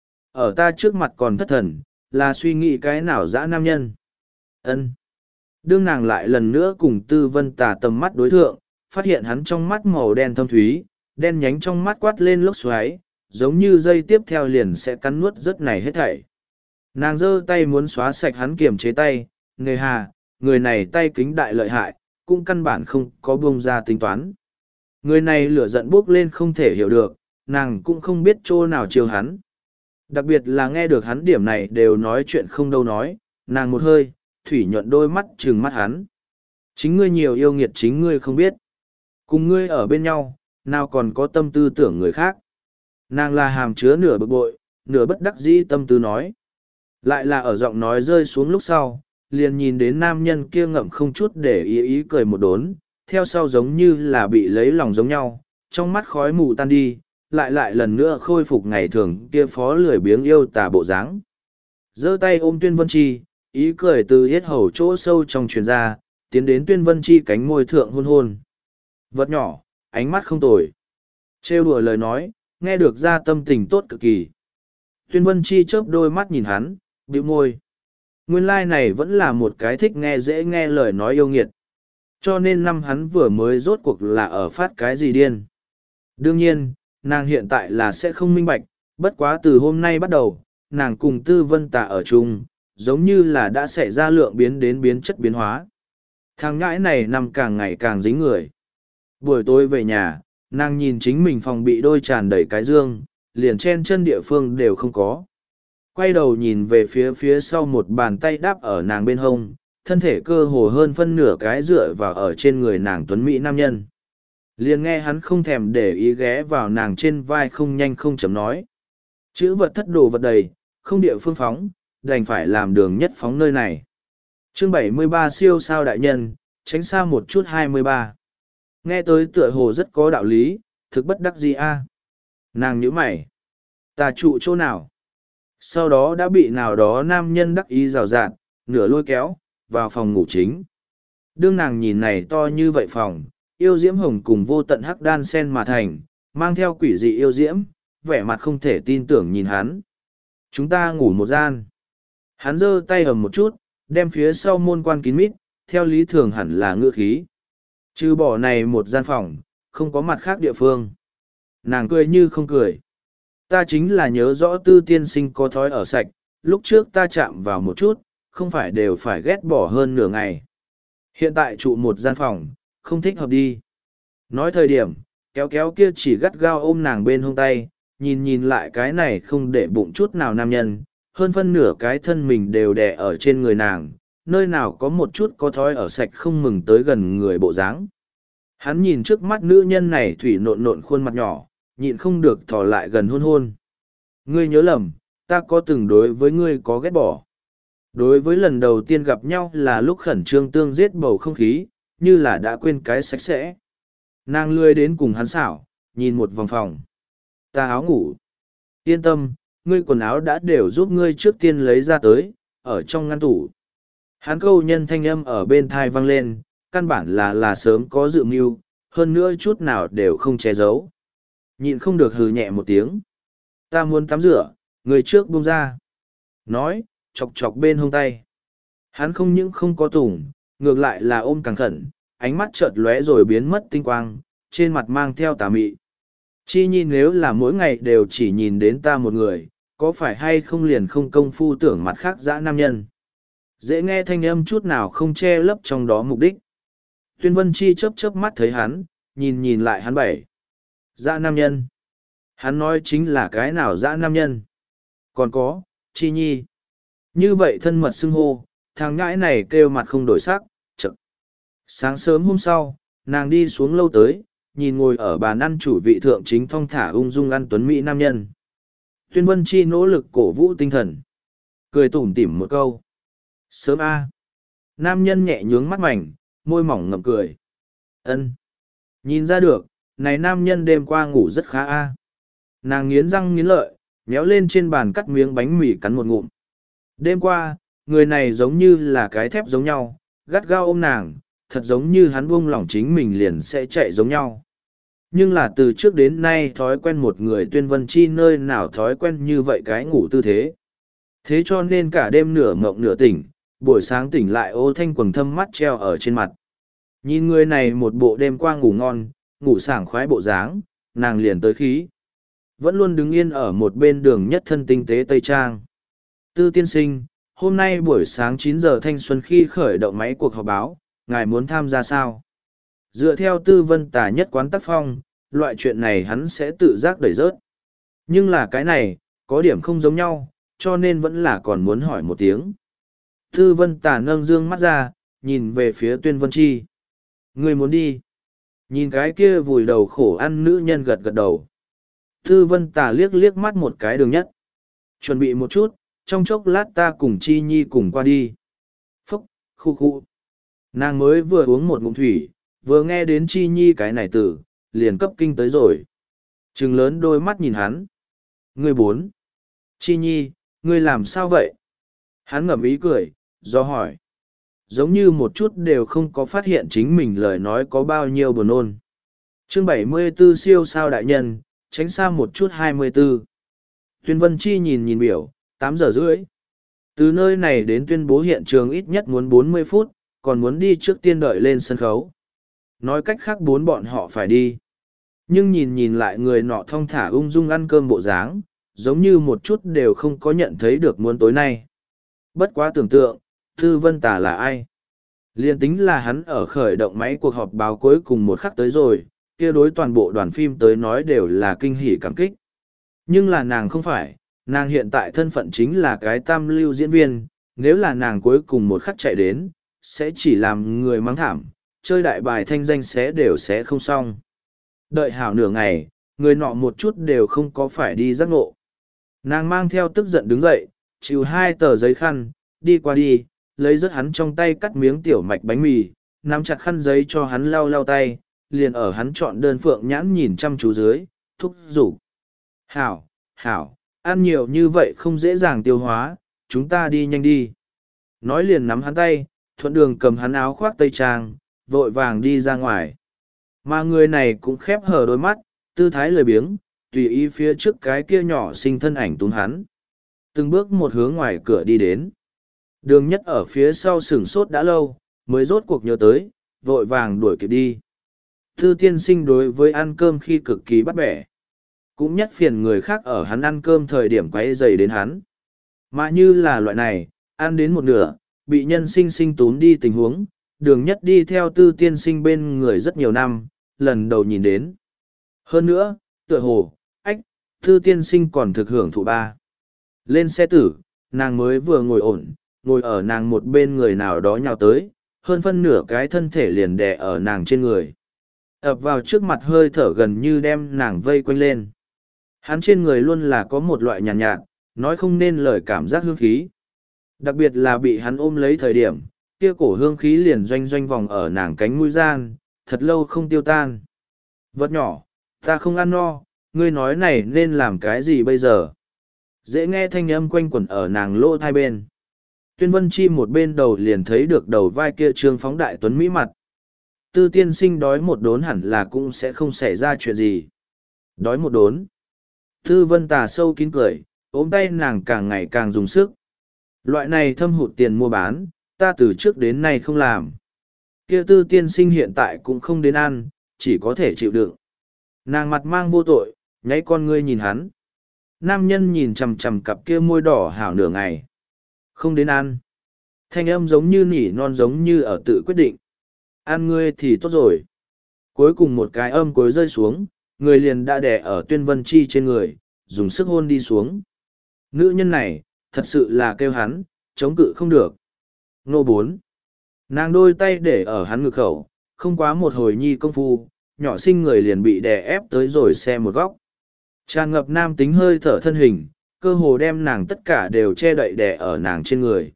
S1: Ở ta trước mặt còn thất thần, là suy nghĩ cái nào dã nam nhân. Ân. Đương nàng lại lần nữa cùng Tư Vân Tà tầm mắt đối thượng, phát hiện hắn trong mắt màu đen thâm thúy, đen nhánh trong mắt quát lên lốc xoáy, giống như dây tiếp theo liền sẽ cắn nuốt rất này hết thảy. Nàng giơ tay muốn xóa sạch hắn kiềm chế tay, nghề hà, người này tay kính đại lợi hại, cũng căn bản không có buông ra tính toán. Người này lửa giận bốc lên không thể hiểu được, nàng cũng không biết chỗ nào chiều hắn. Đặc biệt là nghe được hắn điểm này đều nói chuyện không đâu nói, nàng một hơi, thủy nhuận đôi mắt trừng mắt hắn. Chính ngươi nhiều yêu nghiệt chính ngươi không biết. Cùng ngươi ở bên nhau, nào còn có tâm tư tưởng người khác. Nàng là hàm chứa nửa bực bội, nửa bất đắc dĩ tâm tư nói. Lại là ở giọng nói rơi xuống lúc sau, liền nhìn đến nam nhân kia ngậm không chút để ý cười một đốn, theo sau giống như là bị lấy lòng giống nhau, trong mắt khói mù tan đi, lại lần nữa khôi phục ngày thường kia phó lười biếng yêu tà bộ dáng. Giơ tay ôm Tuyên Vân Chi, ý cười từ yết hầu chỗ sâu trong truyền ra, tiến đến Tuyên Vân Chi cánh môi thượng hôn hôn. Vật nhỏ, ánh mắt không tồi. Trêu đùa lời nói, nghe được ra tâm tình tốt cực kỳ. Tuyên Vân Chi chớp đôi mắt nhìn hắn, bĩu môi. Nguyên lai này vẫn là một cái thích nghe dễ nghe lời nói yêu nghiệt. Cho nên năm hắn vừa mới rốt cuộc là ở phát cái gì điên. Đương nhiên, nàng hiện tại là sẽ không minh bạch, bất quá từ hôm nay bắt đầu, nàng cùng Tư Vân Tà ở chung, giống như là đã xảy ra lượng biến đến biến chất biến hóa. Thằng ngãi này nằm càng ngày càng dính người. Buổi tối về nhà, nàng nhìn chính mình phòng bị đôi tràn đầy cái dương, liền chen chân địa phương đều không có. Quay đầu nhìn về phía phía sau một bàn tay đáp ở nàng bên hông, thân thể cơ hồ hơn phân nửa cái dựa vào ở trên người nàng tuấn mỹ nam nhân. Liền nghe hắn không thèm để ý ghé vào nàng trên vai không nhanh không chấm nói. Chữ vật thất đồ vật đầy, không địa phương phóng, đành phải làm đường nhất phóng nơi này. Chương 73 siêu sao đại nhân, tránh xa một chút 23. Nghe tới tựa hồ rất có đạo lý, thực bất đắc gì a? Nàng nhíu mày. Ta trụ chỗ nào? Sau đó đã bị nào đó nam nhân đắc ý rào rạt, nửa lôi kéo, vào phòng ngủ chính. Đương nàng nhìn này to như vậy phòng, yêu diễm hồng cùng vô tận hắc đan sen mà thành, mang theo quỷ dị yêu diễm, vẻ mặt không thể tin tưởng nhìn hắn. Chúng ta ngủ một gian. Hắn giơ tay ầm một chút, đem phía sau môn quan kín mít, theo lý thường hẳn là ngựa khí. Trừ bỏ này một gian phòng, không có mặt khác địa phương. Nàng cười như không cười. Ta chính là nhớ rõ Tư tiên sinh có thói ở sạch, lúc trước ta chạm vào một chút, không phải đều phải ghét bỏ hơn nửa ngày. Hiện tại trụ một gian phòng, không thích hợp đi. Nói thời điểm, kéo kéo kia chỉ gắt gao ôm nàng bên hông tay, nhìn nhìn lại cái này không để bụng chút nào nam nhân, hơn phân nửa cái thân mình đều đè ở trên người nàng, nơi nào có một chút có thói ở sạch không mừng tới gần người bộ dáng. Hắn nhìn trước mắt nữ nhân này thủy nộn nộn khuôn mặt nhỏ, nhịn không được thò lại gần hôn hôn. Ngươi nhớ lầm, ta có từng đối với ngươi có ghét bỏ. Đối với lần đầu tiên gặp nhau là lúc khẩn trương tương giết bầu không khí, như là đã quên cái sạch sẽ. Nàng lươi đến cùng hắn xảo, nhìn một vòng phòng. Ta áo ngủ. Yên tâm, ngươi quần áo đã đều giúp ngươi trước tiên lấy ra tới, ở trong ngăn tủ. Hắn câu nhân thanh âm ở bên thai vang lên, căn bản là sớm có dự mưu, hơn nữa chút nào đều không che giấu. Nhịn không được hừ nhẹ một tiếng. Ta muốn tắm rửa, người trước buông ra. Nói, chọc chọc bên hông tay. Hắn không những không có tủng, ngược lại là ôm càng khẩn, ánh mắt chợt lóe rồi biến mất tinh quang, trên mặt mang theo tà mị. Chi nhi nếu là mỗi ngày đều chỉ nhìn đến ta một người, có phải hay không liền không công phu tưởng mặt khác dã nam nhân. Dễ nghe thanh âm chút nào không che lấp trong đó mục đích. Tuyên Vân Chi chớp chớp mắt thấy hắn, nhìn nhìn lại hắn bảy. Dã nam nhân. Hắn nói chính là cái nào dã nam nhân. Còn có, Chi nhi. Như vậy thân mật xưng hô, thằng ngãi này kêu mặt không đổi sắc, chực. Sáng sớm hôm sau, nàng đi xuống lâu tới, nhìn ngồi ở bàn ăn chủ vị thượng chính thong thả ung dung ăn tuấn mỹ nam nhân. Tuyên Vân Chi nỗ lực cổ vũ tinh thần. Cười tủm tỉm một câu. Sớm a. Nam nhân nhẹ nhướng mắt mảnh, môi mỏng ngậm cười. Ân. Nhìn ra được, này nam nhân đêm qua ngủ rất khá a. Nàng nghiến răng nghiến lợi, méo lên trên bàn cắt miếng bánh mì cắn một ngụm. Đêm qua, người này giống như là cái thép giống nhau, gắt gao ôm nàng, thật giống như hắn buông lỏng chính mình liền sẽ chạy giống nhau. Nhưng là từ trước đến nay thói quen một người Tuyên Vân Chi nơi nào thói quen như vậy cái ngủ tư thế. Thế cho nên cả đêm nửa mộng nửa tỉnh, buổi sáng tỉnh lại ô thanh quầng thâm mắt treo ở trên mặt. Nhìn người này một bộ đêm qua ngủ ngon, ngủ sảng khoái bộ dáng, nàng liền tới khí. Vẫn luôn đứng yên ở một bên đường nhất thân tinh tế Tây Trang. Tư tiên sinh, hôm nay buổi sáng 9 giờ thanh xuân khi khởi động máy cuộc họp báo, ngài muốn tham gia sao? Dựa theo Tư Vân Tà nhất quán tác phong, loại chuyện này hắn sẽ tự giác đẩy rớt. Nhưng là cái này, có điểm không giống nhau, cho nên vẫn là còn muốn hỏi một tiếng. Tư Vân Tà nâng dương mắt ra, nhìn về phía Tuyên Vân Chi. Người muốn đi. Nhìn cái kia vùi đầu khổ ăn nữ nhân gật gật đầu. Tư Vân Tà liếc liếc mắt một cái đường nhất. Chuẩn bị một chút, trong chốc lát ta cùng Chi Nhi cùng qua đi. Phúc, khu khu. Nàng mới vừa uống một ngụm thủy, vừa nghe đến Chi Nhi cái này tử, liền cấp kinh tới rồi. Trừng lớn đôi mắt nhìn hắn. Ngươi bốn. Chi Nhi, ngươi làm sao vậy? Hắn ngậm ý cười, do hỏi. Giống như một chút đều không có phát hiện chính mình lời nói có bao nhiêu buồn nôn. Chương 74 siêu sao đại nhân, tránh xa một chút 24. Tuyên Vân Chi nhìn nhìn biểu, 8 giờ rưỡi. Từ nơi này đến tuyên bố hiện trường ít nhất muốn 40 phút, còn muốn đi trước tiên đợi lên sân khấu. Nói cách khác bốn bọn họ phải đi. Nhưng nhìn nhìn lại người nọ thong thả ung dung ăn cơm bộ dáng, giống như một chút đều không có nhận thấy được muốn tối nay. Bất quá tưởng tượng, Tư Vân Tà là ai? Liên tính là hắn ở khởi động máy cuộc họp báo cuối cùng một khắc tới rồi, kia đối toàn bộ đoàn phim tới nói đều là kinh hỉ cảm kích. Nhưng là nàng không phải, Nàng hiện tại thân phận chính là cái tam lưu diễn viên, nếu là nàng cuối cùng một khắc chạy đến, sẽ chỉ làm người mắng thảm, chơi đại bài thanh danh sẽ không xong. Đợi hảo nửa ngày, người nọ một chút đều không có phải đi giác ngộ. Nàng mang theo tức giận đứng dậy, chịu 2 tờ giấy khăn, đi qua đi, lấy rớt hắn trong tay cắt miếng tiểu mạch bánh mì, nắm chặt khăn giấy cho hắn lau lau tay, liền ở hắn chọn đơn phượng nhãn nhìn chăm chú dưới, thúc giục. Hảo, hảo, ăn nhiều như vậy không dễ dàng tiêu hóa, chúng ta đi nhanh đi. Nói liền nắm hắn tay, thuận đường cầm hắn áo khoác tây trang, vội vàng đi ra ngoài. Mà người này cũng khép hờ đôi mắt, tư thái lười biếng, tùy ý phía trước cái kia nhỏ xinh thân ảnh túm hắn. Từng bước một hướng ngoài cửa đi đến. Đường nhất ở phía sau sửng sốt đã lâu, mới rốt cuộc nhớ tới, vội vàng đuổi kịp đi. Thư tiên sinh đối với ăn cơm khi cực kỳ bắt bẻ. Cũng nhất phiền người khác ở hắn ăn cơm thời điểm quấy rầy đến hắn. Mà như là loại này, ăn đến một nửa, bị nhân sinh sinh túm đi tình huống, đường nhất đi theo tư tiên sinh bên người rất nhiều năm, lần đầu nhìn đến. Hơn nữa, tựa hồ, tư tiên sinh còn thực hưởng thụ ba. Lên xe tử, nàng mới vừa ngồi ổn, ngồi ở nàng một bên người nào đó nhào tới, hơn phân nửa cái thân thể liền đè ở nàng trên người. Ập vào trước mặt hơi thở gần như đem nàng vây quanh lên. Hắn trên người luôn là có một loại nhàn nhạt, nói không nên lời cảm giác hương khí. Đặc biệt là bị hắn ôm lấy thời điểm, kia cổ hương khí liền doanh doanh vòng ở nàng cánh mũi gian, thật lâu không tiêu tan. Vật nhỏ, ta không ăn no, ngươi nói này nên làm cái gì bây giờ? Dễ nghe thanh âm quanh quẩn ở nàng lỗ hai bên. Tuyên Vân Chi một bên đầu liền thấy được đầu vai kia trương phóng đại tuấn mỹ mặt. Tư tiên sinh đói một đốn hẳn là cũng sẽ không xảy ra chuyện gì. Đói một đốn. Tư Vân Tà sâu kín cười, ôm tay nàng càng ngày càng dùng sức. Loại này thâm hụt tiền mua bán, ta từ trước đến nay không làm. Kia tư tiên sinh hiện tại cũng không đến ăn, chỉ có thể chịu đựng. Nàng mặt mang vô tội, nháy con ngươi nhìn hắn. Nam nhân nhìn chằm chằm cặp kia môi đỏ hảo nửa ngày. Không đến ăn. Thanh âm giống như nỉ non giống như ở tự quyết định. Ăn ngươi thì tốt rồi. Cuối cùng một cái âm cuối rơi xuống, người liền đã đè ở Tuyên Vân Chi trên người, dùng sức hôn đi xuống. Nữ nhân này, thật sự là kêu hắn, chống cự không được. Nô 4. Nàng đôi tay để ở hắn ngực khẩu, không quá một hồi nhi công phu, nhỏ sinh người liền bị đè ép tới rồi xe một góc. Tràn ngập nam tính hơi thở thân hình, cơ hồ đem nàng tất cả đều che đậy đè ở nàng trên người.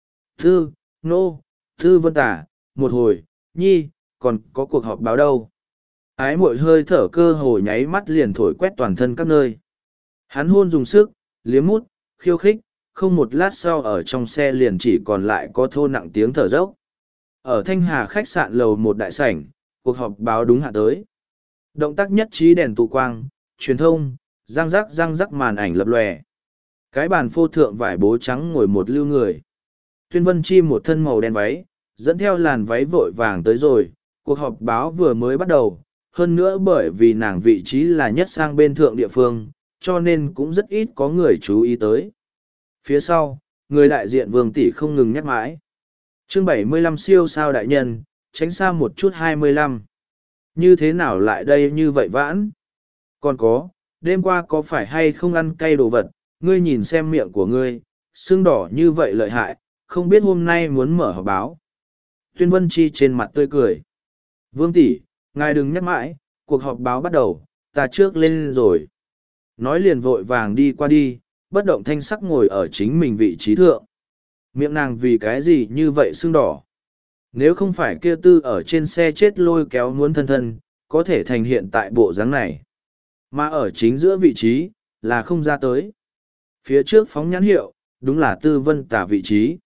S1: Thư Vân Tả, một hồi, nhi, còn có cuộc họp báo đâu. Ái mội hơi thở cơ hồ nháy mắt liền thổi quét toàn thân các nơi. Hắn hôn dùng sức, liếm mút, khiêu khích, không một lát sau ở trong xe liền chỉ còn lại có thô nặng tiếng thở dốc. Ở Thanh Hà khách sạn lầu một đại sảnh, cuộc họp báo đúng hạ tới. Động tác nhất trí đèn tụ quang, truyền thông, răng rắc màn ảnh lập lòe. Cái bàn phô thượng vải bố trắng ngồi một lưu người. Tuyên Vân Chi một thân màu đen váy, dẫn theo làn váy vội vàng tới rồi, cuộc họp báo vừa mới bắt đầu, hơn nữa bởi vì nàng vị trí là nhất sang bên thượng địa phương, cho nên cũng rất ít có người chú ý tới. Phía sau, người đại diện Vương Tỷ không ngừng nhắc mãi. Chương 75 siêu sao đại nhân, tránh xa một chút 25. Như thế nào lại đây như vậy vãn? Còn có, đêm qua có phải hay không ăn cay đồ vật, ngươi nhìn xem miệng của ngươi, sưng đỏ như vậy lợi hại, không biết hôm nay muốn mở họp báo. Tuyên Vân Chi trên mặt tươi cười. Vương Tỷ, ngài đừng nhắc mãi, cuộc họp báo bắt đầu, ta trước lên rồi. Nói liền vội vàng đi qua đi, bất động thanh sắc ngồi ở chính mình vị trí thượng. Miệng nàng vì cái gì như vậy sưng đỏ. Nếu không phải kia tư ở trên xe chết lôi kéo muốn thân thân, có thể thành hiện tại bộ dáng này. Mà ở chính giữa vị trí, là không ra tới. Phía trước phóng nhãn hiệu, đúng là Tư Vân Tả vị trí.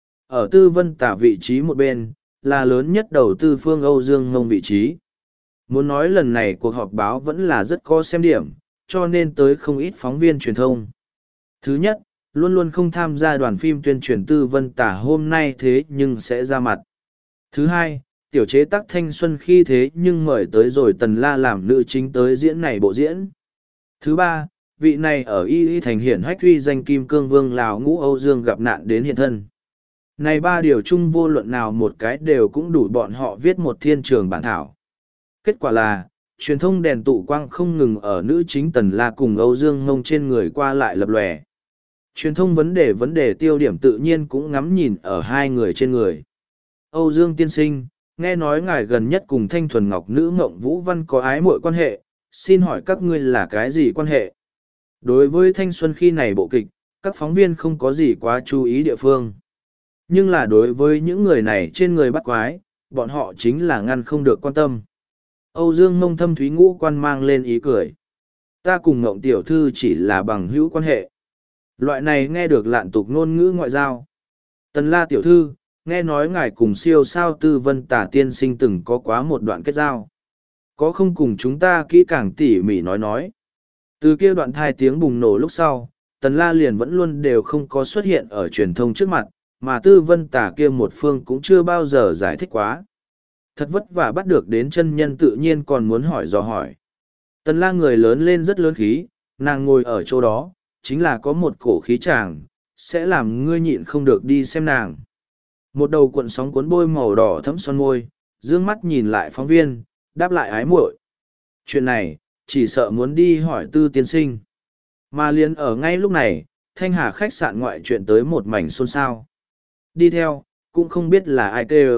S1: Ở Tư Vân Tả vị trí một bên, là lớn nhất đầu tư phương Âu Dương Ngông vị trí. Muốn nói lần này cuộc họp báo vẫn là rất có xem điểm, cho nên tới không ít phóng viên truyền thông. Thứ nhất, luôn luôn không tham gia đoàn phim tuyên truyền Tư Vân Tả hôm nay thế nhưng sẽ ra mặt. Thứ hai, tiểu chế tác thanh xuân khi thế nhưng mời tới rồi Tần La làm nữ chính tới diễn này bộ diễn. Thứ ba, vị này ở Y thành hiển hách uy danh kim cương vương Lào Ngũ Âu Dương gặp nạn đến hiện thân. Này ba điều chung vô luận nào một cái đều cũng đủ bọn họ viết một thiên trường bản thảo. Kết quả là, truyền thông đèn tụ quang không ngừng ở nữ chính Tần La cùng Âu Dương Ngông trên người qua lại lập lòe. Truyền thông vấn đề tiêu điểm tự nhiên cũng ngắm nhìn ở hai người trên người. Âu Dương tiên sinh, nghe nói ngài gần nhất cùng Thanh Thuần Ngọc nữ Mộng Vũ Văn có ái mội quan hệ, xin hỏi các ngươi là cái gì quan hệ? Đối với thanh xuân khi này bộ kịch, các phóng viên không có gì quá chú ý địa phương. Nhưng là đối với những người này trên người bắt quái, bọn họ chính là ngăn không được quan tâm. Âu Dương Mông Thâm Thúy Ngũ Quan mang lên ý cười. Ta cùng Ngộng tiểu thư chỉ là bằng hữu quan hệ. Loại này nghe được lạn tục ngôn ngữ ngoại giao. Tần La tiểu thư, nghe nói ngài cùng siêu sao Tư Vân Tả tiên sinh từng có quá một đoạn kết giao. Có không cùng chúng ta kỹ càng tỉ mỉ nói. Từ kia đoạn thai tiếng bùng nổ lúc sau, Tần La liền vẫn luôn đều không có xuất hiện ở truyền thông trước mặt, mà Tư Vân Tả kia một phương cũng chưa bao giờ giải thích quá. Thật vất vả bắt được đến chân nhân tự nhiên còn muốn hỏi dò hỏi. Tần La người lớn lên rất lớn khí, nàng ngồi ở chỗ đó, chính là có một cổ khí chàng, sẽ làm ngươi nhịn không được đi xem nàng. Một đầu cuộn sóng cuốn bôi màu đỏ thẫm son môi, dương mắt nhìn lại phóng viên, đáp lại ái muội. Chuyện này, chỉ sợ muốn đi hỏi Tư tiên sinh. Mà liền ở ngay lúc này, Thanh Hà khách sạn ngoại chuyện tới một mảnh xôn xao. Đi theo, cũng không biết là ai kêu.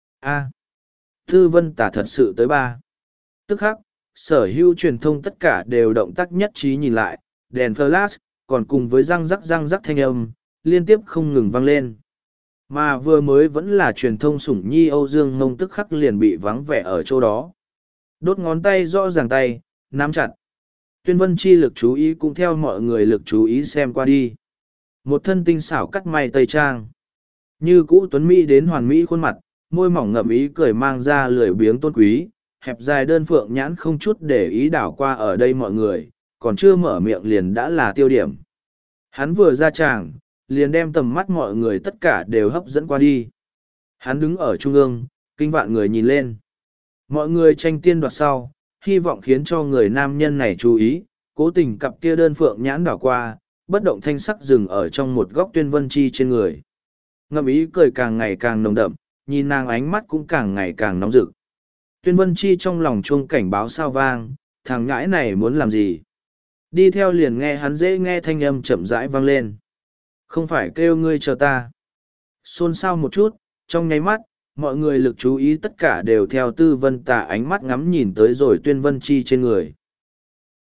S1: Tư Vân Tả thật sự tới ba. Tức khắc, sở hữu truyền thông tất cả đều động tác nhất trí nhìn lại, đèn flash, còn cùng với răng rắc thanh âm, liên tiếp không ngừng vang lên. Mà vừa mới vẫn là truyền thông sủng nhi Âu Dương Mông tức khắc liền bị vắng vẻ ở chỗ đó. Đốt ngón tay rõ ràng tay, nắm chặt. Tuyên Vân Chi lực chú ý cũng theo mọi người lực chú ý xem qua đi. Một thân tinh xảo cắt may tây trang. Như cũ tuấn Mỹ đến hoàn mỹ khuôn mặt, môi mỏng ngậm ý cười mang ra lười biếng tôn quý, hẹp dài đơn phượng nhãn không chút để ý đảo qua ở đây mọi người, còn chưa mở miệng liền đã là tiêu điểm. Hắn vừa ra tràng, liền đem tầm mắt mọi người tất cả đều hấp dẫn qua đi. Hắn đứng ở trung ương, kinh vạn người nhìn lên. Mọi người tranh tiên đoạt sau, hy vọng khiến cho người nam nhân này chú ý, cố tình cặp kia đơn phượng nhãn đảo qua, bất động thanh sắc dừng ở trong một góc Tuyên Vân Chi trên người. Ngậm ý cười càng ngày càng nồng đậm, nhìn nàng ánh mắt cũng càng ngày càng nóng rực. Tuyên Vân Chi trong lòng chuông cảnh báo sao vang, thằng ngãi này muốn làm gì? Đi theo liền nghe hắn dễ nghe thanh âm chậm rãi vang lên. Không phải kêu ngươi chờ ta. Xôn xao một chút, trong nháy mắt, mọi người lực chú ý tất cả đều theo Tư Vân Tả ánh mắt ngắm nhìn tới rồi Tuyên Vân Chi trên người.